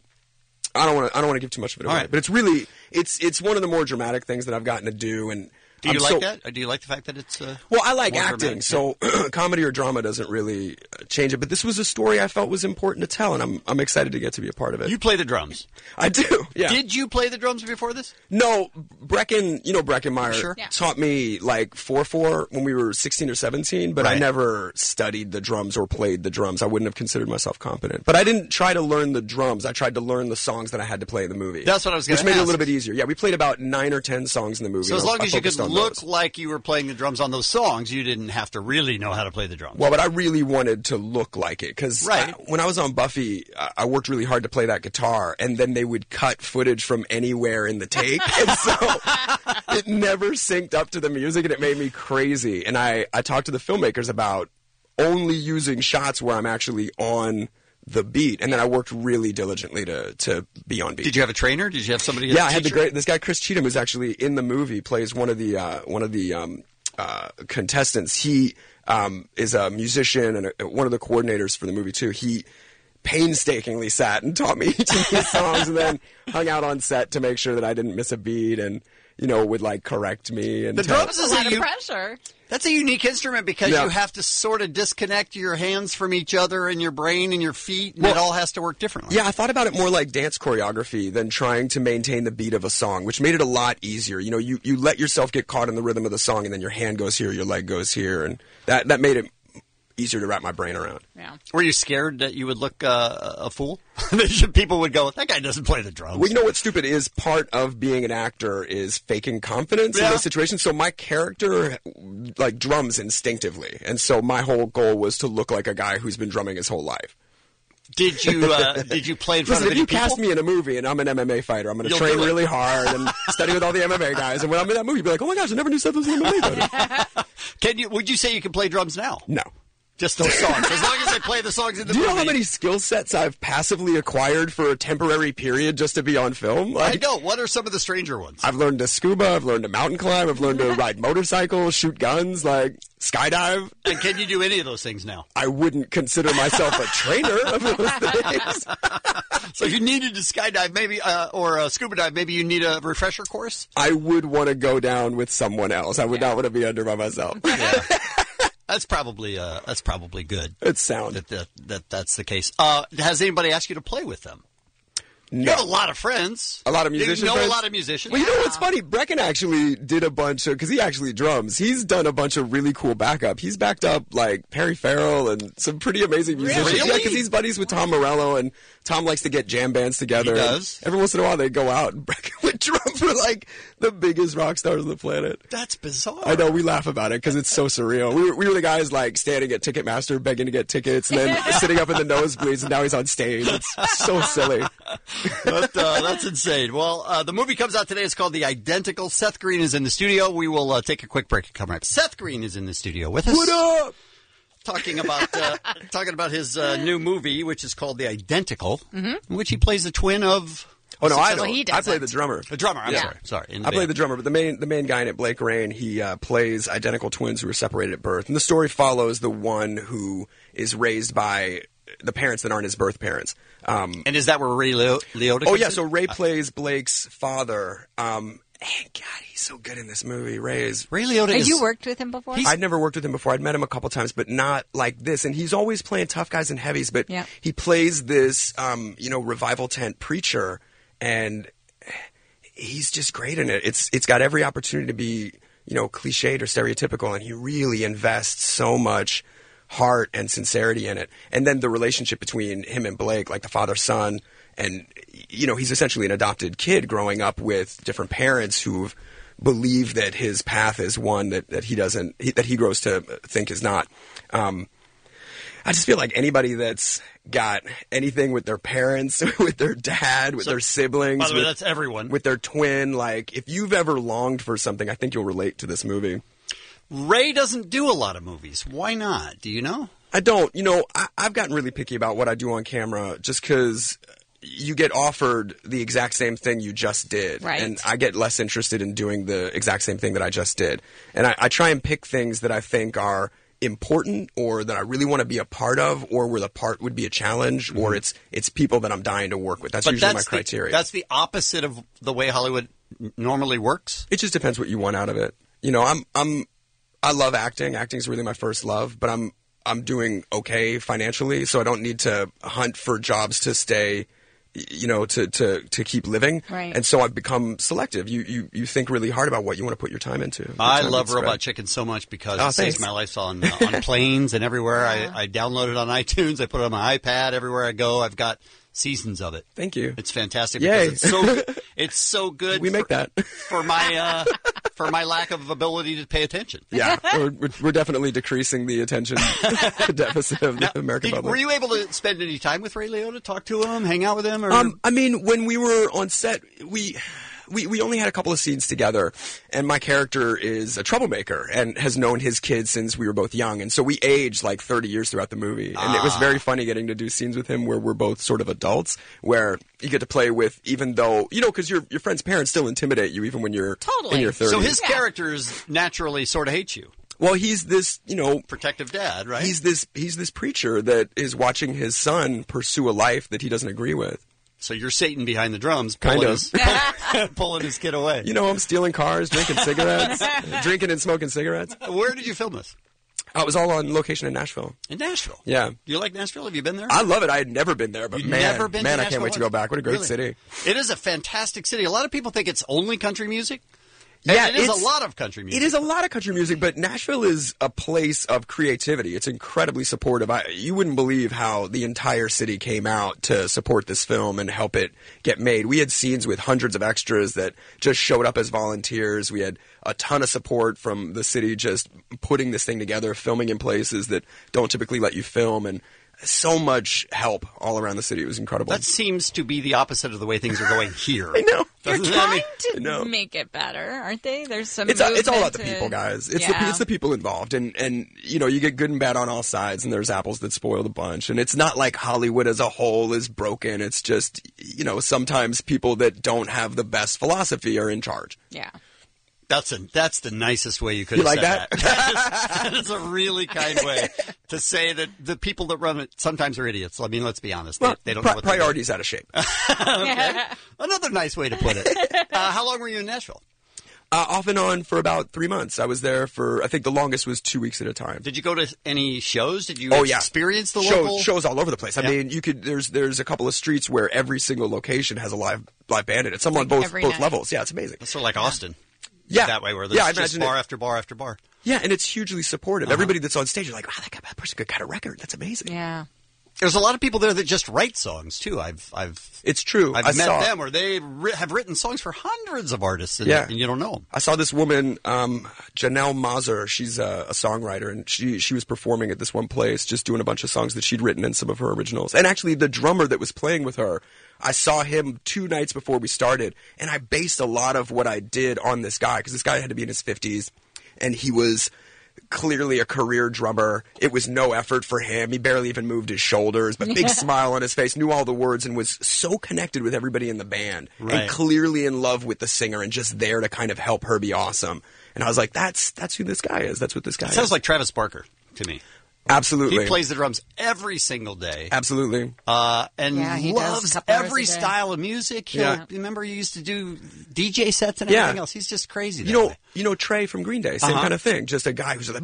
[SPEAKER 5] I don't want to. I don't want to give too much of it away,
[SPEAKER 12] All right.
[SPEAKER 5] but it's really it's it's one of the more dramatic things that I've gotten to do. And
[SPEAKER 12] Do you
[SPEAKER 5] I'm
[SPEAKER 12] like
[SPEAKER 5] so-
[SPEAKER 12] that? Or do you like the fact that it's. Uh,
[SPEAKER 5] Well, I like
[SPEAKER 12] more
[SPEAKER 5] acting,
[SPEAKER 12] dramatic?
[SPEAKER 5] so comedy or drama doesn't really uh, change it. But this was a story I felt was important to tell, and I'm I'm excited to get to be a part of it.
[SPEAKER 12] You play the drums.
[SPEAKER 5] I do. Yeah.
[SPEAKER 12] Did you play the drums before this?
[SPEAKER 5] No, Brecken, you know Breckenmeyer
[SPEAKER 12] Sure. Yeah.
[SPEAKER 5] taught me like four four when we were sixteen or seventeen, but I
[SPEAKER 12] Right.
[SPEAKER 5] never studied the drums or played the drums. I wouldn't have considered myself competent. But I didn't try to learn the drums. I tried to learn the songs that I had to play in the movie.
[SPEAKER 12] That's what I was gonna
[SPEAKER 5] Which made it a
[SPEAKER 12] ask.
[SPEAKER 5] little bit easier. Yeah, we played about nine or ten songs in the movie.
[SPEAKER 12] So as
[SPEAKER 5] and I-
[SPEAKER 12] long
[SPEAKER 5] I
[SPEAKER 12] as you could
[SPEAKER 5] focused on
[SPEAKER 12] look
[SPEAKER 5] those.
[SPEAKER 12] like you were playing the drums on those songs, you didn't have to really know how to play the drums.
[SPEAKER 5] Well, but I really wanted to look like it because
[SPEAKER 12] Right.
[SPEAKER 5] when I was on Buffy, I I worked really hard to play that guitar, and then they would cut footage from anywhere in the take, and so it never synced up to the music, and it made me crazy. And I, I talked to the filmmakers about only using shots where I'm actually on the beat, and then I worked really diligently to to be on beat.
[SPEAKER 12] Did you have a trainer? Did you have somebody? as
[SPEAKER 5] Yeah,
[SPEAKER 12] a
[SPEAKER 5] I had the
[SPEAKER 12] teacher?
[SPEAKER 5] great this guy Chris Cheatham, who's actually in the movie, plays one of the uh, one of the um, uh, contestants. He um, is a musician and a, one of the coordinators for the movie too. He painstakingly sat and taught me each of these songs, and then hung out on set to make sure that I didn't miss a beat. And you know, would like correct me. And
[SPEAKER 12] The
[SPEAKER 5] tell-
[SPEAKER 12] drums is
[SPEAKER 13] a lot
[SPEAKER 12] a
[SPEAKER 13] of
[SPEAKER 12] u-
[SPEAKER 13] pressure.
[SPEAKER 12] That's a unique instrument because
[SPEAKER 5] Yeah.
[SPEAKER 12] you have to sort of disconnect your hands from each other and your brain and your feet, and
[SPEAKER 5] Well-
[SPEAKER 12] it all has to work differently.
[SPEAKER 5] Yeah, I thought about it more like dance choreography than trying to maintain the beat of a song, which made it a lot easier. You know, you, you let yourself get caught in the rhythm of the song, and then your hand goes here, your leg goes here, and that, that made it easier to wrap my brain around.
[SPEAKER 13] Yeah.
[SPEAKER 12] Were you scared that you would look uh, a fool? People would go, that guy doesn't play the drums.
[SPEAKER 5] Well, you know what's stupid is part of being an actor is faking confidence in
[SPEAKER 12] Yeah.
[SPEAKER 5] those situations. So my character, like, drums instinctively. And so my whole goal was to look like a guy who's been drumming his whole life.
[SPEAKER 12] Did you uh, did you play in front
[SPEAKER 5] Listen,
[SPEAKER 12] of
[SPEAKER 5] if
[SPEAKER 12] any
[SPEAKER 5] you cast
[SPEAKER 12] people?
[SPEAKER 5] me in a movie and I'm an M M A fighter, I'm going to
[SPEAKER 12] You'll
[SPEAKER 5] train
[SPEAKER 12] do it.
[SPEAKER 5] really hard and study with all the M M A guys. And when I'm in that movie, you'll be like, oh my gosh, I never knew Seth was an M M A fighter.
[SPEAKER 12] Can you? Would you say you can play drums now?
[SPEAKER 5] No.
[SPEAKER 12] Just those songs. As long as I play the songs in the
[SPEAKER 5] Do you
[SPEAKER 12] movie.
[SPEAKER 5] know how many skill sets I've passively acquired for a temporary period just to be on film?
[SPEAKER 12] I know. What are some of the stranger ones?
[SPEAKER 5] I've learned to scuba, I've learned to mountain climb, I've learned to ride motorcycles, shoot guns, like skydive.
[SPEAKER 12] And can you do any of those things now?
[SPEAKER 5] I wouldn't consider myself a trainer of those things.
[SPEAKER 12] So if you needed to skydive, maybe, uh, or uh, scuba dive, maybe you need a refresher course.
[SPEAKER 5] I would want to go down with someone else. I would not want to be under by myself.
[SPEAKER 12] That's probably uh, that's probably good.
[SPEAKER 5] It's sound.
[SPEAKER 12] That, that, that that's the case. Uh, has anybody asked you to play with them? You
[SPEAKER 5] No.
[SPEAKER 12] have a lot of friends.
[SPEAKER 5] A lot of musicians.
[SPEAKER 12] You know
[SPEAKER 5] friends?
[SPEAKER 12] a lot of musicians.
[SPEAKER 5] Well, you know what's funny? Brecken actually did a bunch of, because he actually drums. He's done a bunch of really cool backup. He's backed up like Perry Farrell and some pretty amazing musicians.
[SPEAKER 12] Really?
[SPEAKER 5] Yeah, because he's buddies with Tom Morello, and Tom likes to get jam bands together.
[SPEAKER 12] He
[SPEAKER 5] and
[SPEAKER 12] does.
[SPEAKER 5] Every once in a while, they go out and Brecken would drum for like the biggest rock stars on the planet.
[SPEAKER 12] That's bizarre.
[SPEAKER 5] I know, we laugh about it because it's so surreal. We were, we were the guys like standing at Ticketmaster begging to get tickets, and then sitting up in the nosebleeds, and now he's on stage. It's so silly.
[SPEAKER 12] But, uh, that's insane. Well, uh, the movie comes out today. It's called The Identical. Seth Green is in the studio. We will uh, take a quick break and come right back. Seth Green is in the studio with us.
[SPEAKER 5] What up?
[SPEAKER 12] Talking about uh, talking about his uh, new movie, which is called The Identical,
[SPEAKER 13] Mhm.
[SPEAKER 12] in which he plays the twin of.
[SPEAKER 5] Oh no, I
[SPEAKER 13] Well,
[SPEAKER 5] know.
[SPEAKER 13] he
[SPEAKER 5] I play
[SPEAKER 13] doesn't.
[SPEAKER 5] the drummer.
[SPEAKER 12] The drummer. I'm
[SPEAKER 5] Yeah.
[SPEAKER 12] sorry. Sorry. in the
[SPEAKER 5] I play
[SPEAKER 12] band.
[SPEAKER 5] the drummer, but the main the main guy in it, Blake Rain, he uh, plays identical twins who were separated at birth, and the story follows the one who is raised by the parents that aren't his birth parents. Um,
[SPEAKER 12] And is that where Ray Leo- Liotta?
[SPEAKER 5] oh
[SPEAKER 12] comes
[SPEAKER 5] yeah,
[SPEAKER 12] in?
[SPEAKER 5] so Ray plays Blake's father. Um, and God, he's so good in this movie. Ray is
[SPEAKER 12] Ray Liotta
[SPEAKER 13] Have
[SPEAKER 12] is.
[SPEAKER 13] you worked with him before?
[SPEAKER 5] I'd never worked with him before. I'd met him a couple times, but not like this. And he's always playing tough guys and heavies. But
[SPEAKER 13] Yeah.
[SPEAKER 5] he plays this, um, you know, revival tent preacher, and he's just great in it. It's it's got every opportunity to be, you know, cliched or stereotypical, and he really invests so much heart and sincerity in it. And then the relationship between him and Blake, like the father son, and you know, he's essentially an adopted kid growing up with different parents who've believe that his path is one that, that he doesn't he, that he grows to think is not. Um, I just feel like anybody that's got anything with their parents, with their dad, with
[SPEAKER 12] So,
[SPEAKER 5] their siblings,
[SPEAKER 12] by the way,
[SPEAKER 5] with,
[SPEAKER 12] that's everyone.
[SPEAKER 5] with their twin, like if you've ever longed for something, I think you'll relate to this movie.
[SPEAKER 12] Ray doesn't do a lot of movies. Why not? Do you know?
[SPEAKER 5] I don't. You know, I, I've gotten really picky about what I do on camera just because you get offered the exact same thing you just did.
[SPEAKER 13] Right.
[SPEAKER 5] And I get less interested in doing the exact same thing that I just did. And I, I try and pick things that I think are important or that I really want to be a part of, or where the part would be a challenge,
[SPEAKER 12] Mm-hmm.
[SPEAKER 5] or it's it's people that I'm dying to work with. That's
[SPEAKER 12] But
[SPEAKER 5] usually
[SPEAKER 12] that's
[SPEAKER 5] my
[SPEAKER 12] the-
[SPEAKER 5] criteria.
[SPEAKER 12] that's the opposite of the way Hollywood n- normally works.
[SPEAKER 5] It just depends what you want out of it. You know, I'm I'm I love acting. Acting is really my first love, but I'm I'm doing okay financially, so I don't need to hunt for jobs to stay, you know, to to to keep living.
[SPEAKER 13] Right.
[SPEAKER 5] And so I've become selective. You you you think really hard about what you want to put your time into. Your
[SPEAKER 12] I
[SPEAKER 5] time
[SPEAKER 12] love
[SPEAKER 5] gets
[SPEAKER 12] Robot
[SPEAKER 5] spread.
[SPEAKER 12] Chicken so much because
[SPEAKER 5] Oh,
[SPEAKER 12] it saves
[SPEAKER 5] thanks.
[SPEAKER 12] my life on uh, on planes and everywhere. I, I download it on iTunes. I put it on my iPad everywhere I go. I've got seasons of it.
[SPEAKER 5] Thank you.
[SPEAKER 12] It's fantastic.
[SPEAKER 5] Yay.
[SPEAKER 12] Because it's so it's so good.
[SPEAKER 5] We make
[SPEAKER 12] for,
[SPEAKER 5] that.
[SPEAKER 12] for my uh, for my lack of ability to pay attention.
[SPEAKER 5] Yeah, we're, we're- we're definitely decreasing the attention deficit of the American
[SPEAKER 12] Did,
[SPEAKER 5] public.
[SPEAKER 12] were you able to spend any time with Ray Liotta? Talk to him, hang out with him, or
[SPEAKER 5] Um, I mean, when we were on set, we, we we only had a couple of scenes together, and my character is a troublemaker and has known his kids since we were both young, and so we aged like thirty years throughout the movie, and it was
[SPEAKER 12] Ah.
[SPEAKER 5] very funny getting to do scenes with him where we're both sort of adults, where you get to play with, even though you know, because your your friend's parents still intimidate you even when you're
[SPEAKER 13] Totally.
[SPEAKER 5] in your thirties.
[SPEAKER 12] so his characters naturally sort of hate you.
[SPEAKER 5] Well, he's this, you know,
[SPEAKER 12] Protective dad, right?
[SPEAKER 5] he's this he's this preacher that is watching his son pursue a life that he doesn't agree with.
[SPEAKER 12] So you're Satan behind the drums,
[SPEAKER 5] Kind
[SPEAKER 12] pulling,
[SPEAKER 5] of.
[SPEAKER 12] his, pulling his kid away.
[SPEAKER 5] You know, I'm stealing cars, drinking cigarettes, drinking and smoking cigarettes.
[SPEAKER 12] Where did you film this?
[SPEAKER 5] I was all on location in Nashville.
[SPEAKER 12] In Nashville?
[SPEAKER 5] Yeah.
[SPEAKER 12] Do you like Nashville? Have you been there?
[SPEAKER 5] I love it. I had never been there, but
[SPEAKER 12] You'd
[SPEAKER 5] man,
[SPEAKER 12] never been
[SPEAKER 5] man,
[SPEAKER 12] to
[SPEAKER 5] I can't
[SPEAKER 12] Nashville
[SPEAKER 5] wait to
[SPEAKER 12] once?
[SPEAKER 5] go back. What a great
[SPEAKER 12] Really?
[SPEAKER 5] city.
[SPEAKER 12] It is a fantastic city. A lot of people think it's only country music. And
[SPEAKER 5] Yeah,
[SPEAKER 12] it is
[SPEAKER 5] it's-
[SPEAKER 12] a lot of country music.
[SPEAKER 5] It is a lot of country music, but Nashville is a place of creativity. It's incredibly supportive. I, you wouldn't believe how the entire city came out to support this film and help it get made. We had scenes with hundreds of extras that just showed up as volunteers. We had a ton of support from the city just putting this thing together, filming in places that don't typically let you film, and so much help all around the city. It was incredible.
[SPEAKER 12] That seems to be the opposite of the way things are going here.
[SPEAKER 5] I know.
[SPEAKER 13] They're
[SPEAKER 12] Doesn't that
[SPEAKER 13] trying
[SPEAKER 12] mean-
[SPEAKER 13] to
[SPEAKER 5] No.
[SPEAKER 13] make it better, aren't they? There's some.
[SPEAKER 5] It's, it's all about the
[SPEAKER 13] movement
[SPEAKER 5] people,
[SPEAKER 13] to-
[SPEAKER 5] guys. It's
[SPEAKER 13] yeah.
[SPEAKER 5] the it's the people involved, and and you know you get good and bad on all sides, and there's apples that spoil the bunch, and it's not like Hollywood as a whole is broken. It's just you know sometimes people that don't have the best philosophy are in charge.
[SPEAKER 13] Yeah.
[SPEAKER 12] That's a that's the nicest way you could
[SPEAKER 5] You
[SPEAKER 12] have
[SPEAKER 5] like
[SPEAKER 12] said
[SPEAKER 5] that?
[SPEAKER 12] that. That is, that is a really kind way to say that the people that run it sometimes are idiots. I mean, let's be honest. They,
[SPEAKER 5] Well,
[SPEAKER 12] they don't
[SPEAKER 5] pri-
[SPEAKER 12] know what they're
[SPEAKER 5] priorities out of shape.
[SPEAKER 12] okay. Another nice way to put it. Uh, how long were you in Nashville?
[SPEAKER 5] Uh, off and on for about three months. I was there for I think the longest was two weeks at a time.
[SPEAKER 12] Did you go to any shows? Did you
[SPEAKER 5] Oh yeah,
[SPEAKER 12] experience the
[SPEAKER 5] shows,
[SPEAKER 12] local
[SPEAKER 5] shows all over the place. I
[SPEAKER 12] Yeah.
[SPEAKER 5] mean, you could there's there's a couple of streets where every single location has a live live band in it. Some on both
[SPEAKER 12] every
[SPEAKER 5] both
[SPEAKER 12] night.
[SPEAKER 5] levels. Yeah, it's amazing.
[SPEAKER 12] That's sort of like Austin.
[SPEAKER 5] Yeah,
[SPEAKER 12] that way where there's
[SPEAKER 5] yeah, I
[SPEAKER 12] just
[SPEAKER 5] imagine
[SPEAKER 12] bar
[SPEAKER 5] it.
[SPEAKER 12] after bar after bar.
[SPEAKER 5] Yeah, and it's hugely supportive.
[SPEAKER 12] Uh-huh.
[SPEAKER 5] Everybody that's on stage, you're like, wow, that, guy, that person could cut a record. That's amazing.
[SPEAKER 13] Yeah.
[SPEAKER 12] There's a lot of people there that just write songs too. I've I've
[SPEAKER 5] It's true.
[SPEAKER 12] I've
[SPEAKER 5] I
[SPEAKER 12] met
[SPEAKER 5] saw-
[SPEAKER 12] them where they ri- have written songs for hundreds of artists, and,
[SPEAKER 5] Yeah.
[SPEAKER 12] and you don't know them.
[SPEAKER 5] I saw this woman, um, Janelle Mazur. She's a, a songwriter, and she she was performing at this one place, just doing a bunch of songs that she'd written and some of her originals. And actually, the drummer that was playing with her, I saw him two nights before we started, and I based a lot of what I did on this guy because this guy had to be in his fifties, and he was clearly a career drummer. It was no effort for him. He barely even moved his shoulders, but big smile on his face, knew all the words, and was so connected with everybody in the band,
[SPEAKER 12] Right.
[SPEAKER 5] and clearly in love with the singer, and just there to kind of help her be awesome. And I was like, that's that's who this guy is. That's what this guy
[SPEAKER 12] It
[SPEAKER 5] is.
[SPEAKER 12] sounds like Travis Barker to me.
[SPEAKER 5] Absolutely.
[SPEAKER 12] He plays the drums every single day.
[SPEAKER 5] Absolutely.
[SPEAKER 12] Uh, and
[SPEAKER 13] Yeah, he does a
[SPEAKER 12] loves
[SPEAKER 13] couple hours
[SPEAKER 12] every
[SPEAKER 13] a day.
[SPEAKER 12] style of music. He'll-
[SPEAKER 5] Yeah.
[SPEAKER 12] Remember, he used to do D J sets and
[SPEAKER 5] Yeah.
[SPEAKER 12] everything else. He's just crazy. That
[SPEAKER 5] You know,
[SPEAKER 12] way.
[SPEAKER 5] you know Trey from Green Day, same
[SPEAKER 12] Uh-huh.
[SPEAKER 5] kind of thing. Just a guy who's like,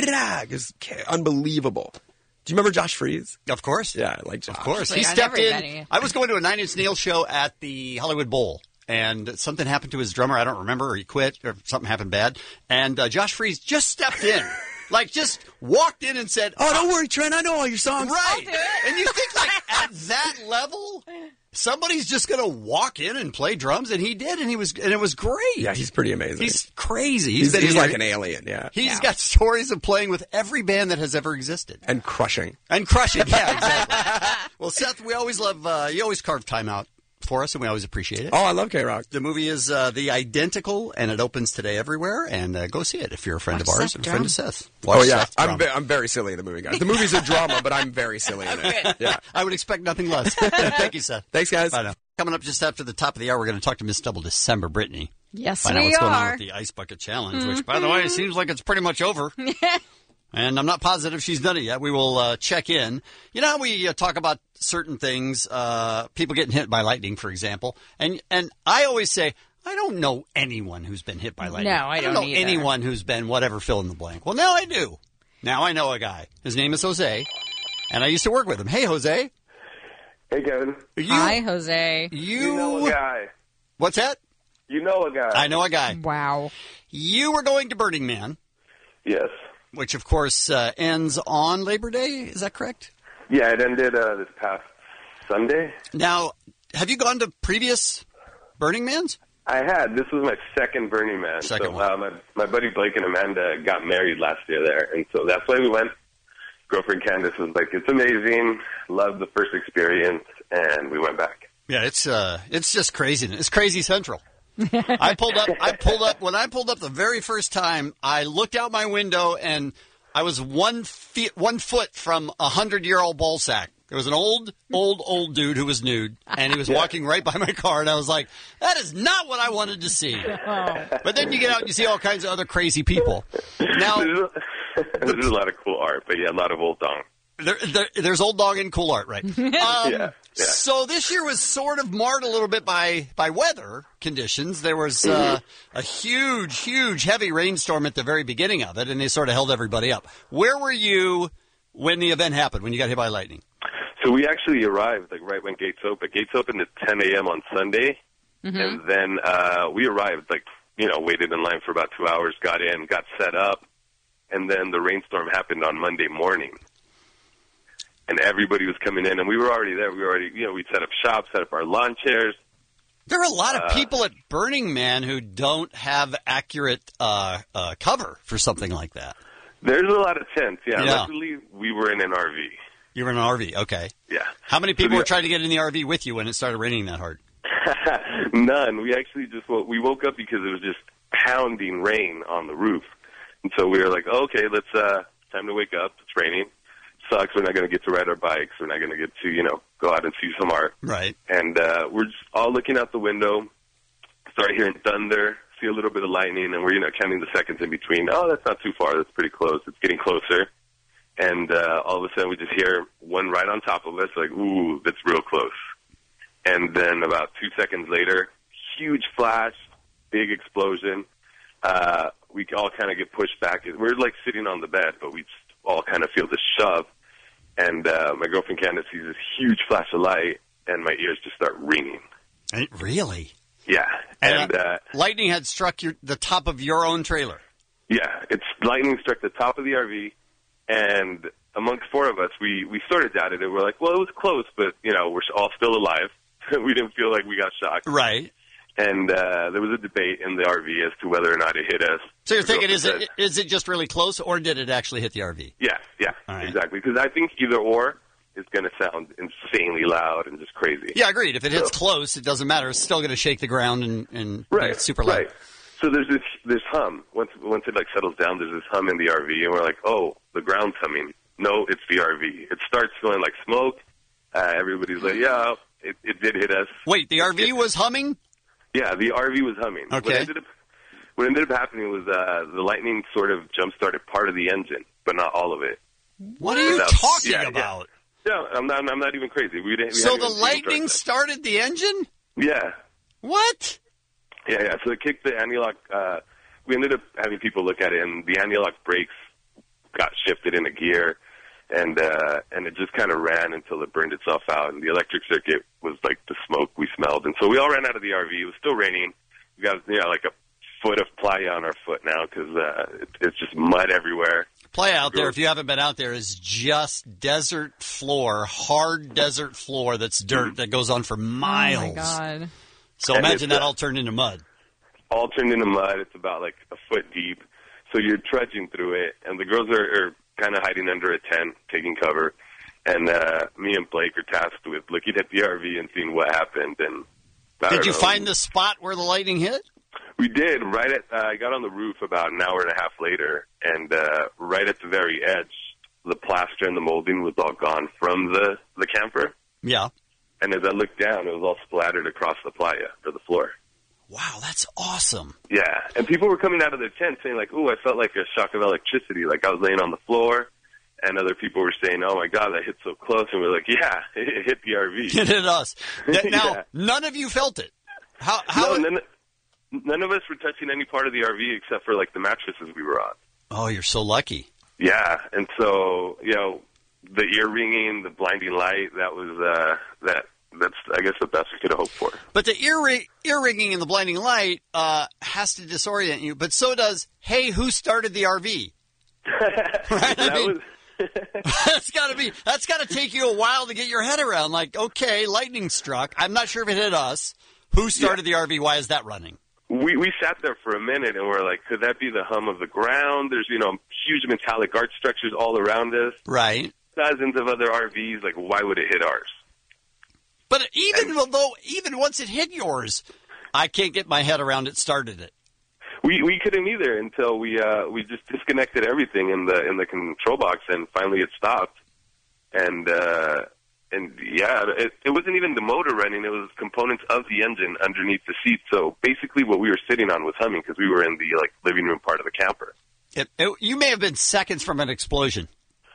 [SPEAKER 5] is unbelievable. Do you remember Josh Freeze?
[SPEAKER 12] Of course.
[SPEAKER 5] Yeah, I like Josh.
[SPEAKER 12] Of course.
[SPEAKER 13] Wait,
[SPEAKER 12] He
[SPEAKER 13] on
[SPEAKER 12] stepped
[SPEAKER 13] everybody.
[SPEAKER 12] in. I was going to a Nine Inch Nails show at the Hollywood Bowl, and something happened to his drummer. I don't remember, or he quit, or something happened bad. And uh, Josh Freeze just stepped in. Like, just walked in and said,
[SPEAKER 5] Oh, don't worry, Trent. I know all your songs.
[SPEAKER 12] right. And you think, like, at that level, somebody's just going to walk in and play drums, and he did, and he was, and it was great.
[SPEAKER 5] Yeah, he's pretty amazing.
[SPEAKER 12] He's crazy.
[SPEAKER 5] He's,
[SPEAKER 12] been
[SPEAKER 5] he's
[SPEAKER 12] here-
[SPEAKER 5] like an alien, yeah.
[SPEAKER 12] He's
[SPEAKER 13] Yeah.
[SPEAKER 12] got stories of playing with every band that has ever existed.
[SPEAKER 5] And crushing.
[SPEAKER 12] And crushing, yeah, exactly. Well, Seth, we always love, uh, you always carve time out for us, and we always appreciate it.
[SPEAKER 5] Oh, I love K-Rock.
[SPEAKER 12] The movie is uh, The Identical, and it opens today everywhere, and uh, go see it if you're a friend
[SPEAKER 13] Watch
[SPEAKER 12] of ours
[SPEAKER 13] Seth
[SPEAKER 12] and a friend of
[SPEAKER 13] drum.
[SPEAKER 12] Seth. Watch
[SPEAKER 5] Oh, yeah.
[SPEAKER 12] Seth
[SPEAKER 5] I'm,
[SPEAKER 12] drum.
[SPEAKER 5] ve- I'm very silly in the movie, guys. The movie's a drama, but I'm very silly in it. Yeah.
[SPEAKER 12] I would expect nothing less. Thank you, Seth.
[SPEAKER 5] Thanks, guys.
[SPEAKER 12] Bye now. Coming up just after the top of the hour, we're going to talk to Miss Double December, Brittany.
[SPEAKER 13] Yes,
[SPEAKER 12] Find out
[SPEAKER 13] we
[SPEAKER 12] what's going on
[SPEAKER 13] are.
[SPEAKER 12] with the Ice Bucket Challenge, which, by the way, seems like it's pretty much over. And I'm not positive she's done it yet. We will uh, check in. You know how we uh, talk about certain things, uh, people getting hit by lightning, for example. And and I always say, I don't know anyone who's been hit by lightning.
[SPEAKER 13] No, I
[SPEAKER 12] don't
[SPEAKER 13] don't
[SPEAKER 12] know
[SPEAKER 13] either.
[SPEAKER 12] anyone who's been whatever, fill in the blank. Well, now I do. Now I know a guy. His name is Jose, and I used to work with him. Hey, Jose.
[SPEAKER 4] Hey, Kevin.
[SPEAKER 12] You,
[SPEAKER 13] Hi, Jose.
[SPEAKER 12] You,
[SPEAKER 4] You know a guy.
[SPEAKER 12] What's that?
[SPEAKER 4] You know a guy.
[SPEAKER 12] I know a guy.
[SPEAKER 13] Wow.
[SPEAKER 12] You were going to Burning Man,
[SPEAKER 4] Yes.
[SPEAKER 12] which, of course, uh, ends on Labor Day. Is that correct?
[SPEAKER 4] Yeah, it ended uh, this past Sunday.
[SPEAKER 12] Now, have you gone to previous Burning Mans?
[SPEAKER 4] I had. This was my second Burning Man.
[SPEAKER 12] Second
[SPEAKER 4] so
[SPEAKER 12] one.
[SPEAKER 4] uh, my, my buddy Blake and Amanda got married last year there, and so that's why we went. Girlfriend Candace was like, it's amazing, loved the first experience, and we went back.
[SPEAKER 12] Yeah, it's uh, it's just crazy. It's crazy central. I pulled up. I pulled up when I pulled up the very first time. I looked out my window and I was one feet, one foot from a hundred-year-old ball sack. There was an old, old, old dude who was nude, and he was
[SPEAKER 4] Yeah.
[SPEAKER 12] walking right by my car, and I was like, "That is not what I wanted to see." But then you get out and you see all kinds of other crazy people. Now,
[SPEAKER 4] There's a, there's a lot of cool art, but yeah, a lot of old donks.
[SPEAKER 12] There, there, there's old dog and cool art, right? Um,
[SPEAKER 4] yeah, yeah.
[SPEAKER 12] So this year was sort of marred a little bit by, by weather conditions. There was uh, a huge, huge, heavy rainstorm at the very beginning of it, and they sort of held everybody up. Where were you when the event happened, when you got hit by lightning?
[SPEAKER 4] So we actually arrived like right when gates opened. Gates opened at ten a.m. on Sunday,
[SPEAKER 13] Mm-hmm.
[SPEAKER 4] and then uh, we arrived like, you know, waited in line for about two hours, got in, got set up, and then the rainstorm happened on Monday morning. And everybody was coming in, and we were already there. We were already, you know, we'd set up shop, set up our lawn chairs.
[SPEAKER 12] There are a lot of
[SPEAKER 4] Uh,
[SPEAKER 12] people at Burning Man who don't have accurate uh, uh, cover for something like that.
[SPEAKER 4] There's a lot of tents, yeah.
[SPEAKER 12] Yeah.
[SPEAKER 4] Luckily, we were in an R V.
[SPEAKER 12] You were in an R V, okay.
[SPEAKER 4] Yeah.
[SPEAKER 12] How many people
[SPEAKER 4] So the-
[SPEAKER 12] were trying to get in the R V with you when it started raining that hard?
[SPEAKER 4] None. We actually just woke, we woke up because it was just pounding rain on the roof, and so we were like, oh, "Okay, let's uh, time to wake up. It's raining. Sucks. We're not going to get to ride our bikes. We're not going to get to, you know, go out and see some art."
[SPEAKER 12] Right.
[SPEAKER 4] And uh, we're just all looking out the window, start hearing thunder, see a little bit of lightning, and we're, you know, counting the seconds in between. Oh, that's not too far. That's pretty close. It's getting closer. And uh, all of a sudden, we just hear one right on top of us, like, ooh, that's real close. And then about two seconds later, huge flash, big explosion. Uh, we all kind of get pushed back. We're like sitting on the bed, but we just all kind of feel this shove. And uh, my girlfriend Candace sees this huge flash of light, and my ears just start ringing.
[SPEAKER 12] Really?
[SPEAKER 4] Yeah. And, uh,
[SPEAKER 12] lightning had struck your, the top of your own trailer.
[SPEAKER 4] yeah, it's lightning struck the top of the R V, and amongst four of us, we, we sort of doubted it. We're like, well, it was close, but, you know, we're all still alive. We didn't feel like we got shocked.
[SPEAKER 12] Right.
[SPEAKER 4] And uh, there was a debate in the R V as to whether or not it hit us.
[SPEAKER 12] So you're
[SPEAKER 4] My
[SPEAKER 12] thinking, is
[SPEAKER 4] girlfriend
[SPEAKER 12] it
[SPEAKER 4] said-
[SPEAKER 12] is it just really close, or did it actually hit the R V?
[SPEAKER 4] Yeah, yeah, exactly. Because I think either or is going to sound insanely loud and just crazy.
[SPEAKER 12] Yeah, agreed. If it hits
[SPEAKER 4] So-
[SPEAKER 12] close, it doesn't matter. It's still going to shake the ground and, and be
[SPEAKER 4] Right,
[SPEAKER 12] super loud.
[SPEAKER 4] right. So there's this this hum. Once once it like settles down, there's this hum in the R V, and we're like, oh, the ground's humming. No, it's the R V. It starts feeling like smoke. Uh, everybody's like, yeah, it, it did hit us.
[SPEAKER 12] Wait, the R V was humming?
[SPEAKER 4] Yeah, the R V was humming.
[SPEAKER 12] Okay.
[SPEAKER 4] What ended up, what ended up happening was uh, the lightning sort of jump-started part of the engine, but not all of it.
[SPEAKER 12] What are you
[SPEAKER 4] Without-
[SPEAKER 12] talking
[SPEAKER 4] yeah, yeah.
[SPEAKER 12] about?
[SPEAKER 4] Yeah, I'm not. I'm not even crazy. We didn't. We
[SPEAKER 12] So
[SPEAKER 4] hadn't
[SPEAKER 12] the
[SPEAKER 4] even seen it start
[SPEAKER 12] lightning
[SPEAKER 4] yet.
[SPEAKER 12] started the engine?
[SPEAKER 4] Yeah.
[SPEAKER 12] What?
[SPEAKER 4] Yeah, yeah. So it kicked the anti-lock. Uh, we ended up having people look at it, and the anti-lock brakes got shifted into gear, and uh, and it just kind of ran until it burned itself out. And the electric circuit was like the smoke we smelled, and so we all ran out of the R V. It was still raining. We got, you know, like a foot of playa on our foot now because uh, it, it's just mud everywhere.
[SPEAKER 12] Play out there, if you haven't been out there, is just desert floor, hard desert floor that's dirt that goes on for miles.
[SPEAKER 13] Oh, my God.
[SPEAKER 12] So
[SPEAKER 4] And
[SPEAKER 12] imagine
[SPEAKER 4] it's,
[SPEAKER 12] that
[SPEAKER 4] uh,
[SPEAKER 12] all turned into mud.
[SPEAKER 4] All turned into mud. It's about like a foot deep. So you're trudging through it, and the girls are, are kind of hiding under a tent, taking cover. And uh, me and Blake are tasked with looking at the R V and seeing what happened. And I
[SPEAKER 12] Did
[SPEAKER 4] don't
[SPEAKER 12] you
[SPEAKER 4] know.
[SPEAKER 12] find the spot where the lightning hit?
[SPEAKER 4] We did. Right at uh, I got on the roof about an hour and a half later, and uh, right at the very edge, the plaster and the molding was all gone from the the camper.
[SPEAKER 12] Yeah.
[SPEAKER 4] And as I looked down, it was all splattered across the playa or the floor.
[SPEAKER 12] Wow, that's awesome.
[SPEAKER 4] Yeah, and people were coming out of their tent saying like, "Ooh, I felt like a shock of electricity, like I was laying on the floor." And other people were saying, "Oh my God, that hit so close!" And we're like, "Yeah, it hit the R V.
[SPEAKER 12] It hit us." Now,
[SPEAKER 4] Yeah.
[SPEAKER 12] none of you felt it. How? How?
[SPEAKER 4] No, none, none of us were touching any part of the R V except for like the mattresses we were on.
[SPEAKER 12] Oh, you're so lucky.
[SPEAKER 4] Yeah, and so you know, the ear ringing, the blinding light, that was uh, that. That's I guess the best we could hope for.
[SPEAKER 12] But the ear ring, ear ringing and the blinding light uh, has to disorient you. But so does, hey, who started the R V? Right? I mean, that's got to be. That's got to take you a while to get your head around. Like, okay, lightning struck. I'm not sure if it hit us. Who started the R V? Why is that running?
[SPEAKER 4] We we sat there for a minute and we're like, could that be the hum of the ground? There's you know huge metallic arch structures all around us.
[SPEAKER 12] Right.
[SPEAKER 4] Dozens of other R Vs. Like, why would it hit ours?
[SPEAKER 12] But even though, even once it hit yours, I can't get my head around it started it.
[SPEAKER 4] We we couldn't either until we uh, we just disconnected everything in the in the control box and finally it stopped. And uh, and yeah, it, it wasn't even the motor running; it was components of the engine underneath the seat. So basically, what we were sitting on was humming because we were in the like living room part of the camper.
[SPEAKER 12] It, it, you may have been seconds from an explosion.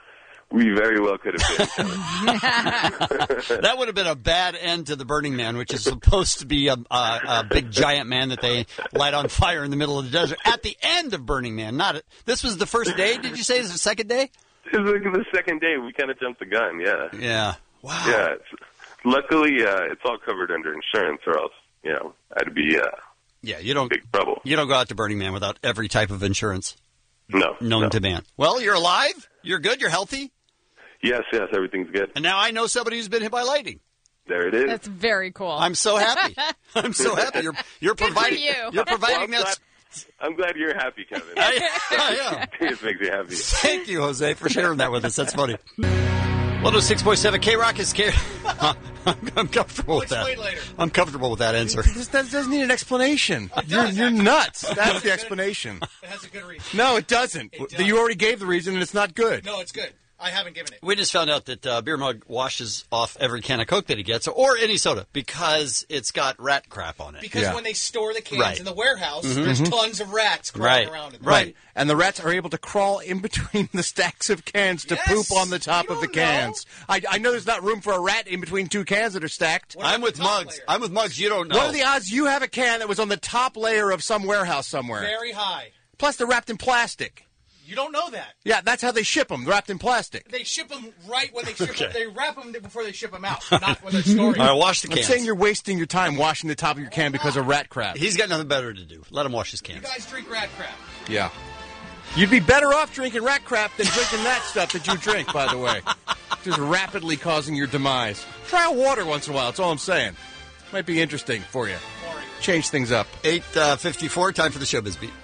[SPEAKER 4] We very well could have been.
[SPEAKER 12] That would have been a bad end to the Burning Man, which is supposed to be a, a, a big giant man that they light on fire in the middle of the desert. At the end of Burning Man, not a, this was the first day. Did you say this is the second day?
[SPEAKER 4] It was like the second day. We kind of jumped the gun. Yeah.
[SPEAKER 12] Yeah. Wow.
[SPEAKER 4] Yeah. It's, luckily, uh, it's all covered under insurance, or else, you know, I'd be uh,
[SPEAKER 12] yeah. You don't
[SPEAKER 4] big trouble.
[SPEAKER 12] You don't go out to Burning Man without every type of insurance.
[SPEAKER 4] No.
[SPEAKER 12] Known
[SPEAKER 4] no.
[SPEAKER 12] to man. Well, you're alive. You're good. You're healthy.
[SPEAKER 4] Yes, yes, everything's good.
[SPEAKER 12] And now I know somebody who's been hit by lightning.
[SPEAKER 4] There it is.
[SPEAKER 13] That's very cool.
[SPEAKER 12] I'm so happy. I'm so happy. You're you're
[SPEAKER 13] Good for
[SPEAKER 12] providing
[SPEAKER 13] you.
[SPEAKER 12] You're providing
[SPEAKER 4] Well, I'm
[SPEAKER 12] that.
[SPEAKER 4] glad- I'm glad you're happy, Kevin.
[SPEAKER 12] I, I am.
[SPEAKER 4] It makes me happy.
[SPEAKER 12] Thank you, Jose, for sharing that with us. That's funny. one oh six point seven K-Rock is K. I'm, I'm comfortable with that. I'm comfortable with that answer.
[SPEAKER 15] This does- doesn't need an explanation. You're, you're nuts. That's the explanation.
[SPEAKER 18] It has a good reason.
[SPEAKER 15] No, it doesn't.
[SPEAKER 18] It does.
[SPEAKER 15] You already gave the reason, and it's not good.
[SPEAKER 18] No, it's good. I haven't given it.
[SPEAKER 12] We just found out that uh, Beer Mug washes off every can of Coke that he gets, or any soda, because it's got rat crap on it.
[SPEAKER 18] Because
[SPEAKER 15] Yeah.
[SPEAKER 18] when they store the cans
[SPEAKER 12] Right.
[SPEAKER 18] in the warehouse,
[SPEAKER 15] Mhm.
[SPEAKER 18] there's
[SPEAKER 15] Mhm.
[SPEAKER 18] tons of rats crawling
[SPEAKER 12] Right.
[SPEAKER 18] around in there.
[SPEAKER 15] Right. And the rats are able to crawl in between the stacks of cans to
[SPEAKER 18] Yes.
[SPEAKER 15] poop on the top
[SPEAKER 18] You
[SPEAKER 15] of the
[SPEAKER 18] don't know.
[SPEAKER 15] cans. I, I know there's not room for a rat in between two cans that are stacked.
[SPEAKER 12] I'm with Mugs. I'm with Mugs. You don't know.
[SPEAKER 15] What are the odds you have a can that was on the top layer of some warehouse somewhere?
[SPEAKER 18] Very high.
[SPEAKER 15] Plus, they're wrapped in plastic.
[SPEAKER 18] You don't know that.
[SPEAKER 15] Yeah, that's how they ship them, wrapped in plastic.
[SPEAKER 18] They ship them right when they ship
[SPEAKER 15] Okay.
[SPEAKER 18] them. They wrap them before they ship them out, not when they're storing them.
[SPEAKER 12] wash the
[SPEAKER 15] I'm
[SPEAKER 12] cans.
[SPEAKER 15] saying you're wasting your time washing the top of your can because of rat crap.
[SPEAKER 12] He's got nothing better to do. Let him wash his
[SPEAKER 18] You
[SPEAKER 12] cans.
[SPEAKER 18] guys drink rat crap.
[SPEAKER 15] Yeah. You'd be better off drinking rat crap than drinking that stuff that you drink, by the way. Just rapidly causing your demise. Try water once in a while, that's all I'm saying. Might be interesting for you. Change things up.
[SPEAKER 12] eight fifty-four, time for the Showbiz Beat.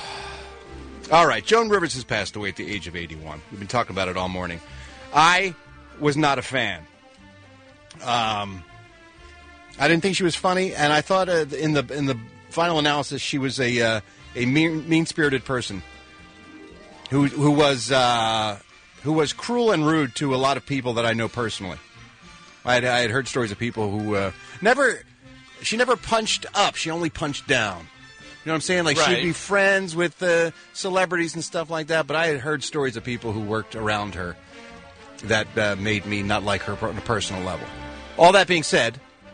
[SPEAKER 15] All right, Joan Rivers has passed away at the age of eighty-one. We've been talking about it all morning. I was not a fan. Um, I didn't think she was funny, and I thought uh, in the in the final analysis she was a uh, a mean spirited person who who was uh, who was cruel and rude to a lot of people that I know personally. I had, I had heard stories of people who uh, never she never punched up; she only punched down. You know what I'm saying? Like,
[SPEAKER 12] Right.
[SPEAKER 15] she'd be friends with uh, celebrities and stuff like that, but I had heard stories of people who worked around her that uh, made me not like her on a personal level. All that being said,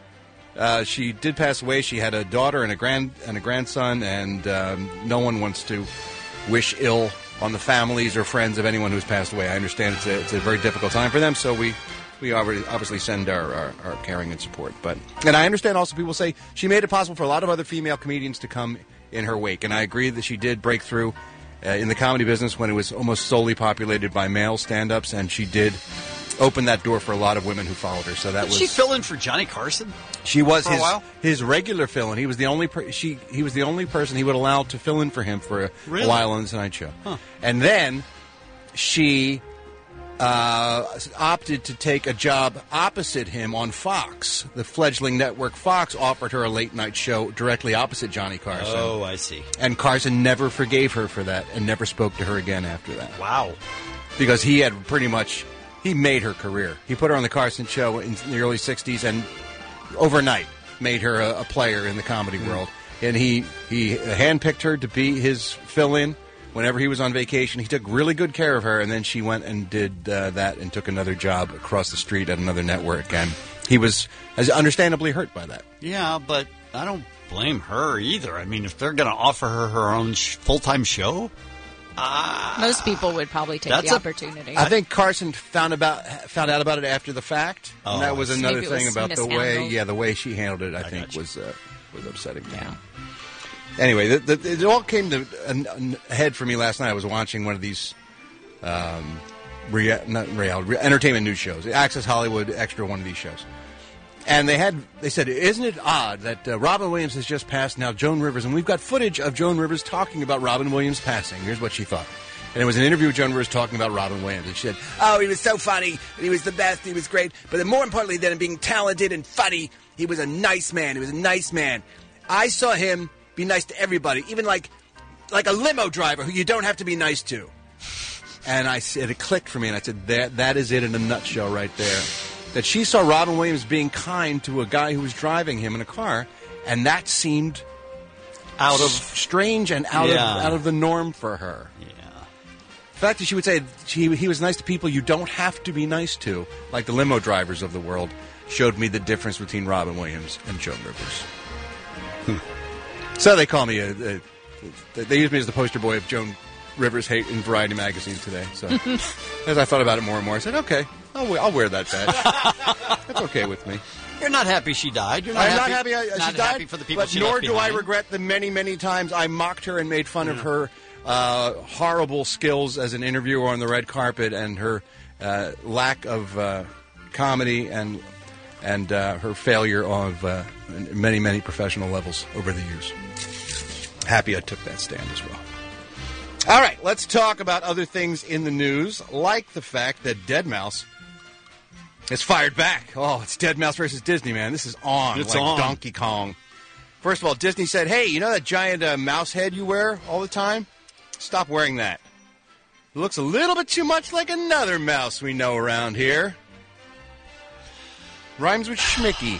[SPEAKER 15] uh, she did pass away. She had a daughter and a grand and a grandson, and um, no one wants to wish ill on the families or friends of anyone who's passed away. I understand it's a, it's a very difficult time for them, so we we already obviously send our, our, our caring and support. But and I understand also people say she made it possible for a lot of other female comedians to come in her wake, and I agree that she did break through uh, in the comedy business when it was almost solely populated by male stand-ups, and she did open that door for a lot of women who followed her. So that
[SPEAKER 12] Did
[SPEAKER 15] was
[SPEAKER 12] she fill in for Johnny Carson?
[SPEAKER 15] she was
[SPEAKER 12] for a
[SPEAKER 15] his
[SPEAKER 12] while?
[SPEAKER 15] his regular fill-in. He was the only per- she he was the only person he would allow to fill in for him for a,
[SPEAKER 12] Really?
[SPEAKER 15] a while on the Tonight Show.
[SPEAKER 12] Huh.
[SPEAKER 15] And then she uh, opted to take a job opposite him on Fox. The fledgling network Fox offered her a late-night show directly opposite Johnny Carson.
[SPEAKER 12] Oh, I see.
[SPEAKER 15] And Carson never forgave her for that and never spoke to her again after that.
[SPEAKER 12] Wow.
[SPEAKER 15] Because he had pretty much, he made her career. He put her on the Carson show in the early sixties and overnight made her a, a player in the comedy world. And he, he handpicked her to be his fill-in whenever he was on vacation. He took really good care of her, and then she went and did uh, that and took another job across the street at another network. And he was as understandably hurt by that.
[SPEAKER 12] Yeah, but I don't blame her either. I mean, if they're going to offer her her own sh- full-time show,
[SPEAKER 13] Most people would probably take
[SPEAKER 15] That's
[SPEAKER 13] the
[SPEAKER 15] a-
[SPEAKER 13] opportunity.
[SPEAKER 15] I think Carson found about found out about it after the fact.
[SPEAKER 12] Oh,
[SPEAKER 15] and that was
[SPEAKER 12] I see.
[SPEAKER 15] another
[SPEAKER 13] Maybe it
[SPEAKER 15] thing
[SPEAKER 13] was
[SPEAKER 15] about the way,
[SPEAKER 13] mishandled.
[SPEAKER 15] yeah, the way she handled it. I, think was uh, was upsetting. To him. Anyway, the, the, it all came to a, a head for me last night. I was watching one of these um, rea- not real, re- entertainment news shows, Access Hollywood Extra, one of these shows. And they had they said, isn't it odd that uh, Robin Williams has just passed, now Joan Rivers, and we've got footage of Joan Rivers talking about Robin Williams passing. Here's what she thought. And it was an interview with Joan Rivers talking about Robin Williams. And she said,
[SPEAKER 5] Oh, he was so funny. He was the best. He was great. But then more importantly than being talented and funny, he was a nice man. He was a nice man. I saw him be nice to everybody, even like like a limo driver who you don't have to be nice to. And I said, it clicked for me, and I said, that that is it in a nutshell right there. That she saw Robin Williams being kind to a guy who was driving him in a car, and that seemed
[SPEAKER 12] out of
[SPEAKER 15] strange and out
[SPEAKER 12] Yeah.
[SPEAKER 15] of out of the norm for her.
[SPEAKER 12] Yeah.
[SPEAKER 15] The fact that she would say she, he was nice to people you don't have to be nice to, like the limo drivers of the world, showed me the difference between Robin Williams and Joan Rivers. Hmm. So they call me a, a, they use me as the poster boy of Joan Rivers hate in Variety magazine today. So as I thought about it more and more, I said, okay, I'll, wear, I'll wear that badge. That's okay with me.
[SPEAKER 12] You're not happy she died. You're not
[SPEAKER 15] I'm
[SPEAKER 12] happy,
[SPEAKER 15] not happy I,
[SPEAKER 12] not
[SPEAKER 15] she died,
[SPEAKER 12] happy for the people
[SPEAKER 15] but
[SPEAKER 12] she
[SPEAKER 15] nor
[SPEAKER 12] left
[SPEAKER 15] do I
[SPEAKER 12] behind.
[SPEAKER 15] regret the many, many times I mocked her and made fun of her uh, horrible skills as an interviewer on the red carpet and her uh, lack of uh, comedy and and uh, her failure of uh, many, many professional levels over the years. Happy I took that stand as well. All right, let's talk about other things in the news, like the fact that Deadmau5 has fired back. Oh, it's Deadmau5 versus Disney, man. This is on,
[SPEAKER 12] It's
[SPEAKER 15] like
[SPEAKER 12] on.
[SPEAKER 15] Donkey Kong. First of all, Disney said, hey, you know that giant uh, mouse head you wear all the time? Stop wearing that. It looks a little bit too much like another mouse we know around here. Rhymes with Schmicky.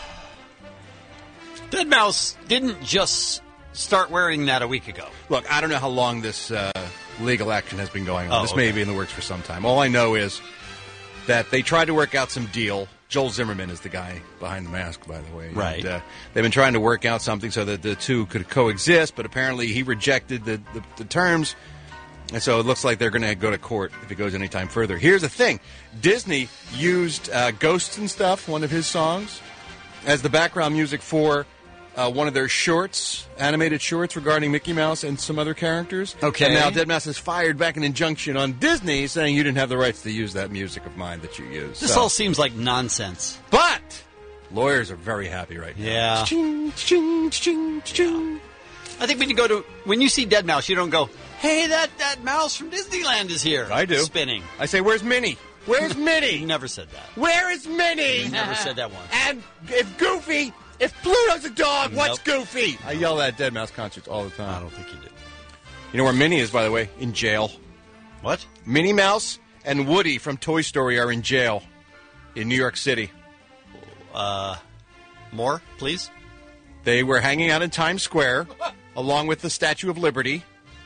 [SPEAKER 12] Deadmau5 didn't just start wearing that a week ago.
[SPEAKER 15] Look, I don't know how long this uh, legal action has been going on.
[SPEAKER 12] Oh,
[SPEAKER 15] this
[SPEAKER 12] okay.
[SPEAKER 15] may be in the works for some time. All I know is that they tried to work out some deal. Joel Zimmerman is the guy behind the mask, by the way.
[SPEAKER 12] Right.
[SPEAKER 15] And, uh, they've been trying to work out something so that the two could coexist, but apparently he rejected the, the, the terms, and so it looks like they're going to go to court if it goes any time further. Here's the thing. Disney used uh, Ghosts and Stuff, one of his songs, as the background music for uh, one of their shorts, animated shorts regarding Mickey Mouse and some other characters.
[SPEAKER 12] Okay.
[SPEAKER 15] And now Deadmau5 has fired back an injunction on Disney saying you didn't have the rights to use that music of mine that you used.
[SPEAKER 12] This
[SPEAKER 15] So-
[SPEAKER 12] all seems like nonsense.
[SPEAKER 15] But lawyers are very happy right now.
[SPEAKER 12] Yeah.
[SPEAKER 15] Ching, ching, ching, ching.
[SPEAKER 12] I think when you go to when you see Deadmau5, you don't go, "Hey, that that mouse from Disneyland is here."
[SPEAKER 15] I do.
[SPEAKER 12] Spinning.
[SPEAKER 15] I say, where's Minnie? Where's Minnie?
[SPEAKER 12] You never said that.
[SPEAKER 15] Where is Minnie?
[SPEAKER 12] You never said that once.
[SPEAKER 15] And if Goofy, if Pluto's a dog, what's
[SPEAKER 12] Nope.
[SPEAKER 15] Goofy? I yell that at Deadmau5 concerts all the time.
[SPEAKER 12] I don't think you did.
[SPEAKER 15] You know where Minnie is, by the way? In jail.
[SPEAKER 12] What?
[SPEAKER 15] Minnie Mouse and Woody from Toy Story are in jail in New York City.
[SPEAKER 12] Uh, more, please.
[SPEAKER 15] They were hanging out in Times Square along with the Statue of Liberty,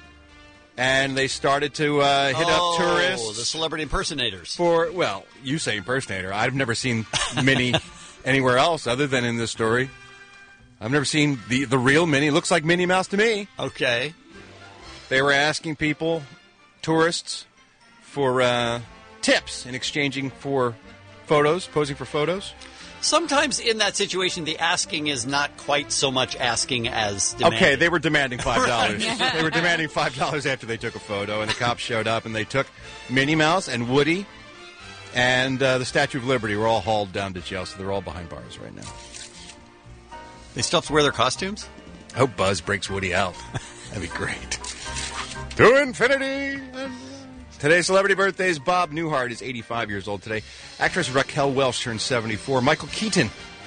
[SPEAKER 15] and they started to uh, hit
[SPEAKER 12] oh,
[SPEAKER 15] up tourists.
[SPEAKER 12] the celebrity impersonators.
[SPEAKER 15] For, well, you say impersonator. I've never seen Minnie anywhere else other than in this story. I've never seen the, the real Minnie. It looks like Minnie Mouse to me.
[SPEAKER 12] Okay.
[SPEAKER 15] They were asking people, tourists, for uh, tips in exchanging for photos, posing for photos.
[SPEAKER 12] Sometimes in that situation, the asking is not quite so much asking as demanding.
[SPEAKER 15] Okay, they were demanding five dollars.
[SPEAKER 12] Right.
[SPEAKER 15] They were demanding five dollars after they took a photo, and the cops showed up, and they took Minnie Mouse and Woody and uh, the Statue of Liberty were all hauled down to jail, so they're all behind bars right now.
[SPEAKER 12] They still have to wear their costumes?
[SPEAKER 15] I hope Buzz breaks Woody out. That'd be great. To infinity! And today's celebrity birthdays. Bob Newhart is eighty-five years old today. Actress Raquel Welch turns seventy-four. Michael Keaton.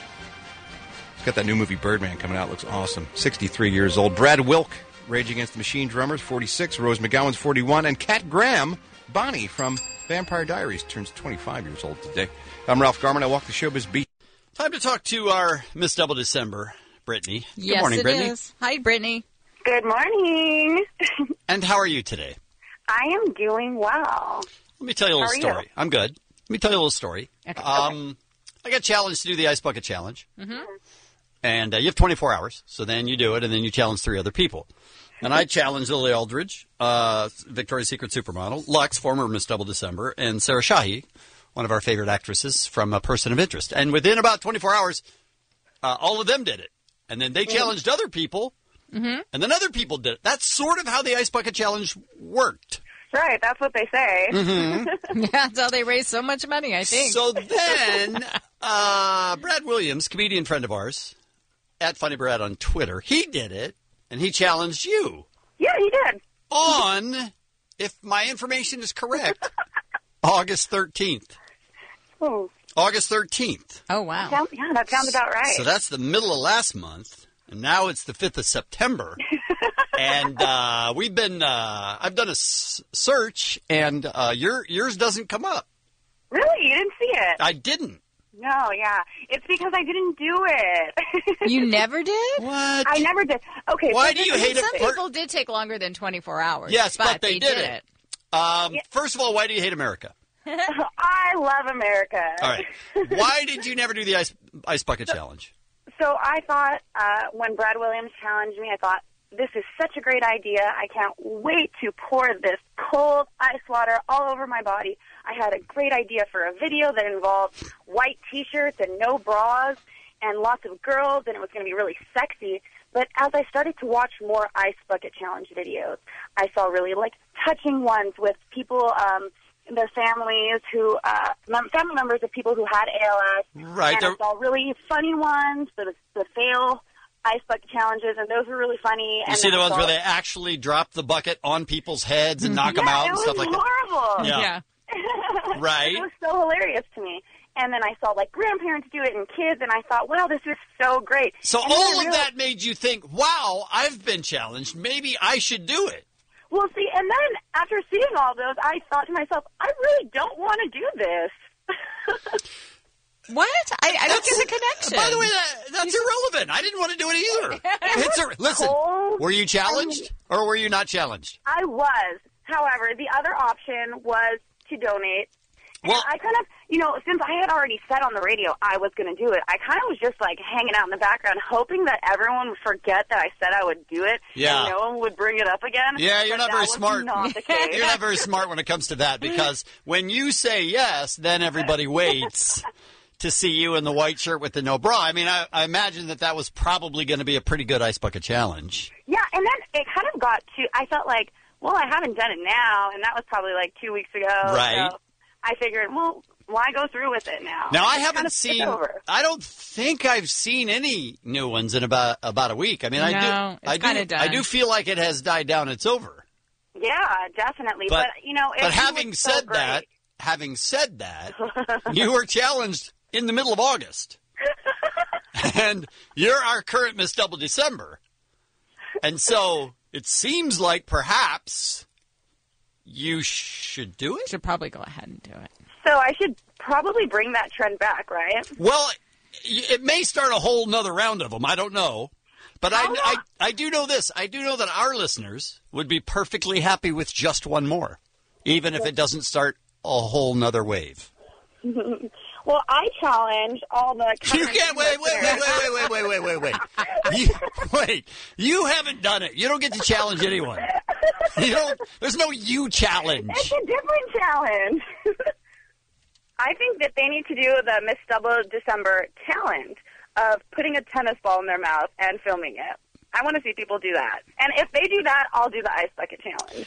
[SPEAKER 15] He's got that new movie Birdman coming out. Looks awesome. sixty-three years old. Brad Wilk, Rage Against the Machine drummers, forty-six. Rose McGowan's forty-one. And Kat Graham, Bonnie from Vampire Diaries, turns twenty-five years old today. I'm Ralph Garman. I walk the showbiz beat.
[SPEAKER 12] Time to talk to our Miss Double December, Brittany. Good
[SPEAKER 13] Yes,
[SPEAKER 12] morning,
[SPEAKER 13] it
[SPEAKER 12] Brittany.
[SPEAKER 13] is. Hi, Brittany.
[SPEAKER 3] Good morning.
[SPEAKER 12] And how are you today?
[SPEAKER 3] I am doing well.
[SPEAKER 12] Let me tell you a
[SPEAKER 3] How
[SPEAKER 12] little
[SPEAKER 3] are you?
[SPEAKER 12] story. I'm good. Let me tell you a little story.
[SPEAKER 13] Okay.
[SPEAKER 12] Um, I got challenged to do the Ice Bucket Challenge.
[SPEAKER 13] Mm-hmm.
[SPEAKER 12] And uh, you have twenty-four hours. So then you do it, and then you challenge three other people. And I challenged Lily Aldridge, uh, Victoria's Secret supermodel, Lux, former Miss Double December, and Sarah Shahi, one of our favorite actresses from A Person of Interest. And within about twenty-four hours, uh, all of them did it. And then they challenged other people,
[SPEAKER 13] Mm-hmm.
[SPEAKER 12] and then other people did it. That's sort of how the Ice Bucket Challenge worked.
[SPEAKER 3] Right, that's what they say.
[SPEAKER 12] Mm-hmm.
[SPEAKER 13] Yeah, that's how they raise so much money, I think.
[SPEAKER 12] So then, uh, Brad Williams, comedian friend of ours, at Funny Brad on Twitter, he did it, and he challenged you.
[SPEAKER 3] Yeah, he did.
[SPEAKER 12] On, if my information is correct, August thirteenth.
[SPEAKER 3] Oh.
[SPEAKER 12] August thirteenth.
[SPEAKER 13] Oh, wow.
[SPEAKER 3] Sound- yeah, that sounds about right.
[SPEAKER 12] So that's the middle of last month, and now it's the fifth of September. And uh, we've been, uh, I've done a s- search, and uh, your yours doesn't come up.
[SPEAKER 3] Really? You didn't see it?
[SPEAKER 12] I didn't.
[SPEAKER 3] No, yeah. It's because I didn't do it.
[SPEAKER 13] You never did?
[SPEAKER 12] What?
[SPEAKER 3] I never did. Okay.
[SPEAKER 12] Why
[SPEAKER 3] so
[SPEAKER 12] do you
[SPEAKER 3] this
[SPEAKER 12] hate
[SPEAKER 3] is
[SPEAKER 12] it?
[SPEAKER 3] the
[SPEAKER 13] Some
[SPEAKER 3] thing.
[SPEAKER 13] people did take longer than twenty-four hours.
[SPEAKER 12] Yes,
[SPEAKER 13] but,
[SPEAKER 12] but they did it. Um, first of all, why do you hate America?
[SPEAKER 19] I love America.
[SPEAKER 12] All right. Why did you never do the ice ice bucket challenge?
[SPEAKER 19] So I thought uh, when Brad Williams challenged me, I thought, this is such a great idea. I can't wait to pour this cold ice water all over my body. I had a great idea for a video that involved white T-shirts and no bras and lots of girls, and it was going to be really sexy. But as I started to watch more ice bucket challenge videos, I saw really like touching ones with people, um, their families who, uh, mem- family members of people who had A L S.
[SPEAKER 12] Right.
[SPEAKER 19] And I saw really funny ones, the, the fail ice bucket challenges, and those were really funny.
[SPEAKER 12] You
[SPEAKER 19] and
[SPEAKER 12] see the
[SPEAKER 19] I
[SPEAKER 12] ones
[SPEAKER 19] saw-
[SPEAKER 12] where they actually drop the bucket on people's heads and knock them
[SPEAKER 19] yeah,
[SPEAKER 12] out
[SPEAKER 19] it
[SPEAKER 12] and
[SPEAKER 19] was
[SPEAKER 12] stuff like
[SPEAKER 19] horrible.
[SPEAKER 12] that? Yeah. Right.
[SPEAKER 19] It was so hilarious to me. And then I saw like grandparents do it and kids, and I thought, wow, this is so great.
[SPEAKER 12] So
[SPEAKER 19] And then I
[SPEAKER 12] all of
[SPEAKER 19] realized-
[SPEAKER 12] that made you think, wow, I've been challenged. Maybe I should do it.
[SPEAKER 19] Well, see, and then after seeing all those, I thought to myself, I really don't want to do this.
[SPEAKER 13] What? I, I don't get the connection.
[SPEAKER 12] By the way, that, that's irrelevant. I didn't want to do it either. It's a, listen, were you challenged or were you not challenged?
[SPEAKER 19] I was. However, the other option was to donate.
[SPEAKER 12] Well,
[SPEAKER 19] and I kind of, you know, since I had already said on the radio I was going to do it, I kind of was just like hanging out in the background, hoping that everyone would forget that I said I would do it,
[SPEAKER 12] Yeah.
[SPEAKER 19] and no one would bring it up again.
[SPEAKER 12] Yeah, you're
[SPEAKER 19] But
[SPEAKER 12] not
[SPEAKER 19] that
[SPEAKER 12] very
[SPEAKER 19] was
[SPEAKER 12] smart.
[SPEAKER 19] Not the case.
[SPEAKER 12] You're not very smart when it comes to that because when you say yes, then everybody waits to see you in the white shirt with the no bra. I mean, I, I imagine that that was probably going to be a pretty good ice bucket challenge.
[SPEAKER 19] Yeah, and then it kind of got to, I felt like, well, I haven't done it now, and that was probably like two weeks ago.
[SPEAKER 12] Right.
[SPEAKER 19] So I figured, well, why go through with it now?
[SPEAKER 12] Now, I
[SPEAKER 19] It's
[SPEAKER 12] haven't
[SPEAKER 19] kind of
[SPEAKER 12] seen,
[SPEAKER 19] over.
[SPEAKER 12] I don't think I've seen any new ones in about about a week. I mean, I
[SPEAKER 13] No,
[SPEAKER 12] do,
[SPEAKER 13] it's
[SPEAKER 12] I do,
[SPEAKER 13] kinda done.
[SPEAKER 12] I do feel like it has died down. It's over.
[SPEAKER 19] Yeah, definitely.
[SPEAKER 12] But-
[SPEAKER 19] But, you know, it
[SPEAKER 12] But
[SPEAKER 19] was
[SPEAKER 12] having
[SPEAKER 19] so
[SPEAKER 12] said
[SPEAKER 19] great.
[SPEAKER 12] that, having said that, you were challenged in the middle of August. And you're our current Miss Double December. And so it seems like perhaps you should do it.
[SPEAKER 13] Should probably go ahead and do it.
[SPEAKER 19] So I should probably bring that trend back, right?
[SPEAKER 12] Well, it may start a whole nother round of them. I don't know. But I, I, I do know this. I do know that our listeners would be perfectly happy with just one more, even if it doesn't start a whole nother wave.
[SPEAKER 19] Well, I challenge all the.
[SPEAKER 12] You can't wait, wait, wait, wait, wait, wait, wait, wait, wait, wait. You, wait, you haven't done it. You don't get to challenge anyone. You don't. There's no you challenge.
[SPEAKER 19] It's a different challenge. I think that they need to do the Miss Double December challenge of putting a tennis ball in their mouth and filming it. I want to see people do that. And if they do that, I'll do the ice bucket challenge.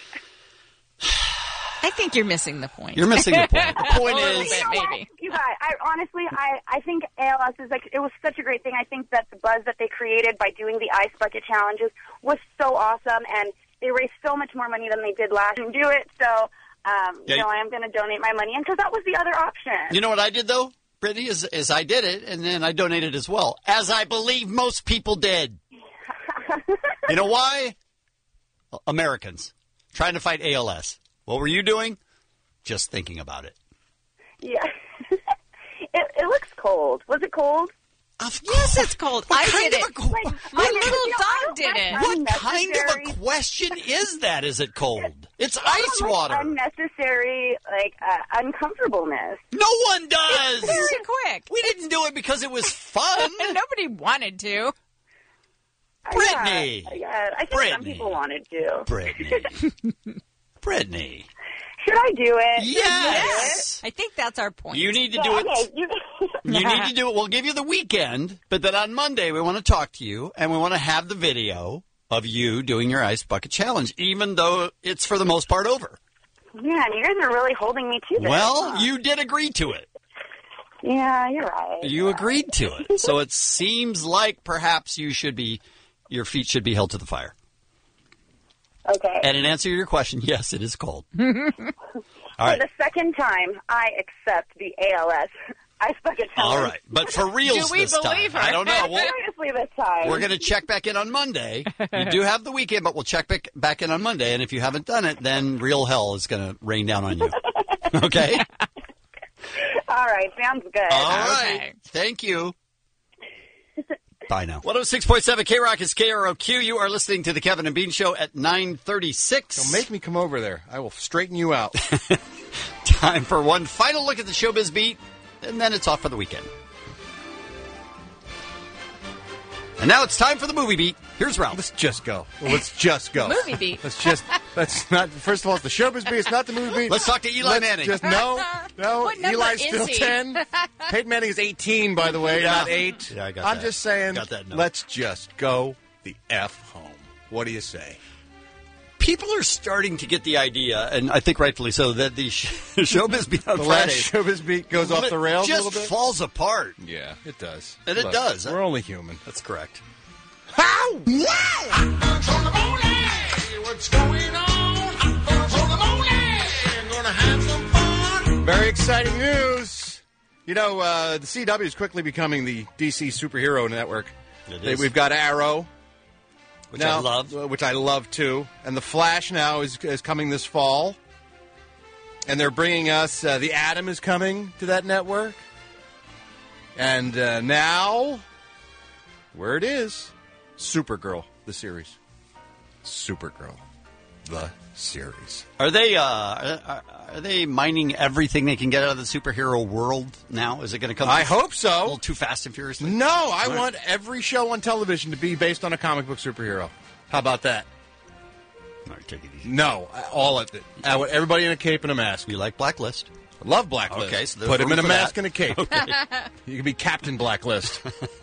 [SPEAKER 13] I think you're missing the point.
[SPEAKER 12] You're missing the point. The point
[SPEAKER 13] A little
[SPEAKER 12] is,
[SPEAKER 13] bit,
[SPEAKER 19] You know what,
[SPEAKER 13] maybe.
[SPEAKER 19] you guys, I honestly, I, I think A L S is like, it was such a great thing. I think that the buzz that they created by doing the ice bucket challenges was so awesome, and they raised so much more money than they did last and do it. So, um,
[SPEAKER 12] Yeah,
[SPEAKER 19] you know,
[SPEAKER 12] you-
[SPEAKER 19] I am going to donate my money, and because that was the other option.
[SPEAKER 12] you know what I did though, Brittany, is, is I did it and then I donated as well, as I believe most people did. You know why? Americans trying to fight A L S. What were you doing? Just thinking about it.
[SPEAKER 19] Yeah. it, it looks cold. Was it cold?
[SPEAKER 13] Yes, it's cold.
[SPEAKER 12] What
[SPEAKER 13] I
[SPEAKER 12] kind
[SPEAKER 13] did
[SPEAKER 12] of
[SPEAKER 13] it.
[SPEAKER 12] a-
[SPEAKER 13] My
[SPEAKER 19] I mean,
[SPEAKER 13] little
[SPEAKER 19] you know, I
[SPEAKER 13] dog
[SPEAKER 19] don't
[SPEAKER 13] did
[SPEAKER 19] like
[SPEAKER 13] it.
[SPEAKER 12] What kind of
[SPEAKER 19] unnecessary-
[SPEAKER 12] a question is that? Is it cold? It's
[SPEAKER 19] I
[SPEAKER 12] ice
[SPEAKER 19] don't like
[SPEAKER 12] water.
[SPEAKER 19] Unnecessary, like, uh, uncomfortableness.
[SPEAKER 12] No one does.
[SPEAKER 13] It's very quick.
[SPEAKER 12] We didn't do it because it was fun.
[SPEAKER 13] Nobody wanted to.
[SPEAKER 12] Brittany.
[SPEAKER 19] Yeah, yeah, I think
[SPEAKER 12] Brittany.
[SPEAKER 19] some people wanted to.
[SPEAKER 12] Brittany. Brittany.
[SPEAKER 19] Should I do it?
[SPEAKER 12] Yes.
[SPEAKER 13] I think that's our point.
[SPEAKER 12] You need to
[SPEAKER 19] Yeah,
[SPEAKER 12] do it.
[SPEAKER 19] okay, you-
[SPEAKER 12] You need to do it. We'll give you the weekend, but then on Monday we want to talk to you and we want to have the video of you doing your ice bucket challenge, even though it's for the most part over.
[SPEAKER 19] Man, you guys are really holding me to this.
[SPEAKER 12] Well,
[SPEAKER 19] huh?
[SPEAKER 12] you did agree to it.
[SPEAKER 19] Yeah, you're right.
[SPEAKER 12] You agreed to it. So it seems like perhaps you should be, your feet should be held to the fire.
[SPEAKER 19] Okay.
[SPEAKER 12] And in answer to your question, yes, it is cold. All
[SPEAKER 19] For
[SPEAKER 12] right.
[SPEAKER 19] the second time, I accept the A L S ice bucket challenge.
[SPEAKER 12] All right. But for reals
[SPEAKER 19] Do we
[SPEAKER 12] this
[SPEAKER 19] believe
[SPEAKER 12] time.
[SPEAKER 19] her?
[SPEAKER 12] I don't know. We'll,
[SPEAKER 19] Seriously this time.
[SPEAKER 12] We're going to check back in on Monday. You do have the weekend, but we'll check back, back in on Monday. And if you haven't done it, then real hell is going to rain down on you. Okay?
[SPEAKER 19] All right, sounds good.
[SPEAKER 12] All right. Thank you. Bye now. one oh six point seven K-Rock is K R O Q. You are listening to the Kevin and Bean Show at nine thirty-six.
[SPEAKER 15] Don't make me come over there. I will straighten you out.
[SPEAKER 12] Time for one final look at the Showbiz Beat, and then it's off for the weekend. And now it's time for the Movie Beat. Here's Ralph.
[SPEAKER 15] Let's just go. Well, let's just go.
[SPEAKER 13] Movie Beat.
[SPEAKER 15] Let's just, let's not, first of all, it's the Showbiz Beat. It's not the Movie Beat.
[SPEAKER 12] Let's talk to Eli
[SPEAKER 15] Let's
[SPEAKER 12] Manning.
[SPEAKER 15] Just, no, no.
[SPEAKER 13] What number
[SPEAKER 15] Eli's
[SPEAKER 13] is
[SPEAKER 15] still
[SPEAKER 13] he?
[SPEAKER 15] ten. Peyton Manning is eighteen, by the way,
[SPEAKER 12] Yeah.
[SPEAKER 15] not eight.
[SPEAKER 12] Yeah, I got
[SPEAKER 15] I'm
[SPEAKER 12] that.
[SPEAKER 15] just saying,
[SPEAKER 12] Got that note.
[SPEAKER 15] let's just go the F home. What do you say?
[SPEAKER 12] People are starting to get the idea, and I think rightfully so, that the sh- Showbiz Beat on
[SPEAKER 15] The last
[SPEAKER 12] Fridays
[SPEAKER 15] Showbiz Beat goes off the rails a
[SPEAKER 12] just
[SPEAKER 15] little bit?
[SPEAKER 12] falls apart.
[SPEAKER 15] Yeah, it does.
[SPEAKER 12] And it
[SPEAKER 15] Look,
[SPEAKER 12] does.
[SPEAKER 15] We're only human.
[SPEAKER 12] That's correct.
[SPEAKER 15] How?
[SPEAKER 6] What's going on? I'm gonna go the morning. Gonna have some fun.
[SPEAKER 15] Very exciting news. You know, uh, the C W is quickly becoming the D C superhero network.
[SPEAKER 12] It
[SPEAKER 15] They-
[SPEAKER 12] is.
[SPEAKER 15] We've got Arrow.
[SPEAKER 12] Which
[SPEAKER 15] now-
[SPEAKER 12] I love.
[SPEAKER 15] uh, Which I love, too. And The Flash now is, is coming this fall. And they're bringing us, uh, The Atom is coming to that network. And uh, now, where it is, Supergirl, the series. Supergirl, the series.
[SPEAKER 12] Are they uh, are, are they mining everything they can get out of the superhero world now? Is it going to come?
[SPEAKER 15] I hope so.
[SPEAKER 12] A little too fast and furious.
[SPEAKER 15] No, I
[SPEAKER 12] Right.
[SPEAKER 15] want every show on television to be based on a comic book superhero. How about that?
[SPEAKER 12] All right, take it easy.
[SPEAKER 15] No, all of it. I want everybody in a cape and a mask.
[SPEAKER 12] You like Blacklist?
[SPEAKER 15] I love Blacklist.
[SPEAKER 12] Okay, so there's
[SPEAKER 15] put him
[SPEAKER 12] room
[SPEAKER 15] in a
[SPEAKER 12] for
[SPEAKER 15] mask
[SPEAKER 12] that.
[SPEAKER 15] and a cape.
[SPEAKER 12] Okay.
[SPEAKER 15] You can be Captain Blacklist.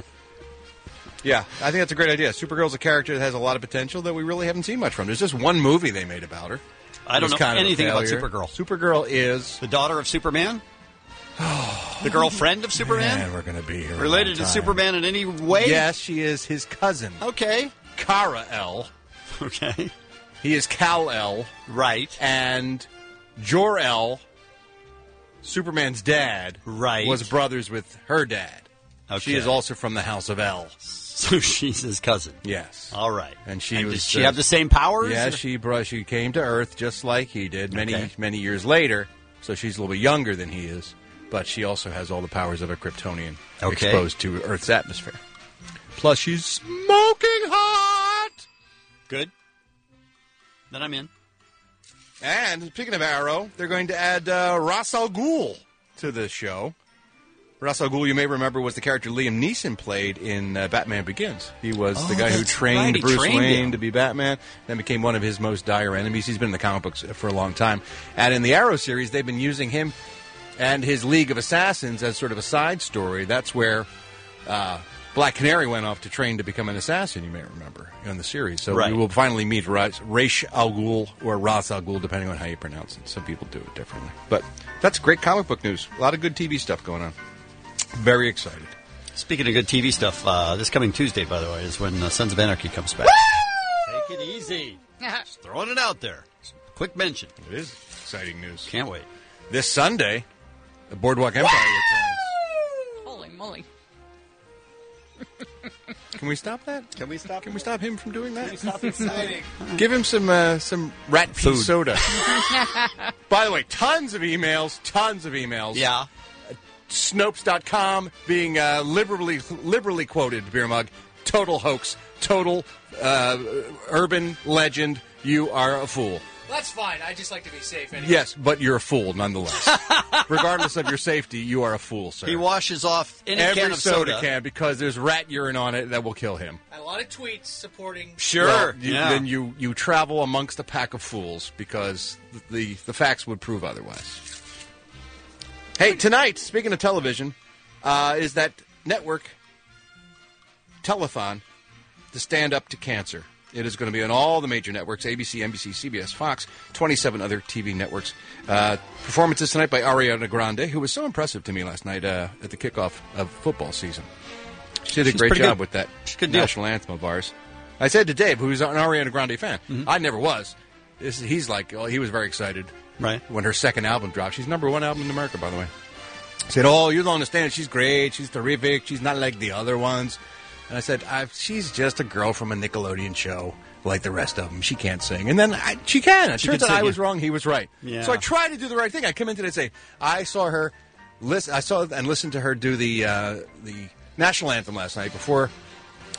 [SPEAKER 15] Yeah, I think that's a great idea. Supergirl's a character that has a lot of potential that we really haven't seen much from. There's just one movie they made about her.
[SPEAKER 12] I
[SPEAKER 15] It
[SPEAKER 12] don't
[SPEAKER 15] was
[SPEAKER 12] know
[SPEAKER 15] kind of a
[SPEAKER 12] anything about
[SPEAKER 15] failure.
[SPEAKER 12] Supergirl.
[SPEAKER 15] Supergirl is
[SPEAKER 12] The daughter of Superman? The girlfriend of Superman?
[SPEAKER 15] Man, we're going to be here. a
[SPEAKER 12] Related
[SPEAKER 15] long
[SPEAKER 12] to
[SPEAKER 15] time.
[SPEAKER 12] Superman in any way?
[SPEAKER 15] Yes, she is his cousin.
[SPEAKER 12] Okay.
[SPEAKER 15] Kara El.
[SPEAKER 12] Okay.
[SPEAKER 15] He is Kal-El.
[SPEAKER 12] Right.
[SPEAKER 15] And Jor-El, Superman's dad,
[SPEAKER 12] Right.
[SPEAKER 15] was brothers with her dad.
[SPEAKER 12] Okay.
[SPEAKER 15] She is also from the House of El.
[SPEAKER 12] So she's his cousin.
[SPEAKER 15] Yes.
[SPEAKER 12] All right.
[SPEAKER 15] And she
[SPEAKER 12] And
[SPEAKER 15] was.
[SPEAKER 12] does she
[SPEAKER 15] uh,
[SPEAKER 12] have the same powers?
[SPEAKER 15] Yeah,
[SPEAKER 12] or-
[SPEAKER 15] she bro- she came to Earth just like he did many
[SPEAKER 12] Okay.
[SPEAKER 15] many years later. So she's a little bit younger than he is, but she also has all the powers of a Kryptonian
[SPEAKER 12] Okay.
[SPEAKER 15] exposed to Earth's atmosphere. Plus, she's smoking hot.
[SPEAKER 12] Good. Then I'm in.
[SPEAKER 15] And speaking of Arrow, they're going to add uh, Ra's al Ghul to the show. Ra's al Ghul, you may remember, was the character Liam Neeson played in uh, Batman Begins. He was
[SPEAKER 12] Oh,
[SPEAKER 15] the guy who
[SPEAKER 12] that's
[SPEAKER 15] trained
[SPEAKER 12] right, he
[SPEAKER 15] Bruce
[SPEAKER 12] trained
[SPEAKER 15] Wayne
[SPEAKER 12] him.
[SPEAKER 15] to be Batman, then became one of his most dire enemies. He's been in the comic books for a long time. And in the Arrow series, they've been using him and his League of Assassins as sort of a side story. That's where uh, Black Canary went off to train to become an assassin, you may remember, in the series. So
[SPEAKER 12] Right.
[SPEAKER 15] we will finally meet Ra's Ra's al Ghul or Ra's al Ghul, depending on how you pronounce it. Some people do it differently. But that's great comic book news. A lot of good T V stuff going on. Very excited.
[SPEAKER 12] Speaking of good T V stuff, uh, this coming Tuesday, by the way, is when uh, Sons of Anarchy comes back. Take it easy. Just throwing it out there. Quick mention.
[SPEAKER 15] It is exciting news.
[SPEAKER 12] Can't wait.
[SPEAKER 15] This Sunday, the Boardwalk Empire returns.
[SPEAKER 13] Holy moly.
[SPEAKER 15] Can we stop that?
[SPEAKER 12] Can we stop?
[SPEAKER 15] Can we stop him from doing that?
[SPEAKER 18] Can we stop exciting?
[SPEAKER 15] Give him some uh, some rat pea
[SPEAKER 12] Food.
[SPEAKER 15] soda. By the way, tons of emails, tons of emails.
[SPEAKER 12] Yeah.
[SPEAKER 15] Snopes dot com being uh, liberally liberally quoted, beer mug. Total hoax. Total uh, urban legend. You are a fool.
[SPEAKER 18] That's fine. I just like to be safe anyway.
[SPEAKER 15] Yes, but you're a fool nonetheless. Regardless of your safety, you are a fool, sir.
[SPEAKER 12] He washes off any
[SPEAKER 15] Every
[SPEAKER 12] can of
[SPEAKER 15] soda,
[SPEAKER 12] soda.
[SPEAKER 15] can because there's rat urine on it that will kill him.
[SPEAKER 18] A lot of tweets supporting.
[SPEAKER 12] Sure.
[SPEAKER 15] Well, you,
[SPEAKER 12] yeah.
[SPEAKER 15] Then you, you travel amongst a pack of fools because the the facts would prove otherwise. Hey, tonight, speaking of television, uh, is that network telethon to stand up to cancer. It is going to be on all the major networks, A B C, N B C, C B S, Fox, twenty-seven other T V networks. Uh, performances tonight by Ariana Grande, who was so impressive to me last night uh, at the kickoff of football season. She did a
[SPEAKER 12] She's
[SPEAKER 15] great
[SPEAKER 12] pretty
[SPEAKER 15] job
[SPEAKER 12] good.
[SPEAKER 15] with that
[SPEAKER 12] She's a good deal.
[SPEAKER 15] national anthem of ours. I said to Dave, who's an Ariana Grande fan,
[SPEAKER 12] Mm-hmm.
[SPEAKER 15] I never was. This, he's like, oh, he was very excited
[SPEAKER 12] Right.
[SPEAKER 15] when her second album dropped. She's number one album in America, by the way. He said, oh, you don't understand. She's great. She's terrific. She's not like the other ones. And I said, I, she's just a girl from a Nickelodeon show like the rest of them. She can't sing. And then I, she can. It
[SPEAKER 12] She
[SPEAKER 15] turns
[SPEAKER 12] can
[SPEAKER 15] out I
[SPEAKER 12] sing,
[SPEAKER 15] was
[SPEAKER 12] yeah.
[SPEAKER 15] wrong. He was right.
[SPEAKER 12] Yeah.
[SPEAKER 15] So I tried to do the right thing. I come in today and say, I saw her, listen, I saw and listened to her do the uh, the national anthem last night before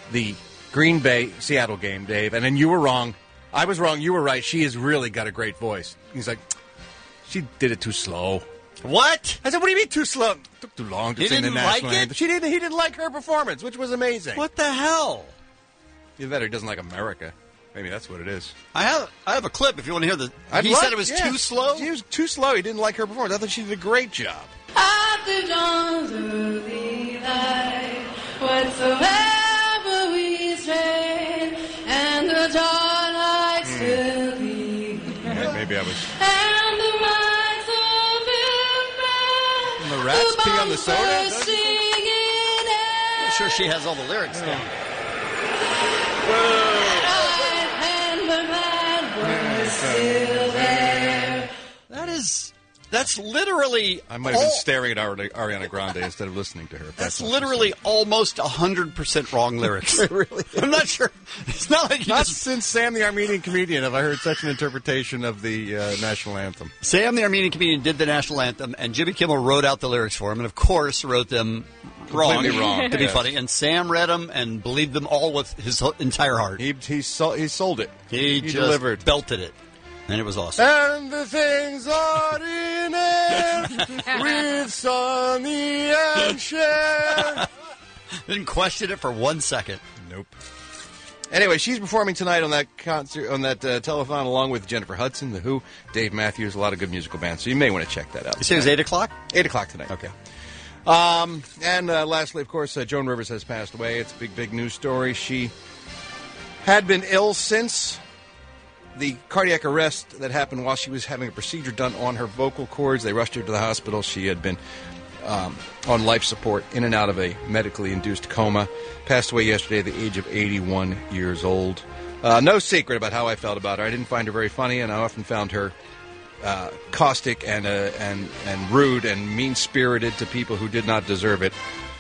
[SPEAKER 15] the Green Bay Seattle game, Dave, and then you were wrong. I was wrong. You were right. She has really got a great voice. He's like, she did it too slow.
[SPEAKER 12] What?
[SPEAKER 15] I said, what do you mean too slow? It took too long to
[SPEAKER 12] He
[SPEAKER 15] sing the
[SPEAKER 12] didn't
[SPEAKER 15] national
[SPEAKER 12] like it?
[SPEAKER 15] anthem. She didn't. He didn't like her performance, which was amazing.
[SPEAKER 12] What the hell?
[SPEAKER 15] Either that or he doesn't like America. Maybe that's what it is.
[SPEAKER 12] I have I have a clip if you want to hear the.
[SPEAKER 15] I'd
[SPEAKER 12] he
[SPEAKER 15] love-
[SPEAKER 12] said it was
[SPEAKER 15] yeah.
[SPEAKER 12] too slow.
[SPEAKER 15] She was too slow. He didn't like her performance. I thought she did a great job.
[SPEAKER 6] At the dawn's early light, whatsoever we strayed, and the twilight still gleaming,
[SPEAKER 15] Maybe I was.
[SPEAKER 6] and the lights of it
[SPEAKER 15] And the rats pee on the soda?
[SPEAKER 6] bumpers singing
[SPEAKER 12] I'm sure she has all the lyrics down.
[SPEAKER 6] and the man was still there.
[SPEAKER 12] That is. That's literally.
[SPEAKER 15] I might have been
[SPEAKER 12] all-
[SPEAKER 15] staring at Ari- Ariana Grande instead of listening to her. if
[SPEAKER 12] That's
[SPEAKER 15] what
[SPEAKER 12] literally almost one hundred percent wrong lyrics.
[SPEAKER 15] really?
[SPEAKER 12] I'm not sure. It's not like you
[SPEAKER 15] Not
[SPEAKER 12] just.
[SPEAKER 15] since Sam the Armenian Comedian have I heard such an interpretation of the uh, national anthem.
[SPEAKER 12] Sam the Armenian Comedian did the national anthem, and Jimmy Kimmel wrote out the lyrics for him, and of course wrote them wrong,
[SPEAKER 15] Completely wrong,
[SPEAKER 12] to be
[SPEAKER 15] yes.
[SPEAKER 12] funny. And Sam read them and believed them all with his ho- entire heart.
[SPEAKER 15] He he, sol- he sold it.
[SPEAKER 12] He,
[SPEAKER 15] He
[SPEAKER 12] just
[SPEAKER 15] delivered.
[SPEAKER 12] belted it, and it was awesome.
[SPEAKER 15] And the things are in it with Sonny and Cher.
[SPEAKER 12] Didn't question it for one second.
[SPEAKER 15] Nope. Anyway, she's performing tonight on that concert, on that uh, telethon, along with Jennifer Hudson, The Who, Dave Matthews, a lot of good musical bands. So you may want to check that out.
[SPEAKER 12] You say it was eight o'clock?
[SPEAKER 15] Eight o'clock tonight.
[SPEAKER 12] Okay.
[SPEAKER 15] Um, and uh, lastly, of course, uh, Joan Rivers has passed away. It's a big, big news story. She had been ill since the cardiac arrest that happened while she was having a procedure done on her vocal cords. They rushed her to the hospital. She had been um, on life support, in and out of a medically induced coma. Passed away yesterday at the age of eighty-one years old. Uh, no secret about how I felt about her. I didn't find her very funny, and I often found her uh, caustic and, uh, and, and rude and mean-spirited to people who did not deserve it.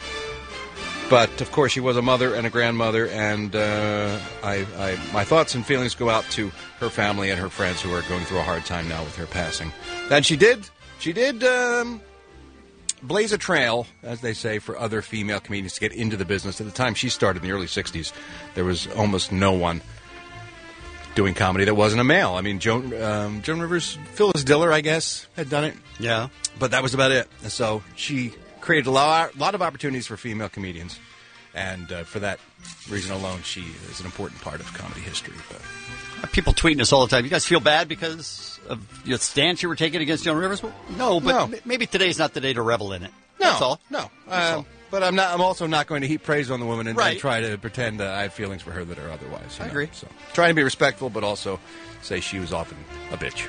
[SPEAKER 15] But, of course, she was a mother and a grandmother, and uh, I, I, my thoughts and feelings go out to her family and her friends who are going through a hard time now with her passing. And she did, she did um, blaze a trail, as they say, for other female comedians to get into the business. At the time she started in the early sixties, there was almost no one doing comedy that wasn't a male. I mean, Joan, um, Joan Rivers, Phyllis Diller, I guess, had done it.
[SPEAKER 12] Yeah.
[SPEAKER 15] But that was about it. So she created a lot, lot of opportunities for female comedians. And uh, for that reason alone, she is an important part of comedy history. But
[SPEAKER 12] People tweeting us all the time. You guys feel bad because of your stance you were taking against Joan Rivers? Well, no, but
[SPEAKER 15] No.
[SPEAKER 12] m- maybe today's not the day to revel in it.
[SPEAKER 15] No,
[SPEAKER 12] That's all.
[SPEAKER 15] No.
[SPEAKER 12] That's
[SPEAKER 15] Um,
[SPEAKER 12] all.
[SPEAKER 15] but I'm not. I'm also not going to heap praise on the woman and,
[SPEAKER 12] Right.
[SPEAKER 15] and try to pretend uh, I have feelings for her that are otherwise. you
[SPEAKER 12] I
[SPEAKER 15] know.
[SPEAKER 12] agree.
[SPEAKER 15] So trying to be respectful, but also say she was often a bitch.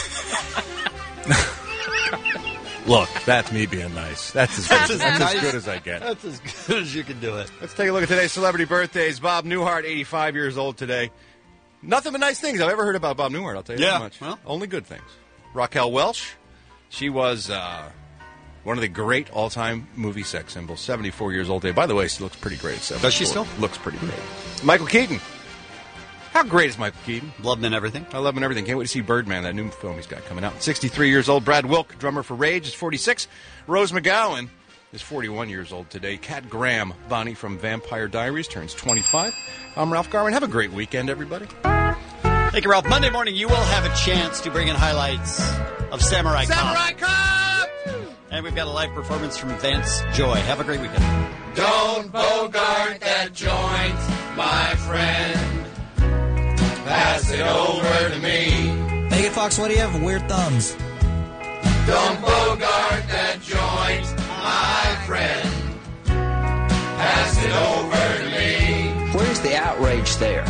[SPEAKER 15] Look, that's me being nice. That's as good,
[SPEAKER 12] That's
[SPEAKER 15] as,
[SPEAKER 12] as
[SPEAKER 15] that's
[SPEAKER 12] nice.
[SPEAKER 15] as good as I get.
[SPEAKER 12] That's as good as you can do it.
[SPEAKER 15] Let's take a look at today's celebrity birthdays. Bob Newhart, eighty-five years old today. Nothing but nice things I've ever heard about Bob Newhart, I'll tell you
[SPEAKER 12] Yeah,
[SPEAKER 15] that much.
[SPEAKER 12] well.
[SPEAKER 15] Only good things. Raquel Welch, she was uh, one of the great all-time movie sex symbols, seventy-four years old today. By the way, she looks pretty great at seventy-four.
[SPEAKER 12] Does she still?
[SPEAKER 15] Looks pretty great. Michael Keaton. How great is Michael Keaton?
[SPEAKER 12] Love him and everything.
[SPEAKER 15] I love him and everything. Can't wait to see Birdman, that new film he's got coming out. sixty-three years old. Brad Wilk, drummer for Rage, is forty-six. Rose McGowan is forty-one years old today. Kat Graham, Bonnie from Vampire Diaries, turns twenty-five. I'm Ralph Garman. Have a great weekend, everybody.
[SPEAKER 12] Thank you, Ralph. Monday morning, you will have a chance to bring in highlights of Samurai Cop.
[SPEAKER 15] Samurai Cop!
[SPEAKER 12] And we've got a live performance from Vance Joy. Have a great weekend.
[SPEAKER 6] Don't bogart that joint, my friend. Pass it over to me.
[SPEAKER 20] Megan Fox, why do you have weird thumbs?
[SPEAKER 6] Don't bogart that joint, my friend. Pass it over to me.
[SPEAKER 20] Where's the outrage there?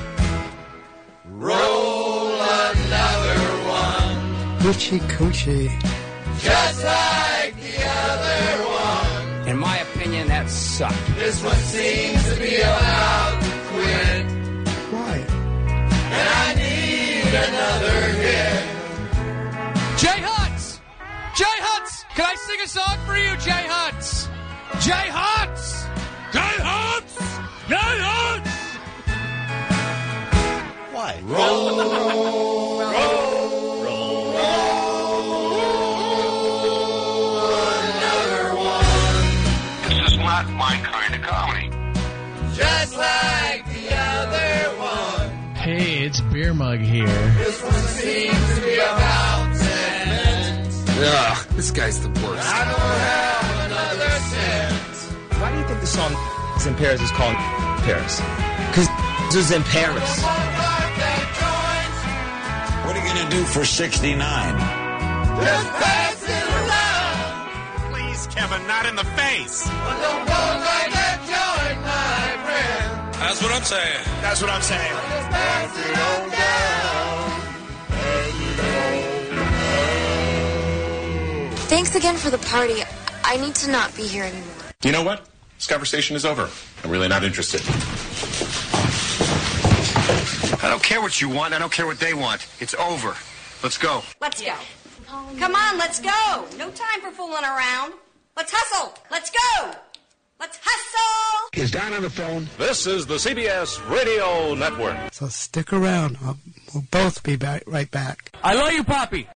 [SPEAKER 6] Roll another one,
[SPEAKER 20] Hoochie coochie.
[SPEAKER 6] just like the other one.
[SPEAKER 20] In my opinion, that sucked.
[SPEAKER 6] This one seems to be about to quit.
[SPEAKER 20] Why?
[SPEAKER 6] And I need another hit.
[SPEAKER 18] Jay Hutz! Jay Hutz! Can I sing a song for you, Jay Hutz? Jay Hutz! Jay Hutz! Jay Hutz!
[SPEAKER 12] Why?
[SPEAKER 6] Roll, roll, roll, another one.
[SPEAKER 21] This is not my kind of comedy.
[SPEAKER 6] Just like
[SPEAKER 2] it's Beer Mug here.
[SPEAKER 6] This one seems to be about ten minutes.
[SPEAKER 5] Ugh, this guy's the worst.
[SPEAKER 6] I don't have another cent.
[SPEAKER 8] Why do you think the song in Paris is called Paris? Because it was in Paris.
[SPEAKER 21] What are you going to do for sixty-nine?
[SPEAKER 6] Just pass it around.
[SPEAKER 22] Please, Kevin, not in the face.
[SPEAKER 6] But don't go like that joint, my friend.
[SPEAKER 22] That's what I'm saying. That's what I'm saying.
[SPEAKER 6] Just pass it on down. Pass it on down.
[SPEAKER 23] Thanks again for the party. I need to not be here anymore.
[SPEAKER 22] You know what? This conversation is over. I'm really not interested.
[SPEAKER 24] I don't care what you want. I don't care what they want. It's over. Let's go.
[SPEAKER 25] Let's go. Come on, let's go. No time for fooling around. Let's hustle. Let's go. Let's hustle.
[SPEAKER 21] Is Don on the phone?
[SPEAKER 22] This is the C B S Radio Network.
[SPEAKER 27] So stick around. I'll, we'll both be back, right back.
[SPEAKER 8] I love you, Poppy.